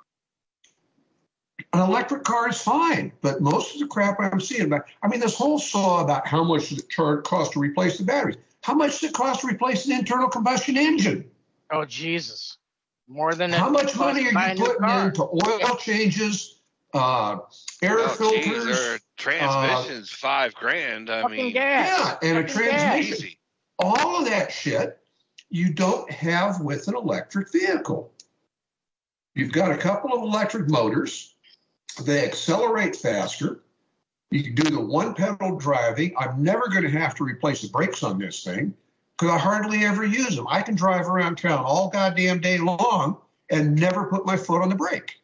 an electric car is fine. But most of the crap I'm seeing, this whole saw about how much does it cost to replace the batteries. How much does it cost to replace an internal combustion engine? Oh, Jesus. More than how much money are you putting into oil changes, air filters? Their transmission's $5,000. I mean, yeah, and a transmission. Easy. All of that shit you don't have with an electric vehicle. You've got a couple of electric motors. They accelerate faster. You can do the one-pedal driving. I'm never going to have to replace the brakes on this thing because I hardly ever use them. I can drive around town all goddamn day long and never put my foot on the brake.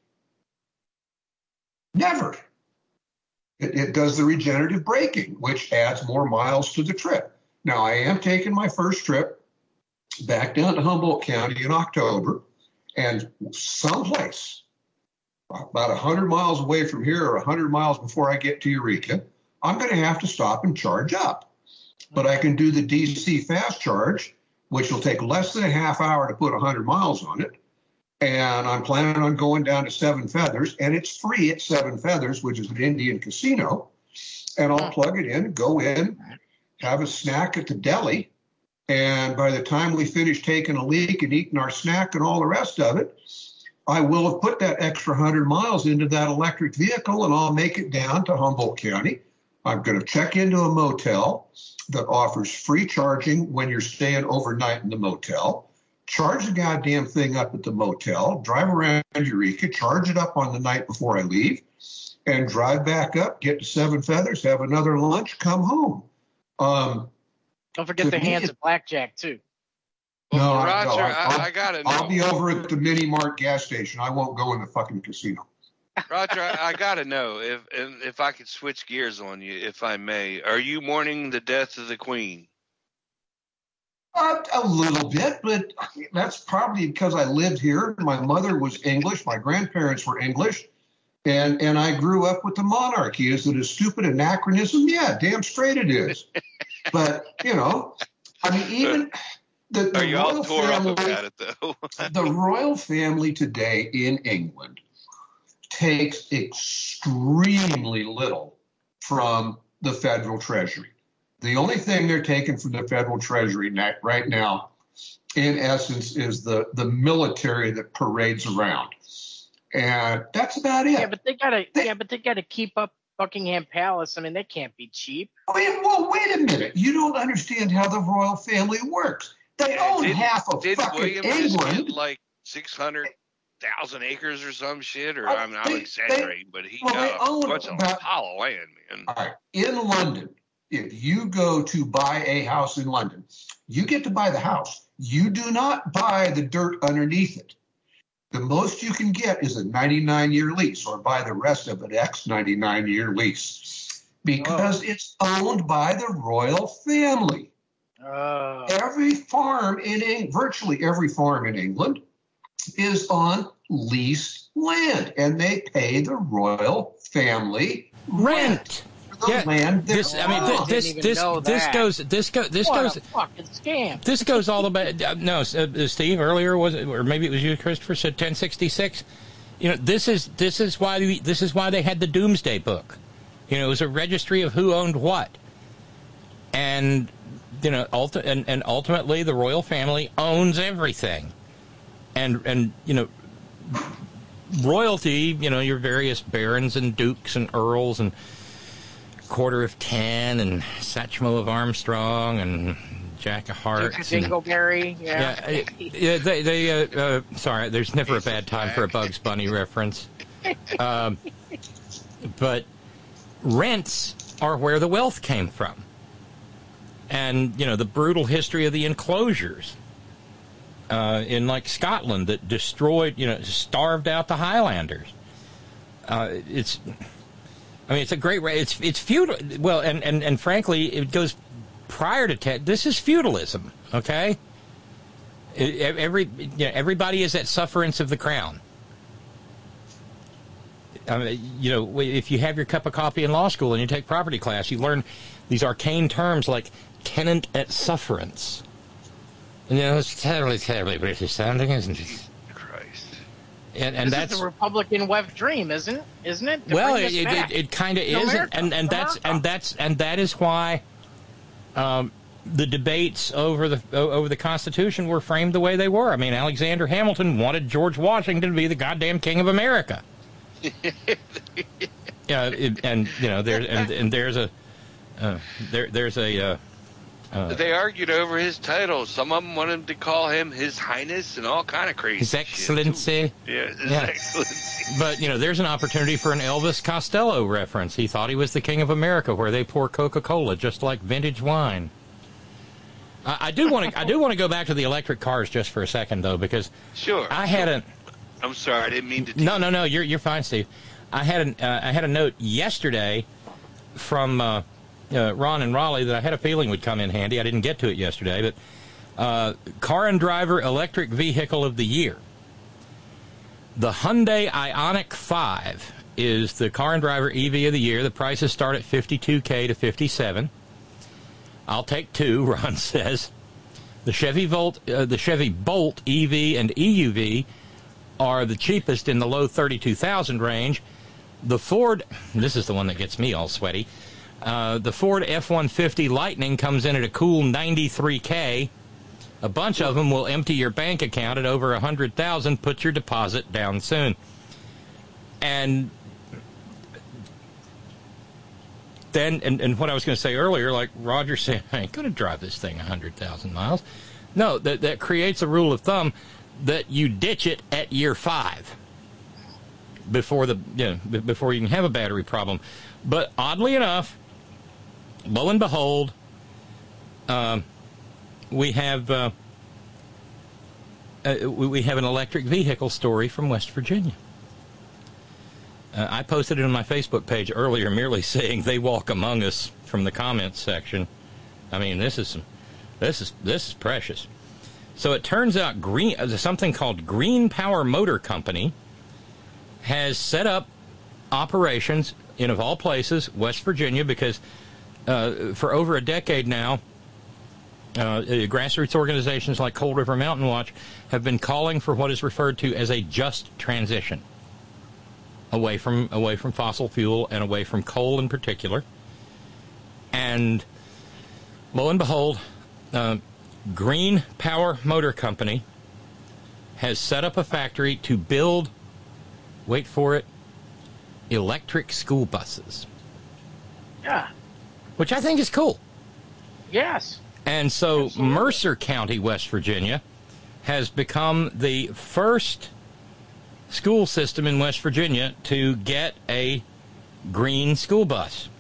Never. It does the regenerative braking, which adds more miles to the trip. Now, I am taking my first trip back down to Humboldt County in October, and someplace about 100 miles away from here or 100 miles before I get to Eureka, I'm going to have to stop and charge up. But I can do the DC fast charge, which will take less than a half hour to put 100 miles on it. And I'm planning on going down to Seven Feathers, and it's free at Seven Feathers, which is an Indian casino. And I'll plug it in, go in, have a snack at the deli. And by the time we finish taking a leak and eating our snack and all the rest of it, I will have put that extra 100 miles into that electric vehicle, and I'll make it down to Humboldt County. I'm going to check into a motel that offers free charging when you're staying overnight in the motel. Charge the goddamn thing up at the motel, drive around Eureka, charge it up on the night before I leave, and drive back up, get to Seven Feathers, have another lunch, come home. Don't forget the hands of blackjack, too. No, Roger, I got it. I'll be over at the Mini Mart gas station. I won't go in the fucking casino. Roger, I got to know if I could switch gears on you, if I may. Are you mourning the death of the Queen? A little bit, but that's probably because I lived here. My mother was English. My grandparents were English. And I grew up with the monarchy. Is it a stupid anachronism? Yeah, damn straight it is. But, I mean, even the royal family, about it, though? The royal family today in England takes extremely little from the federal treasury. The only thing they're taking from the federal treasury right now, in essence, is the military that parades around. And that's about it. Yeah, but they gotta keep up Buckingham Palace. I mean, they can't be cheap. Well, wait a minute. You don't understand how the royal family works. They own half of fucking William England. Get like 600,000 acres or some shit? Or I'm exaggerating, but he got a bunch of hollow land, man. All right. In London, if you go to buy a house in London, you get to buy the house. You do not buy the dirt underneath it. The most you can get is a 99-year lease, or buy the rest of an X 99-year lease, because it's owned by the royal family. Every farm virtually every farm in England is on leased land, and they pay the royal family rent. Yeah, land this goes all the way. No, Steve, earlier was it, or maybe it was you, Christopher, said 1066. This is why they had the Doomsday Book. It was a registry of who owned what, and ultimately the royal family owns everything, and royalty. Your various barons and dukes and earls and Quarter of Ten and Satchmo of Armstrong and Jack of Hearts. Dingleberry, sorry, there's never a bad time for a Bugs Bunny reference. But rents are where the wealth came from. And, the brutal history of the enclosures in, like, Scotland that destroyed, starved out the Highlanders. It's a great way. It's feudal. Well, and frankly, it goes prior to this is feudalism. Okay. Everybody is at sufferance of the crown. If you have your cup of coffee in law school and you take property class, you learn these arcane terms like tenant at sufferance. And it's terribly British sounding, isn't it? And that's the Republican web dream, isn't it? Well, it kind of is, and that is why the debates over the Constitution were framed the way they were. I mean, Alexander Hamilton wanted George Washington to be the goddamn king of America. They argued over his title. Some of them wanted to call him His Highness and all kind of crazy His Excellency. His Excellency. But, there's an opportunity for an Elvis Costello reference. He thought he was the king of America, where they pour Coca-Cola just like vintage wine. I do want to go back to the electric cars just for a second, though, because I'm sorry, I didn't mean to. No, you're fine, Steve. I had a note yesterday from Ron and Raleigh that I had a feeling would come in handy. I didn't get to it yesterday, but Car and Driver Electric Vehicle of the Year. The Hyundai Ioniq 5 is the Car and Driver EV of the Year. The prices start at $52K to $57. I'll take two, Ron says. The Chevy Bolt EV and EUV are the cheapest in the low $32,000 range. The Ford, this is the one that gets me all sweaty. The Ford F-150 Lightning comes in at a cool $93K. A bunch of them will empty your bank account at over $100,000. Put your deposit down soon. And then, and what I was going to say earlier, like Roger said, I ain't going to drive this thing 100,000 miles. No, that creates a rule of thumb that you ditch it at year 5 before before you can have a battery problem. But oddly enough, lo and behold, we have an electric vehicle story from West Virginia. I posted it on my Facebook page earlier, merely saying they walk among us from the comments section. I mean, this is precious. So it turns out something called Green Power Motor Company has set up operations in, of all places, West Virginia, because for over a decade now, grassroots organizations like Cold River Mountain Watch have been calling for what is referred to as a just transition away from fossil fuel and away from coal in particular. And lo and behold, Green Power Motor Company has set up a factory to build, wait for it, electric school buses. Yeah. Which I think is cool. Yes. And so Mercer County, West Virginia, has become the first school system in West Virginia to get a green school bus.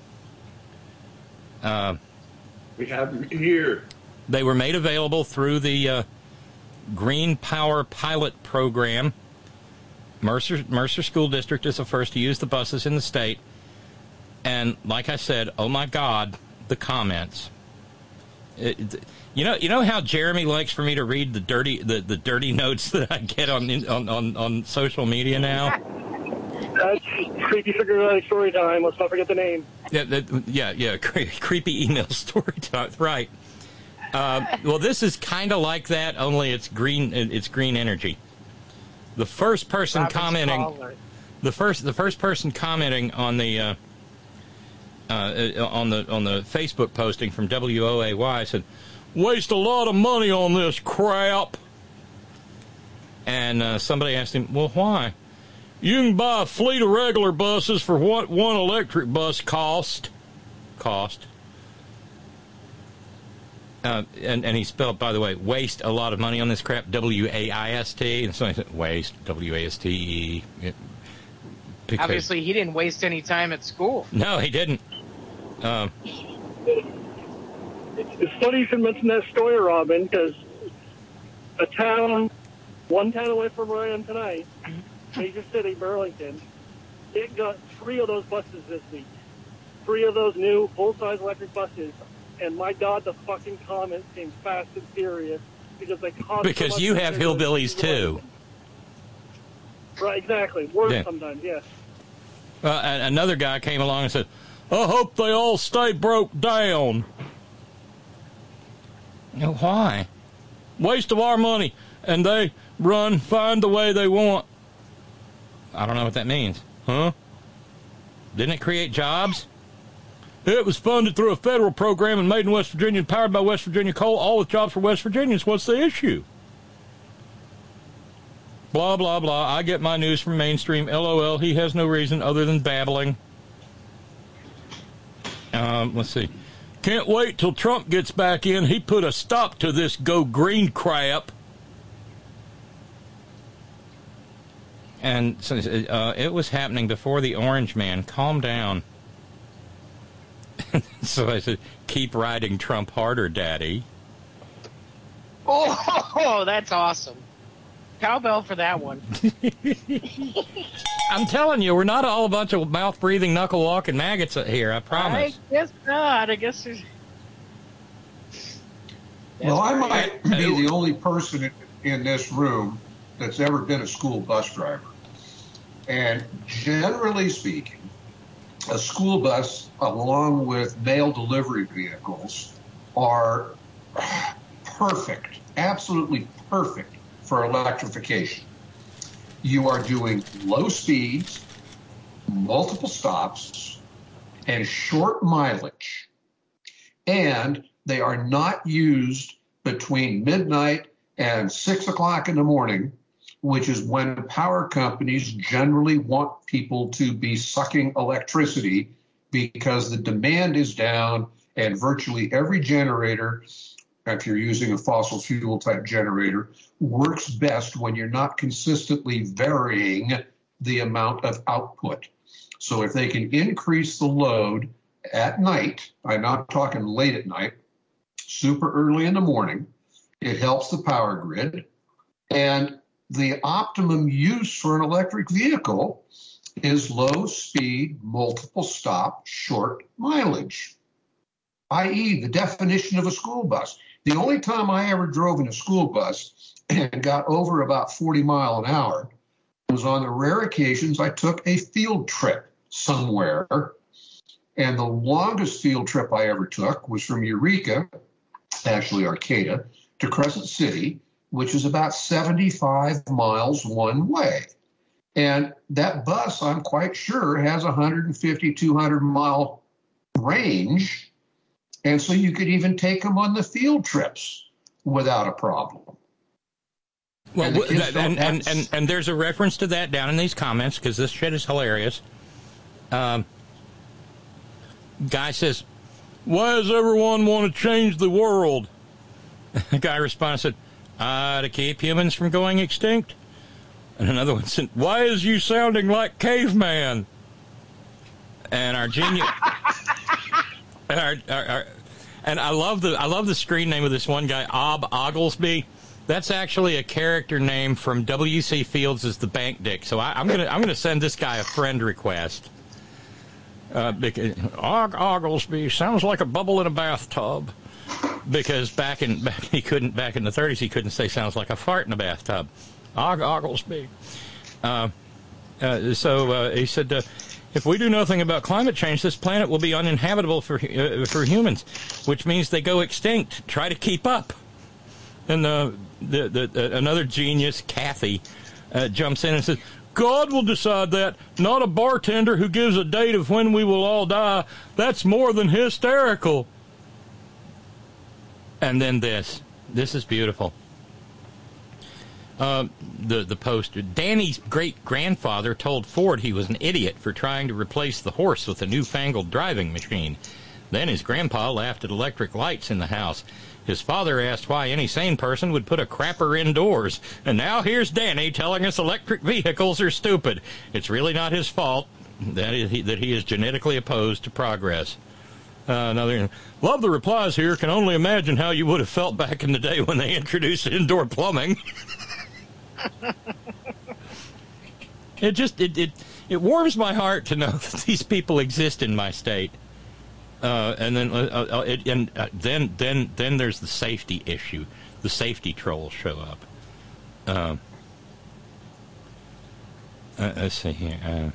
We have them here. They were made available through the Green Power Pilot Program. Mercer School District is the first to use the buses in the state. And like I said, oh my God, the comments. You know how Jeremy likes for me to read the dirty notes that I get on social media now? That's Creepy Sugar Daddy Story Time. Let's not forget the name. Yeah. Creepy email story time. Right. Well, this is kind of like that, only it's green. It's green energy. The first person commenting, the first person commenting on the Facebook posting from WOAY said, "Waste a lot of money on this crap." And somebody asked him, "Well, why? You can buy a fleet of regular buses for what one electric bus cost." And he spelled, by the way, waste a lot of money on this crap, W-A-I-S-T. And so I said, waste, W-A-S-T-E. Obviously, he didn't waste any time at school. No, he didn't. It's funny you should mention that story, Robin, because one town away from where I am tonight, Major City, Burlington, it got 3 of those buses this week. 3 of those new full-size electric buses. And my God, the fucking comments came fast and furious because they cost because so you much have hillbillies too. Right, exactly. Worse sometimes, yes. Another guy came along and said, "I hope they all stay broke down." No, why? Waste of our money, and they find the way they want. I don't know what that means, huh? Didn't it create jobs? It was funded through a federal program and made in West Virginia and powered by West Virginia Coal, all with jobs for West Virginians. What's the issue? Blah, blah, blah. I get my news from mainstream. LOL. He has no reason other than babbling. Let's see. Can't wait till Trump gets back in. He put a stop to this go green crap. And so, it was happening before the Orange Man. Calm down. So I said, keep riding Trump harder, Daddy. Oh, that's awesome. Cowbell for that one. I'm telling you, we're not all a bunch of mouth-breathing, knuckle-walking maggots here, I promise. I guess not. I guess there's... Well, I might be the only person in this room that's ever been a school bus driver. And generally speaking, a school bus, along with mail delivery vehicles, are perfect, absolutely perfect for electrification. You are doing low speeds, multiple stops, and short mileage. And they are not used between midnight and 6 o'clock in the morning, which is when power companies generally want people to be sucking electricity because the demand is down and virtually every generator, if you're using a fossil fuel type generator, works best when you're not consistently varying the amount of output. So if they can increase the load at night, I'm not talking late at night, super early in the morning, it helps the power grid. And the optimum use for an electric vehicle is low speed, multiple stop, short mileage, i.e. the definition of a school bus. The only time I ever drove in a school bus and got over about 40 miles an hour was on the rare occasions I took a field trip somewhere. And the longest field trip I ever took was from Eureka, actually Arcata, to Crescent City, which is about 75 miles one way. And that bus, I'm quite sure, has 150, 200 mile range. And so you could even take them on the field trips without a problem. Well, and there's a reference to that down in these comments, because this shit is hilarious. Guy says, why does everyone want to change the world? The guy responds, said, to keep humans from going extinct. And another one said, why is you sounding like caveman? And our genius... and I love the screen name of this one guy, Ob Oglesby. That's actually a character name from W.C. Fields' The Bank Dick. So I'm gonna send this guy a friend request. Because Oglesby sounds like a bubble in a bathtub. Because back in the 30s he couldn't say sounds like a fart in a bathtub. Oglesby. So he said, if we do nothing about climate change, this planet will be uninhabitable for humans, which means they go extinct. Try to keep up. And another genius, Kathy, jumps in and says, God will decide that, not a bartender who gives a date of when we will all die. That's more than hysterical. And then this is beautiful. The poster. Danny's great-grandfather told Ford he was an idiot for trying to replace the horse with a newfangled driving machine. Then his grandpa laughed at electric lights in the house. His father asked why any sane person would put a crapper indoors. And now here's Danny telling us electric vehicles are stupid. It's really not his fault that he is genetically opposed to progress. Another, love the replies here. Can only imagine how you would have felt back in the day when they introduced indoor plumbing. It warms my heart to know that these people exist in my state. And then there's the safety issue. The safety trolls show up. Let's see here.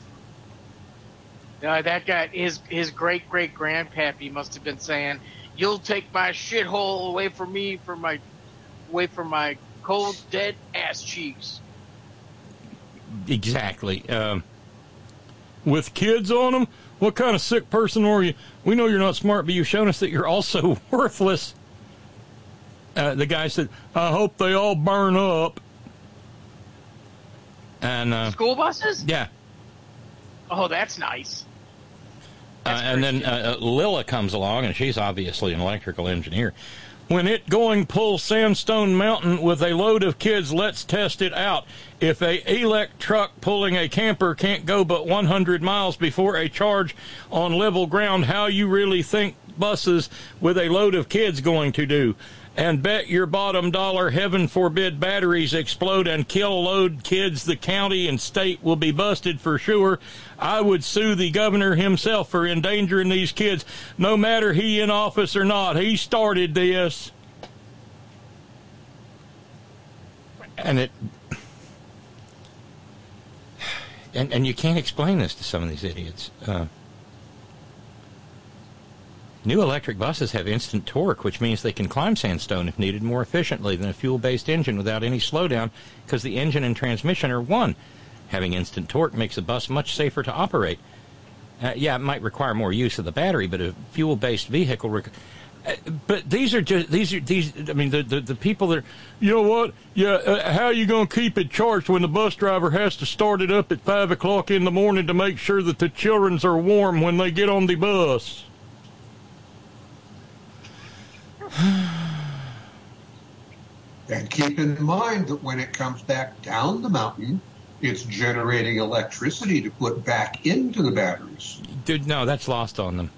That guy, his great grandpappy must have been saying, "You'll take my shithole away from me, away from my cold dead ass cheeks." Exactly. With kids on them. What kind of sick person are you? We know you're not smart, but you've shown us that you're also worthless. The guy said, I hope they all burn up. And school buses? Yeah. Oh, that's nice. And then Lila comes along, and she's obviously an electrical engineer. When it going pull Sandstone Mountain with a load of kids, let's test it out. If a elect truck pulling a camper can't go but 100 miles before a charge on level ground, how you really think buses with a load of kids going to do? And bet your bottom dollar, heaven forbid, batteries explode and kill load kids, the county and state will be busted for sure. I would sue the governor himself for endangering these kids, no matter he in office or not. He started this. And and you can't explain this to some of these idiots. New electric buses have instant torque, which means they can climb sandstone if needed more efficiently than a fuel-based engine without any slowdown, because the engine and transmission are one. Having instant torque makes a bus much safer to operate. Yeah, it might require more use of the battery, but a fuel-based vehicle... but these. I mean, the people that are, you know what? Yeah, how are you going to keep it charged when the bus driver has to start it up at 5 o'clock in the morning to make sure that the children are warm when they get on the bus? And keep in mind that when it comes back down the mountain, it's generating electricity to put back into the batteries. Dude, no, that's lost on them.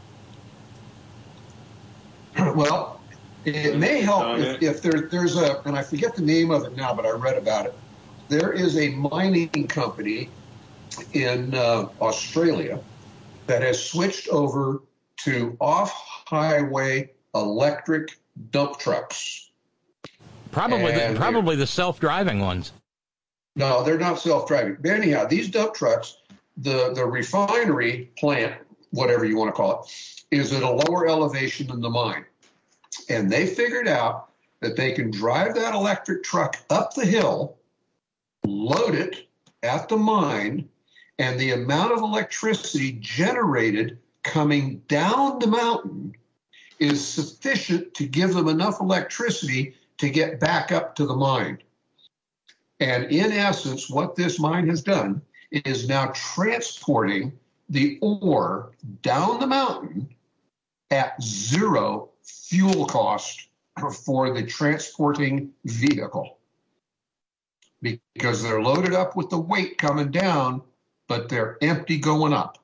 Well, it may help if there's a, and I forget the name of it now, but I read about it. There is a mining company in Australia that has switched over to off-highway electric dump trucks. Probably the self-driving ones. No, they're not self-driving. But anyhow, these dump trucks, the refinery plant, whatever you want to call it, is at a lower elevation than the mine. And they figured out that they can drive that electric truck up the hill, load it at the mine, and the amount of electricity generated coming down the mountain is sufficient to give them enough electricity to get back up to the mine. And in essence, what this mine has done is now transporting the ore down the mountain at zero fuel cost for the transporting vehicle, because they're loaded up with the weight coming down, but they're empty going up.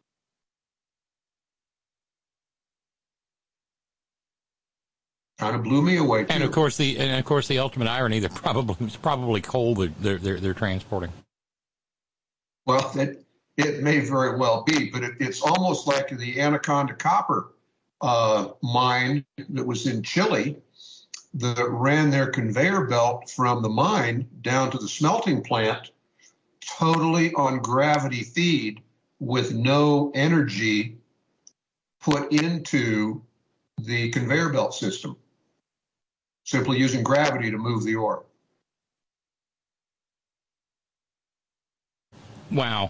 Kind of blew me away too. And of course the ultimate irony, it's probably coal that they're transporting. Well, it may very well be, but it's almost like the Anaconda copper mine that was in Chile that ran their conveyor belt from the mine down to the smelting plant totally on gravity feed with no energy put into the conveyor belt system, simply using gravity to move the ore. Wow.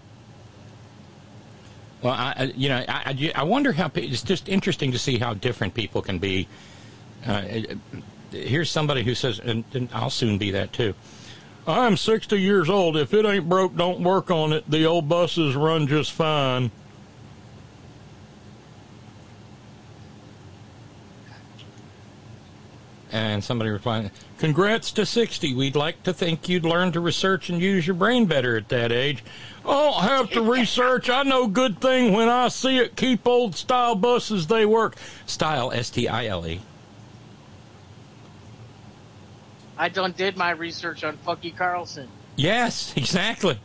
Well, I wonder how it's just interesting to see how different people can be. Here's somebody who says, and I'll soon be that too. I'm 60 years old. If it ain't broke, don't work on it. The old buses run just fine. And somebody replied, congrats to 60. We'd like to think you'd learn to research and use your brain better at that age. Oh, I have to research. I know good thing when I see it. Keep old style buses, they work. Style, S-T-I-L-E. I did my research on Fucky Carlson. Yes, exactly.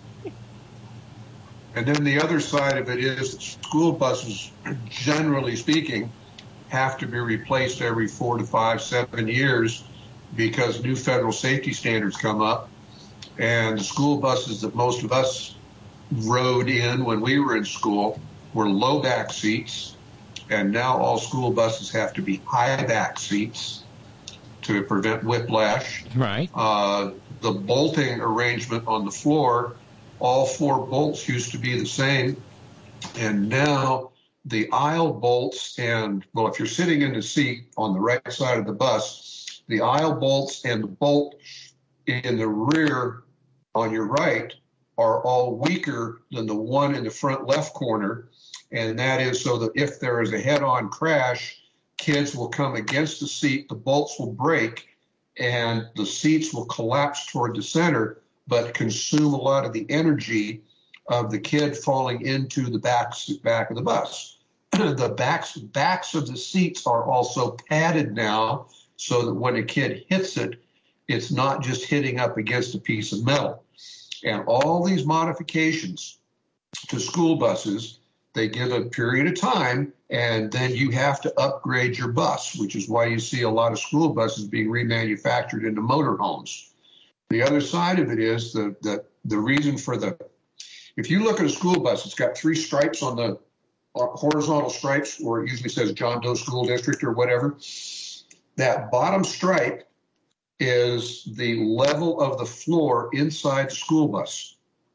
And then the other side of it is that school buses, generally speaking, have to be replaced every 4 to 5, 7 years because new federal safety standards come up. And the school buses that most of us rode in when we were in school were low back seats. And now all school buses have to be high back seats to prevent whiplash. Right. The bolting arrangement on the floor, all 4 bolts used to be the same. And now the aisle bolts and, well, if you're sitting in the seat on the right side of the bus, the aisle bolts and the bolt in the rear on your right are all weaker than the one in the front left corner. And that is so that if there is a head-on crash, kids will come against the seat, the bolts will break, and the seats will collapse toward the center, but consume a lot of the energy of the kid falling into the back of the bus. The backs of the seats are also padded now so that when a kid hits it, it's not just hitting up against a piece of metal. And all these modifications to school buses, they give a period of time, and then you have to upgrade your bus, which is why you see a lot of school buses being remanufactured into motorhomes. The other side of it is the reason for if you look at a school bus, it's got 3 stripes on the horizontal stripes where it usually says John Doe School District or whatever. That bottom stripe is the level of the floor inside the school bus.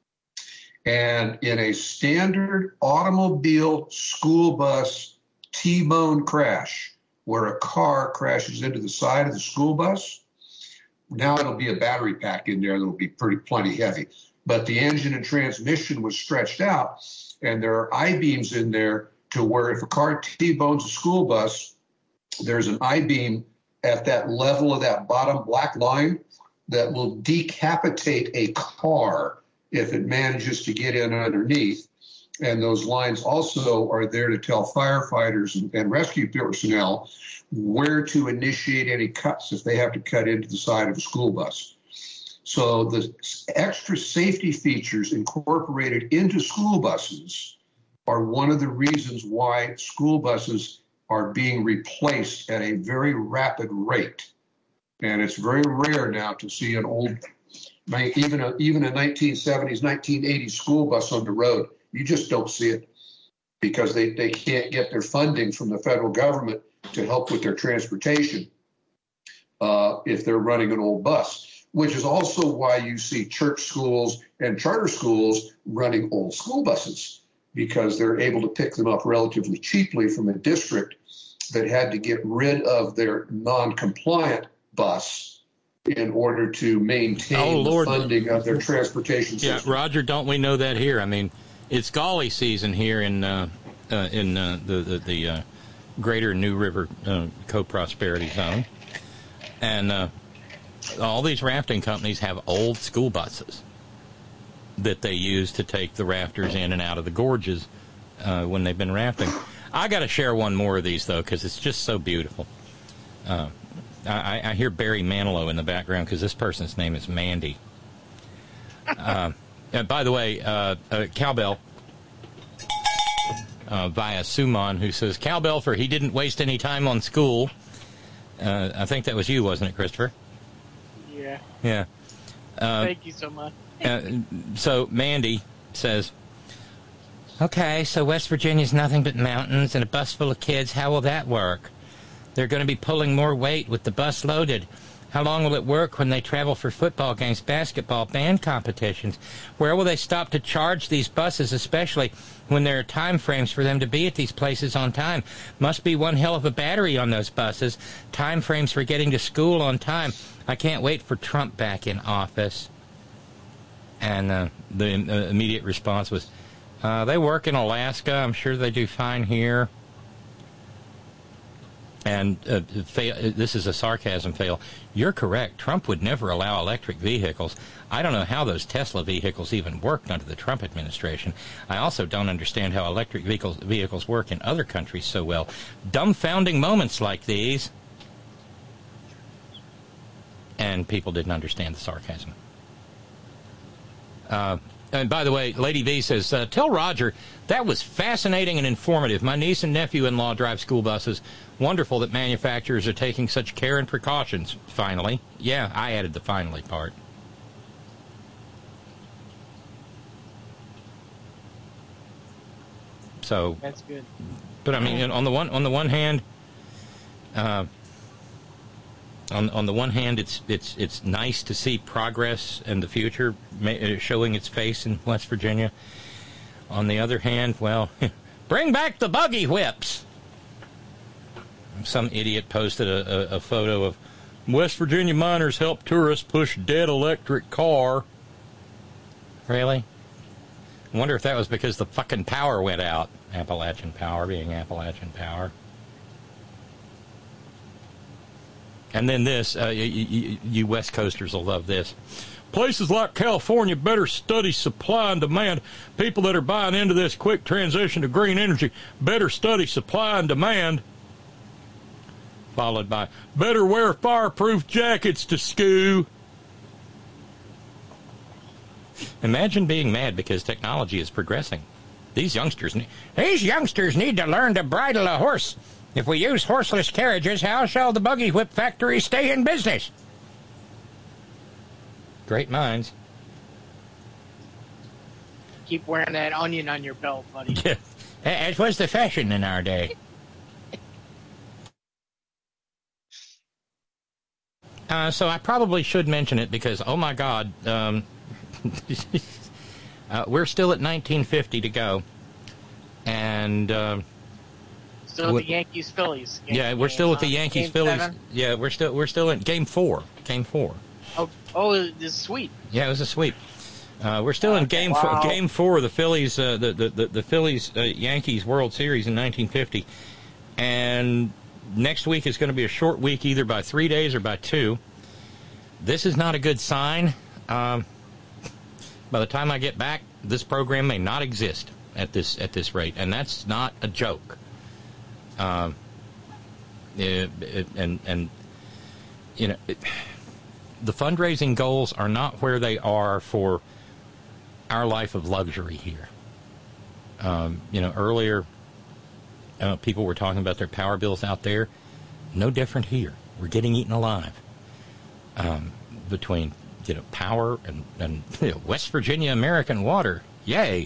And in a standard automobile school bus T-bone crash, where a car crashes into the side of the school bus, now it'll be a battery pack in there that'll be plenty heavy. But the engine and transmission was stretched out, and there are I-beams in there to where if a car T-bones a school bus, there's an I-beam at that level of that bottom black line that will decapitate a car if it manages to get in underneath. And those lines also are there to tell firefighters and rescue personnel where to initiate any cuts if they have to cut into the side of a school bus. So the extra safety features incorporated into school buses are one of the reasons why school buses are being replaced at a very rapid rate. And it's very rare now to see an old, even a 1970s, 1980s school bus on the road. You just don't see it because they can't get their funding from the federal government to help with their transportation if they're running an old bus, which is also why you see church schools and charter schools running old school buses, because they're able to pick them up relatively cheaply from a district that had to get rid of their non-compliant bus in order to maintain the funding of their transportation system. Yeah, Roger, don't we know that here? I mean, it's golly season here in the greater New River co-prosperity zone. And all these rafting companies have old school buses that they use to take the rafters in and out of the gorges when they've been rafting. I got to share one more of these, though, because it's just so beautiful. I hear Barry Manilow in the background because this person's name is Mandy. And by the way, Cowbell via Suman, who says, Cowbell, for he didn't waste any time on school. I think that was you, wasn't it, Christopher? Yeah. Yeah. Thank you so much. So Mandy says, okay, so West Virginia's nothing but mountains and a bus full of kids. How will that work? They're going to be pulling more weight with the bus loaded. How long will it work when they travel for football games, basketball, band competitions? Where will they stop to charge these buses, especially when there are time frames for them to be at these places on time? Must be one hell of a battery on those buses. Time frames for getting to school on time. I can't wait for Trump back in office. And the immediate response was, they work in Alaska. I'm sure they do fine here. And this is a sarcasm fail. You're correct. Trump would never allow electric vehicles. I don't know how those Tesla vehicles even worked under the Trump administration. I also don't understand how electric vehicles work in other countries so well. Dumbfounding moments like these. And people didn't understand the sarcasm. And by the way, Lady V says, tell Roger, that was fascinating and informative. My niece and nephew-in-law drive school buses. Wonderful that manufacturers are taking such care and precautions. Finally. Yeah, I added the finally part. So that's good. But I mean, on the one hand, on the one hand, it's nice to see progress in the future showing its face in West Virginia. On the other hand, well, bring back the buggy whips. Some idiot posted a photo of West Virginia miners help tourists push dead electric car. Really? I wonder if that was because the fucking power went out. Appalachian Power being Appalachian Power. And then this, you West Coasters will love this. Places like California better study supply and demand. People that are buying into this quick transition to green energy better study supply and demand. Followed by, better wear fireproof jackets to school. Imagine being mad because technology is progressing. These youngsters need to learn to bridle a horse. If we use horseless carriages, how shall the buggy whip factory stay in business? Great minds. Keep wearing that onion on your belt, buddy. Yeah. As was the fashion in our day. So I probably should mention it because, oh my God, we're still at 1950 to go. And... Still at the Yankees-Phillies. Yeah, we're still at the Yankees-Phillies. Yeah, we're still in Game 4. Game 4. Oh, it's a sweep. Yeah, it was a sweep. We're still in Game 4. Game 4 of the Phillies, the Phillies Yankees World Series in 1950, and next week is going to be a short week, either by 3 days or by 2. This is not a good sign. By the time I get back, this program may not exist at this rate, and that's not a joke. And you know, the fundraising goals are not where they are for our life of luxury here. Earlier, people were talking about their power bills out there. No different here. We're getting eaten alive. Between, power and West Virginia American Water. Yay.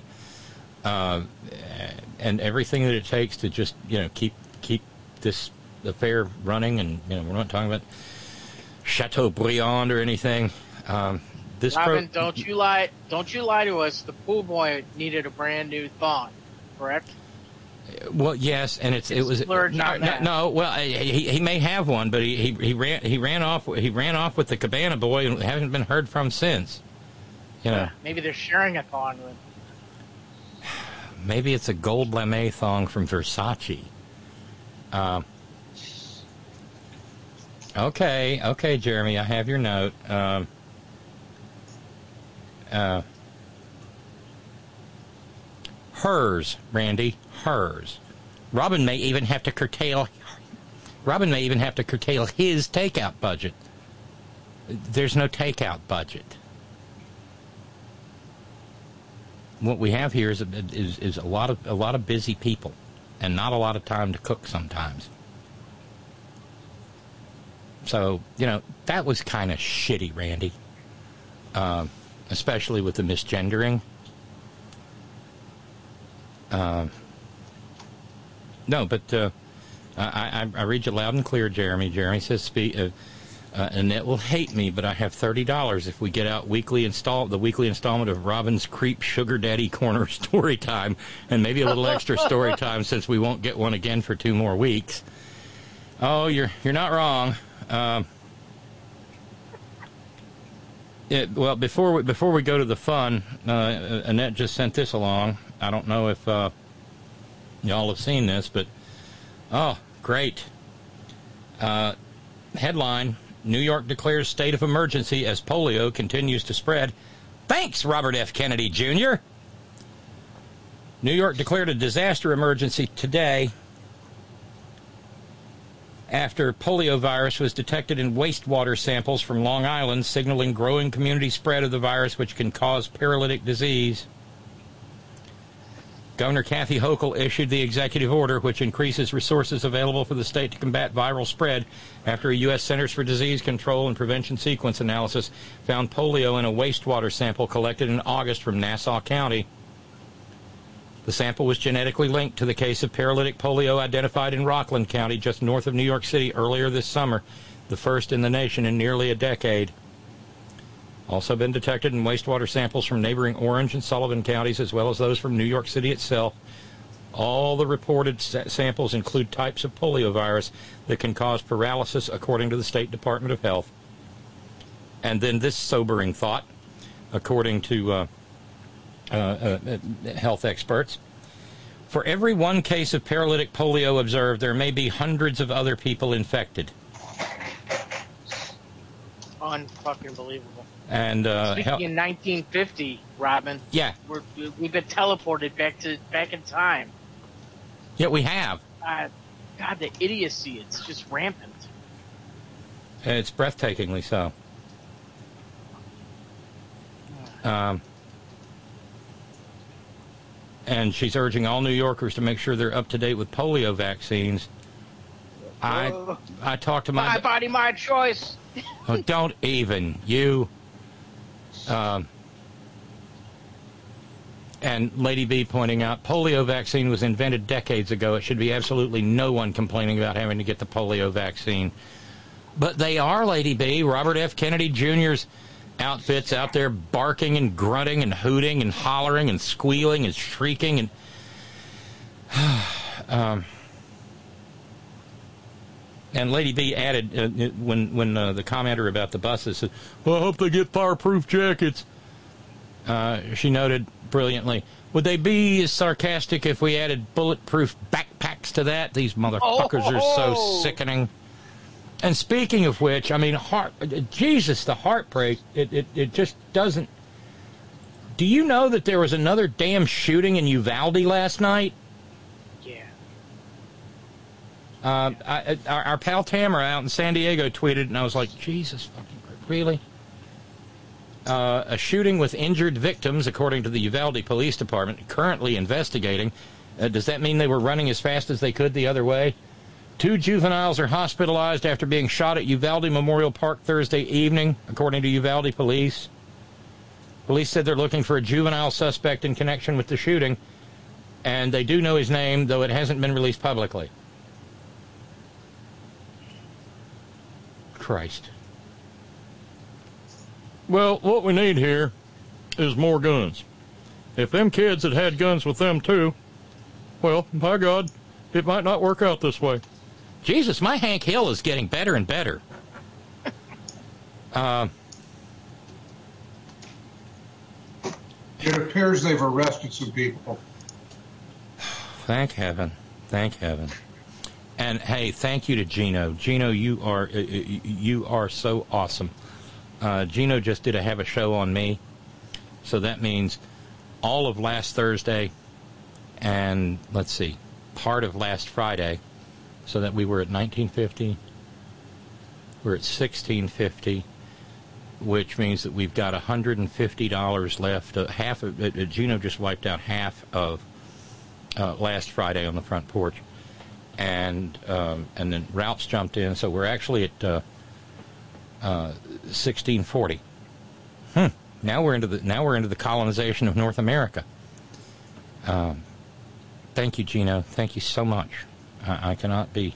And everything that it takes to just, keep this affair running. And, we're not talking about Chateaubriand or anything. Robin, don't you lie to us. The pool boy needed a brand new thong, correct? Well, yes, and it was no. Well, he may have one, but he ran off with the Cabana boy and hasn't been heard from since. Maybe they're sharing a thong with. Maybe it's a gold lame thong from Versace. Okay, Jeremy, I have your note. Hers, Randy, hers. Robin may even have to curtail his takeout budget. There's no takeout budget. What we have here is a lot of busy people, and not a lot of time to cook sometimes. So that was kind of shitty, Randy. Especially with the misgendering. No, but I read you loud and clear, Jeremy. Jeremy says, Annette will hate me, but I have $30 if we get out the weekly installment of Robin's Creep Sugar Daddy Corner story time, and maybe a little extra story time since we won't get one again for 2 more weeks. Oh, you're not wrong. Well, before we go to the fun, Annette just sent this along. I don't know if y'all have seen this, but oh, great. Headline: New York declares state of emergency as polio continues to spread. Thanks, Robert F. Kennedy Jr. New York declared a disaster emergency today after poliovirus was detected in wastewater samples from Long Island, signaling growing community spread of the virus, which can cause paralytic disease. Governor Kathy Hochul issued the executive order, which increases resources available for the state to combat viral spread after a U.S. Centers for Disease Control and Prevention sequence analysis found polio in a wastewater sample collected in August from Nassau County. The sample was genetically linked to the case of paralytic polio identified in Rockland County, just north of New York City, earlier this summer, the first in the nation in nearly a decade. Also been detected in wastewater samples from neighboring Orange and Sullivan counties, as well as those from New York City itself. All the reported samples include types of poliovirus that can cause paralysis, according to the State Department of Health. And then this sobering thought, according to health experts: for every 1 case of paralytic polio observed, there may be hundreds of other people infected. Unfucking believable. And speaking in 1950, Robin. Yeah, we've been teleported back in time. Yeah, we have. God, the idiocy, it's just rampant. It's breathtakingly so. And she's urging all New Yorkers to make sure they're up to date with polio vaccines. I talked to my body, my choice. Oh, don't even you. And Lady B pointing out, polio vaccine was invented decades ago. It should be absolutely no one complaining about having to get the polio vaccine. But they are, Lady B. Robert F. Kennedy Jr.'s outfits out there barking and grunting and hooting and hollering and squealing and shrieking and Lady B added, when the commenter about the buses said, well, I hope they get fireproof jackets. She noted brilliantly, would they be as sarcastic if we added bulletproof backpacks to that? These motherfuckers are so sickening. And speaking of which, I mean, Jesus, the heartbreak, it just doesn't... Do you know that there was another damn shooting in Uvalde last night? Yeah. Our pal Tamara out in San Diego tweeted, and I was like, Jesus fucking Christ. Really? A shooting with injured victims, according to the Uvalde Police Department, currently investigating. Does that mean they were running as fast as they could the other way? 2 juveniles are hospitalized after being shot at Uvalde Memorial Park Thursday evening, according to Uvalde Police. Police said they're looking for a juvenile suspect in connection with the shooting, and they do know his name, though it hasn't been released publicly. Christ. Well, what we need here is more guns. If them kids had had guns with them too, well, by God, it might not work out this way. Jesus, my Hank Hill is getting better and better. It appears they've arrested some people. Thank heaven. Thank heaven. And, hey, thank you to Gino. Gino, you are so awesome. Gino just did have a show on me. So that means all of last Thursday and, let's see, part of last Friday, so that we were at 1950. We're at 1650, which means that we've got $150 left. Half of Gino just wiped out half of last Friday on the front porch, and then Ralph's jumped in, so we're actually at 1640. Now we're into the colonization of North America. Thank you, Gino. Thank you so much. I cannot be.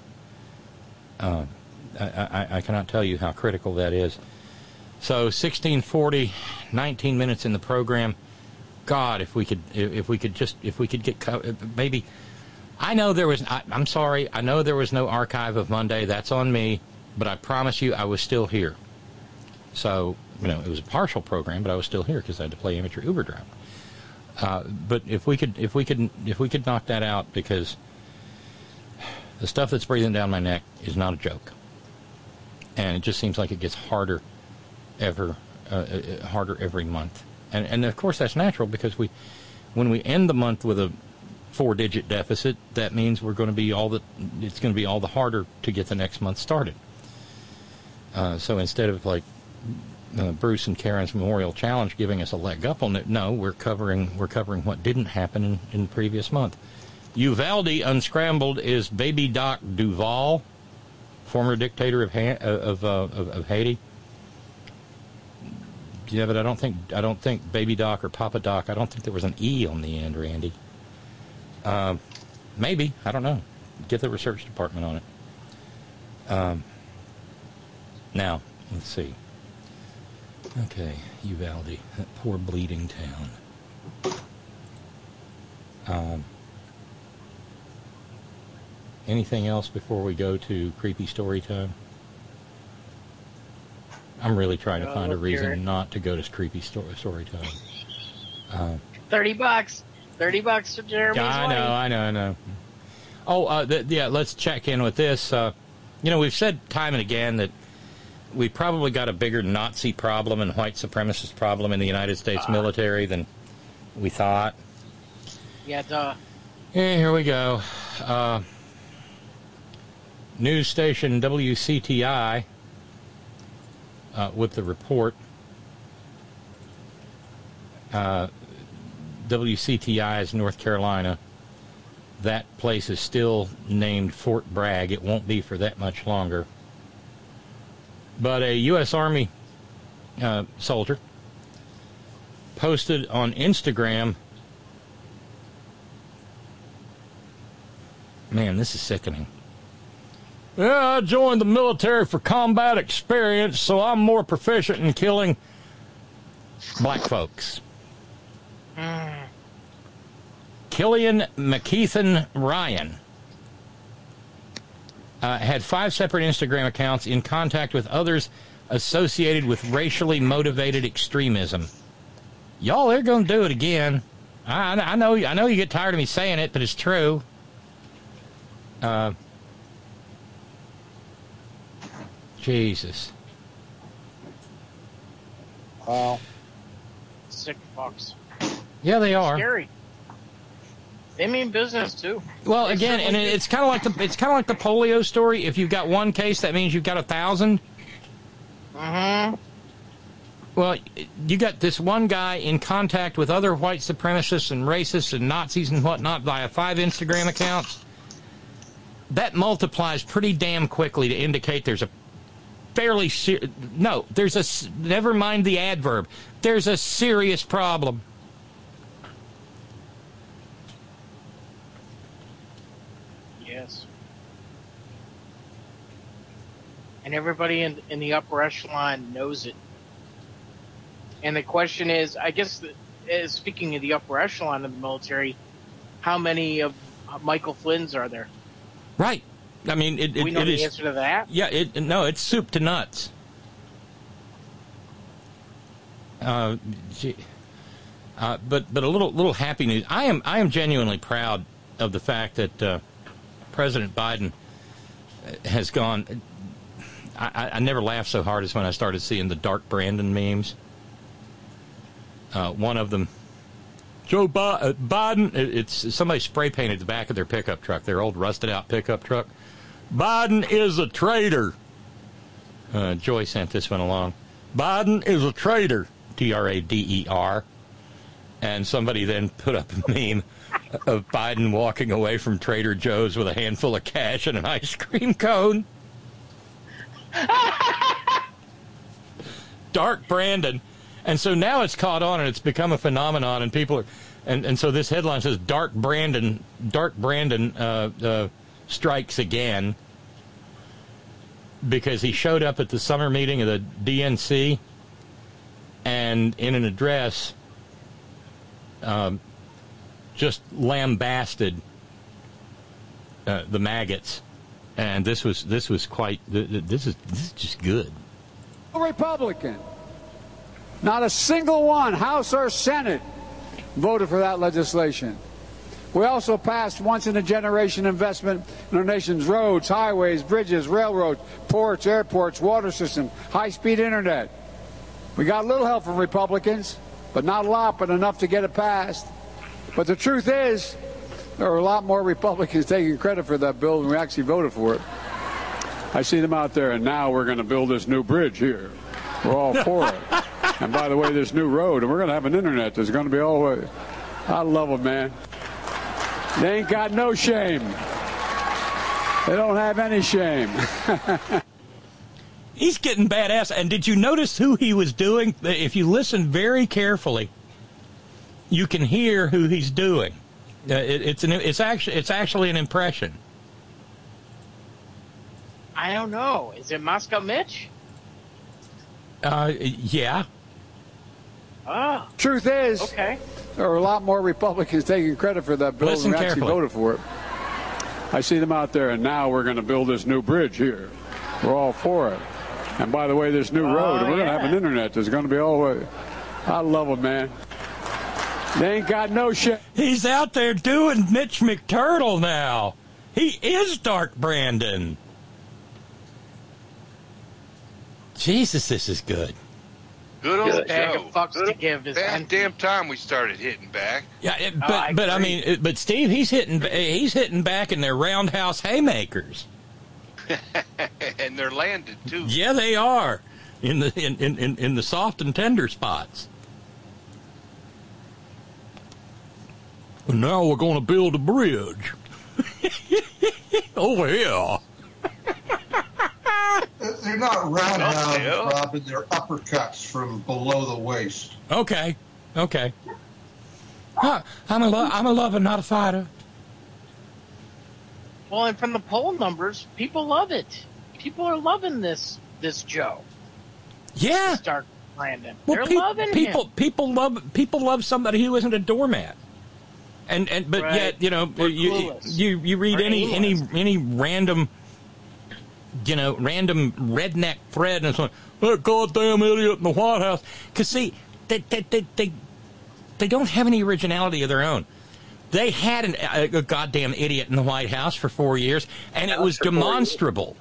I cannot tell you how critical that is. So 1640, 19 minutes in the program. God, if we could get maybe. I know there was. I'm sorry. I know there was no archive of Monday. That's on me. But I promise you, I was still here. So it was a partial program, but I was still here because I had to play amateur Uber driver. But if we could knock that out, because the stuff that's breathing down my neck is not a joke, and it just seems like it gets harder every month. And of course that's natural, because when we end the month with a 4-digit deficit, that means it's going to be all the harder to get the next month started. So instead of like Bruce and Karen's Memorial Challenge giving us a leg up on it, no, we're covering what didn't happen in the previous month. Uvalde unscrambled is Baby Doc Duval, former dictator of Haiti. Yeah, but I don't think Baby Doc or Papa Doc. I don't think there was an E on the end, Randy. Maybe, I don't know. Get the research department on it. Now, let's see. Okay, Uvalde, that poor bleeding town. Anything else before we go to creepy story time? I'm really trying to find a reason not to go to creepy story time. $30. $30 for Jeremy's wife. I know. Oh, let's check in with this. We've said time and again that we probably got a bigger Nazi problem and white supremacist problem in the United States military than we thought. Yeah, duh. Yeah, here we go. News station WCTI with the report. WCTI is North Carolina. That place is still named Fort Bragg. It won't be for that much longer. But a U.S. Army soldier posted on Instagram. Man, this is sickening. Yeah, I joined the military for combat experience, so I'm more proficient in killing black folks. Killian McKeithen Ryan had 5 separate Instagram accounts in contact with others associated with racially motivated extremism. Y'all, they're going to do it again. I know you get tired of me saying it, but it's true. Jesus. Wow. Sick fucks. Yeah, they are. Scary. They mean business too. Well, again, and it's kind of like the polio story. If you've got one case, that means you've got 1,000. Mm-hmm. Well, you got this one guy in contact with other white supremacists and racists and Nazis and whatnot via 5 Instagram accounts. That multiplies pretty damn quickly to indicate there's a fairly never mind the adverb. There's a serious problem. Yes. And everybody in the upper echelon knows it. And the question is, I guess, speaking of the upper echelon of the military, how many of Michael Flynn's are there? Right. I mean, we know the answer to that? Yeah, it's soup to nuts. But a little happy news. I am genuinely proud of the fact that President Biden has gone. I never laughed so hard as when I started seeing the Dark Brandon memes. One of them, Joe Biden, it's somebody spray painted the back of their pickup truck, their old rusted out pickup truck. Biden is a traitor. Joy sent this one along. Biden is a traitor, Trader. And somebody then put up a meme of Biden walking away from Trader Joe's with a handful of cash and an ice cream cone. Dark Brandon. And so now it's caught on and it's become a phenomenon, and people are, and so this headline says Dark Brandon strikes again, because he showed up at the summer meeting of the DNC and in an address just lambasted the maggots, and this is just good. Republican. Not a single one, House or Senate, voted for that legislation. We also passed once-in-a-generation investment in our nation's roads, highways, bridges, railroads, ports, airports, water system, high-speed internet. We got a little help from Republicans, but not a lot, but enough to get it passed. But the truth is, there are a lot more Republicans taking credit for that bill than we actually voted for it. I see them out there, and now we're going to build this new bridge here. We're all for it. And by the way, this new road, and we're going to have an internet that's going to be all the way. I love them, man. They ain't got no shame. They don't have any shame. He's getting badass. And did you notice who he was doing? If you listen very carefully, you can hear who he's doing. It's actually an impression. I don't know. Is it Moscow Mitch? Yeah. Oh. Truth is, okay, there are a lot more Republicans taking credit for that bill than actually voted for it. I see them out there, and now we're going to build this new bridge here. We're all for it. And by the way, this new road, and we're going to have an internet that's going to be all the way. I love them, man. They ain't got no shit. He's out there doing Mitch McTurtle now. He is Dark Brandon. Jesus, this is good. Good old bag Joe. of fucks to give is empty. Damn time we started hitting back. Yeah, but Steve, he's hitting back in their roundhouse haymakers. And they're landed too. Yeah, they are in the soft and tender spots. And now we're going to build a bridge. Oh yeah. They're not roundhouse, Robin. They're uppercuts from below the waist. Okay. I'm a lover, not a fighter. Well, and from the poll numbers, people love it. People are loving this Joe. Yeah. Dark Brandon. Well, They're loving him. People love somebody who isn't a doormat. But right. Yet, you read any random redneck thread and it's like, that goddamn idiot in the White House. Because, see, they don't have any originality of their own. They had a goddamn idiot in the White House for 4 years, and it was demonstrable.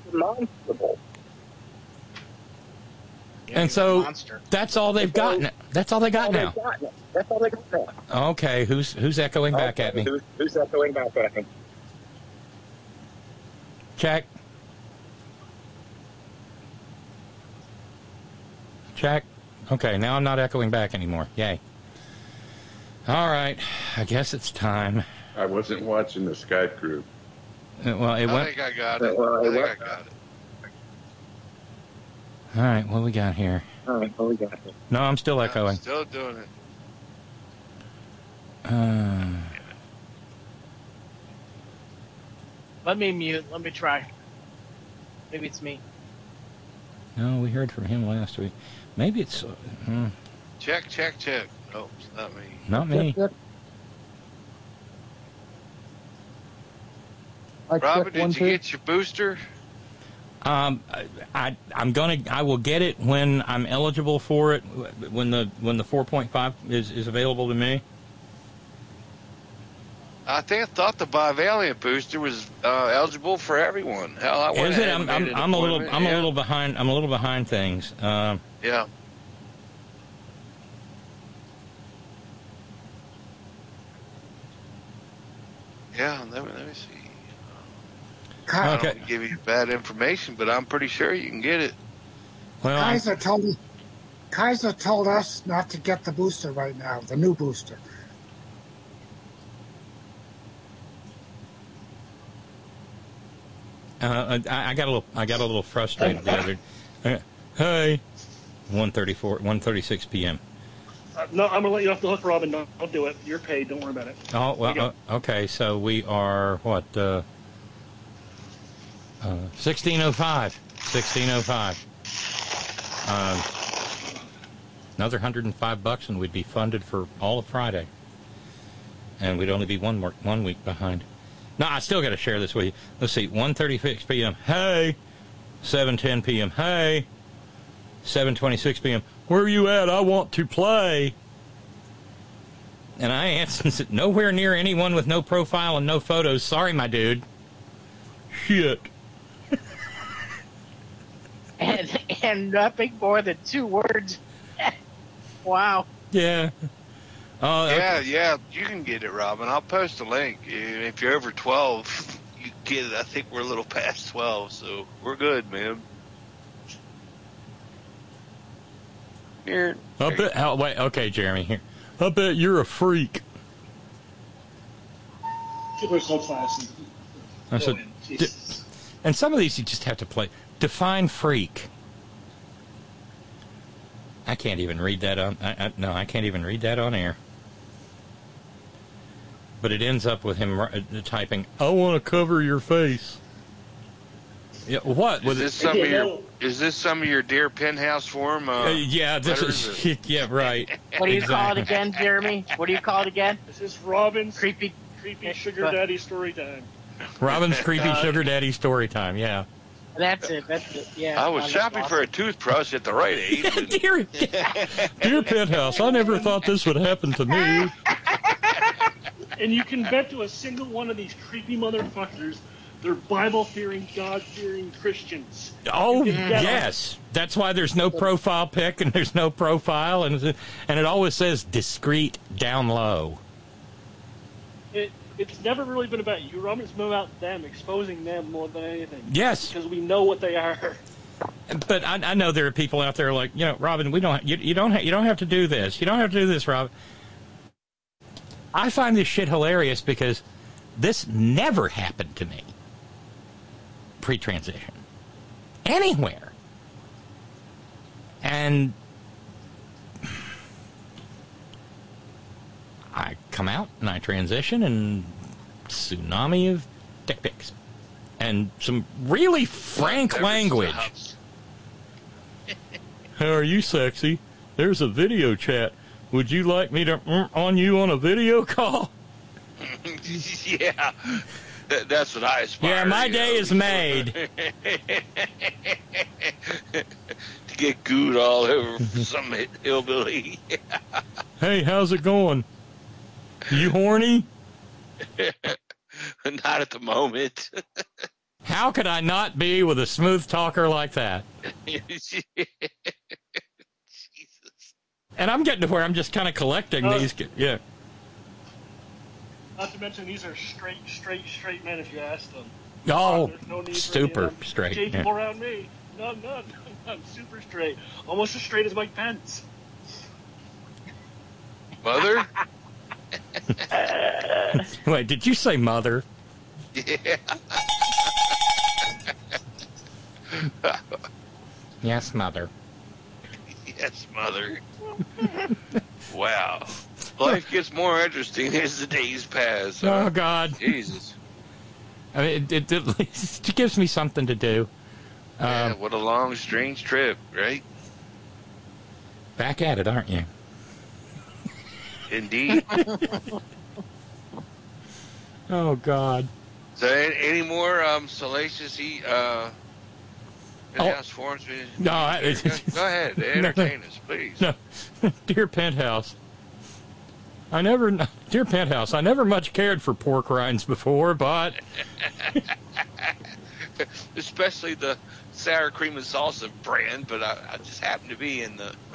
And so that's all they've got now. That's all they got now. Okay, who's echoing back at me? Who's echoing back at me? Check. Okay, now I'm not echoing back anymore. Yay. All right, I guess it's time. I wasn't watching the Skype group. Well, I think I got it. All right, what we got here? No, I'm still echoing. Still doing it. Let me mute. Let me try. Maybe it's me. No, we heard from him last week. Maybe it's... Check. Oh, it's not me. Not me. Robin, did you get your booster? I will get it when I'm eligible for it, when the 4.5 is available to me. I thought the bivalent booster was eligible for everyone. Hell, I went Is it? ahead and made an I'm a appointment. little behind. I'm a little behind things. Yeah. Yeah, let me see. I don't want to give you bad information, but I'm pretty sure you can get it. Well, Kaiser told us not to get the booster right now, the new booster. I got a little frustrated the other. Hey, 1:36 p.m. No, I'm gonna let you off the hook, Robin. Don't do it. You're paid. Don't worry about it. Oh well, okay. So we are what? 16:05. 16:05. Another $105, and we'd be funded for all of Friday, and we'd only be one week behind. No, I still got to share this with you. Let's see. 1:36 p.m. Hey. 7:10 p.m. Hey. 7:26 p.m. Where are you at? I want to play. And I answered, nowhere near anyone with no profile and no photos. Sorry, my dude. Shit. and nothing more than 2 words. Wow. Yeah. Yeah, you can get it, Robin. I'll post a link. If you're over 12, you get it. I think we're a little past 12, so we're good, man. Here. Wait, okay, Jeremy, here. I bet you're a freak. I said, and some of these you just have to play. Define freak. I can't even read that on. I can't even read that on air. But it ends up with him typing, "I want to cover your face." Yeah, what? Is this some of your Dear Penthouse forum? Yeah, this is. Yeah, right. What do you call it again, Jeremy? What do you call it again? This is Robin's creepy sugar daddy story time. Robin's creepy sugar daddy story time. Yeah. That's it. Yeah. I was shopping for a toothbrush at the right age. Dear Penthouse, I never thought this would happen to me. And you can bet to a single one of these creepy motherfuckers, they're Bible-fearing, God-fearing Christians. Oh, yes. That's why there's no profile pic and there's no profile, and it always says discreet down low. It's never really been about you, Robin. It's been about them, exposing them more than anything. Yes. Because we know what they are. But I know there are people out there like, Robin, you don't have to do this. You don't have to do this, Robin. I find this shit hilarious because this never happened to me pre-transition anywhere. And I come out and I transition and tsunami of dick pics and some really frank language. How are you, sexy? There's a video chat. Would you like me to on you on a video call? Yeah, that's what I aspire. Yeah, my day is made. To get gooed all over some hillbilly. Hey, how's it going? You horny? Not at the moment. How could I not be with a smooth talker like that? And I'm getting to where I'm just kind of collecting these. Yeah. Not to mention, these are straight men if you ask them. Oh, no super straight. Gay people around me. No, I'm super straight. Almost as straight as Mike Pence. Mother? Wait, did you say mother? Yeah. Yes, mother. Yes, Mother. Wow. Life gets more interesting as the days pass. Oh, God. Jesus. I mean, it gives me something to do. Yeah, what a long, strange trip, right? Back at it, aren't you? Indeed. Oh, God. So, any more salacious Penthouse forums? No, go ahead. Entertain us, please. No. Dear Penthouse, I never much cared for pork rinds before, but... Especially the sour cream and salsa brand, but I just happened to be in the...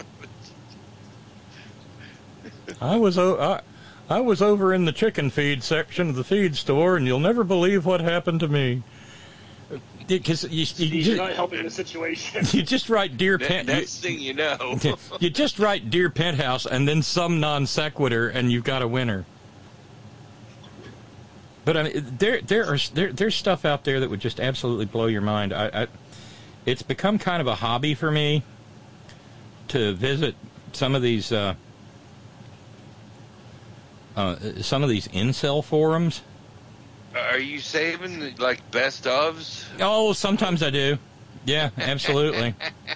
I was over in the chicken feed section of the feed store, and you'll never believe what happened to me. Because you're not helping the situation. You just write Dear Penthouse. Next thing you know. You just write Dear Penthouse and then some non sequitur, and you've got a winner. But I mean, there's stuff out there that would just absolutely blow your mind. It's become kind of a hobby for me to visit some of these incel forums. Are you saving like best ofs? Oh, sometimes I do. Yeah, absolutely.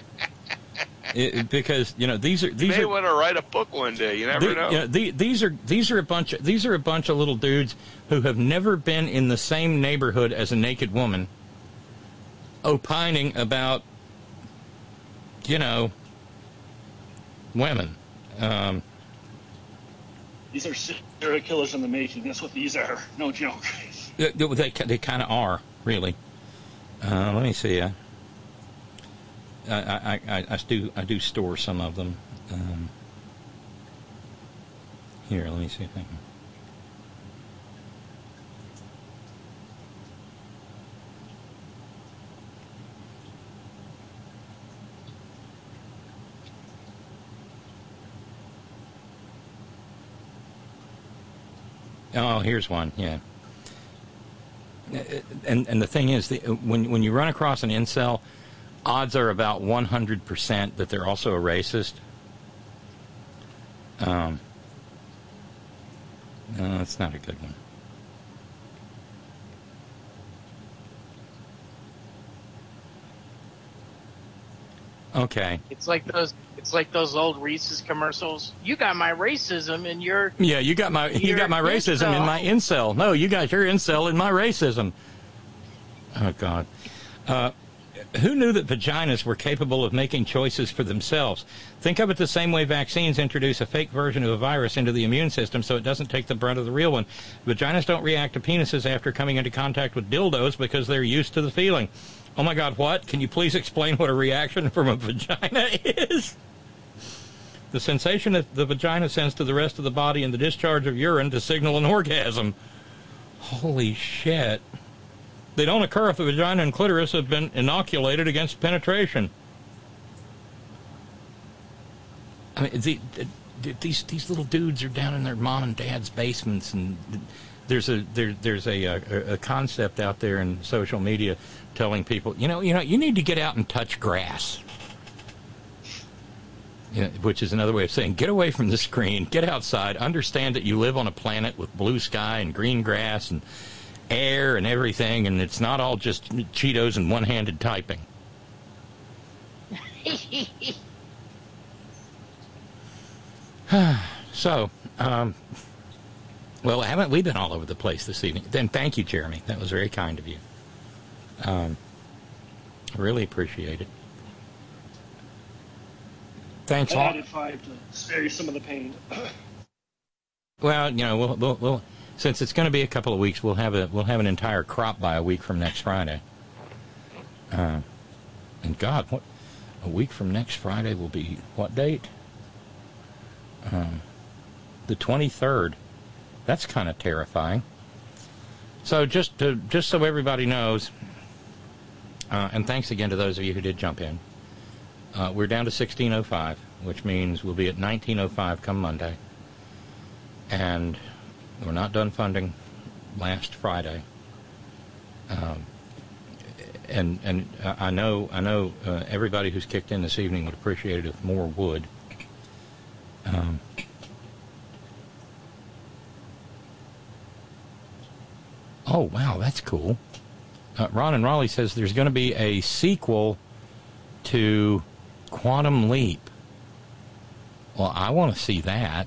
Because these are you may want to write a book one day. You never know. These are a bunch of little dudes who have never been in the same neighborhood as a naked woman, opining about women. These are serial killers in the making. That's what these are. No joke. They kind of are, really. Let me see. I do store some of them. Here, let me see if I can. Oh, here's one. Yeah. And the thing is, when you run across an incel, odds are about 100% that they're also a racist. No, that's not a good one. Okay. It's like those old Reese's commercials. You got my racism in your... Yeah, you got my racism in my incel. No, you got your incel in my racism. Oh, God. Who knew that vaginas were capable of making choices for themselves? Think of it the same way vaccines introduce a fake version of a virus into the immune system so it doesn't take the brunt of the real one. Vaginas don't react to penises after coming into contact with dildos because they're used to the feeling. Oh, my God, what? Can you please explain what a reaction from a vagina is? The sensation that the vagina sends to the rest of the body in the discharge of urine to signal an orgasm. Holy shit. They don't occur if the vagina and clitoris have been inoculated against penetration. I mean, these little dudes are down in their mom and dad's basements, and there's a concept out there in social media telling people, you need to get out and touch grass. Which is another way of saying, get away from the screen, get outside, understand that you live on a planet with blue sky and green grass and air and everything, and it's not all just Cheetos and one-handed typing. So, well, haven't we been all over the place this evening? Then thank you, Jeremy. That was very kind of you. Really appreciate it. Thanks. I added 5 to spare you some of the pain. Well, we'll since it's going to be a couple of weeks, we'll have an entire crop by a week from next Friday. And God, what a week from next Friday will be? What date? The 23rd. That's kind of terrifying. So just so everybody knows, and thanks again to those of you who did jump in. We're down to 1605, which means we'll be at 1905 come Monday. and we're not done funding last Friday. And I know everybody who's kicked in this evening would appreciate it if more would. Oh, wow, that's cool. Ron and Raleigh says there's going to be a sequel to Quantum Leap. Well, I want to see that.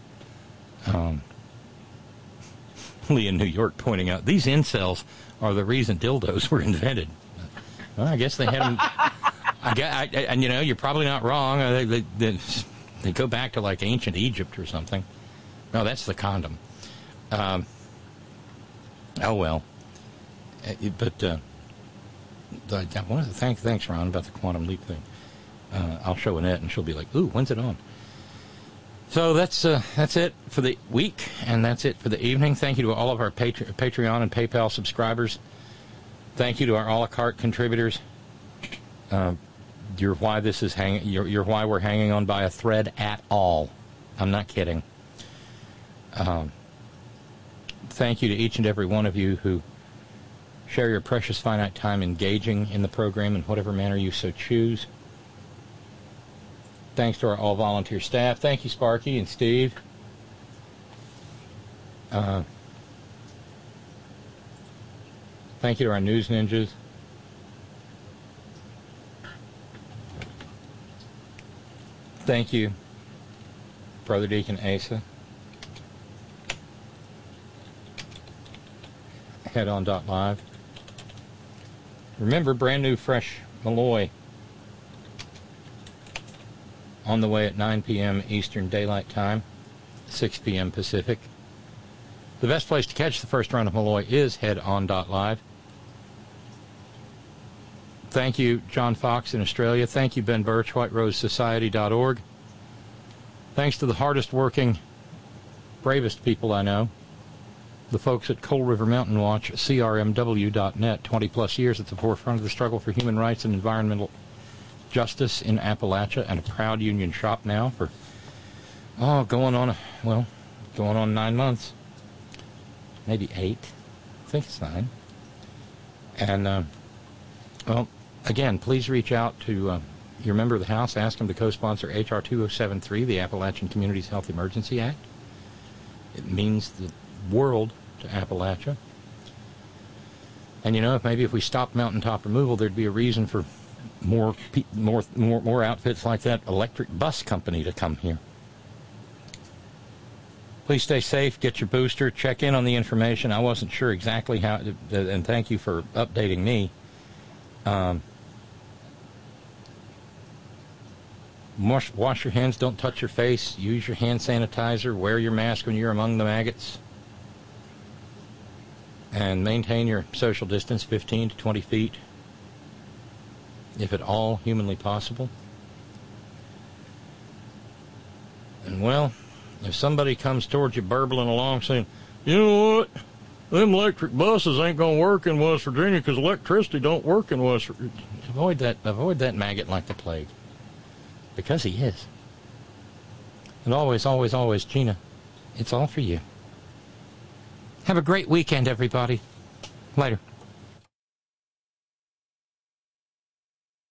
Lee in New York pointing out, these incels are the reason dildos were invented. Well, I guess they had them. And you know, you're probably not wrong. They go back to like ancient Egypt or something. No, that's the condom. Oh well. But I wanted to thanks Ron about the Quantum Leap thing. I'll show Annette and she'll be like, "Ooh, when's it on?" So that's it for the week, and that's it for the evening. Thank you to all of our Patreon and PayPal subscribers. Thank you to our a la carte contributors. You're why this is you're why we're hanging on by a thread at all. I'm not kidding. Thank you to each and every one of you who share your precious finite time engaging in the program in whatever manner you so choose. Thanks to our all-volunteer staff. Thank you, Sparky and Steve. Thank you to our news ninjas. Thank you, Brother Deacon Asa. Headon.live. Remember, brand new fresh Malloy on the way at 9 p.m. Eastern Daylight Time, 6 p.m. Pacific. The best place to catch the first run of Malloy is Headon.live. Thank you, John Fox in Australia. Thank you, Ben Birch, WhiteRoseSociety.org. Thanks to the hardest working, bravest people I know, the folks at Coal River Mountain Watch, CRMW.net, 20-plus years at the forefront of the struggle for human rights and environmental justice in Appalachia, and a proud union shop now for, going on 9 months. Maybe 8. I think it's 9. And, again, please reach out to your member of the House. Ask them to co-sponsor H.R. 2073, the Appalachian Communities Health Emergency Act. It means the world to Appalachia. And, you know, if we stopped mountaintop removal, there'd be a reason for more outfits like that electric bus company to come here. Please stay safe, get your booster, check in on the information. I wasn't sure exactly how, and thank you for updating me. Wash your hands, don't touch your face, use your hand sanitizer, wear your mask when you're among the maggots, and maintain your social distance, 15 to 20 feet. If at all humanly possible. And, well, if somebody comes towards you burbling along saying, you know what, them electric buses ain't going to work in West Virginia because electricity don't work in West Virginia. Avoid that maggot like the plague. Because he is. And always, always, always, Gina, it's all for you. Have a great weekend, everybody. Later.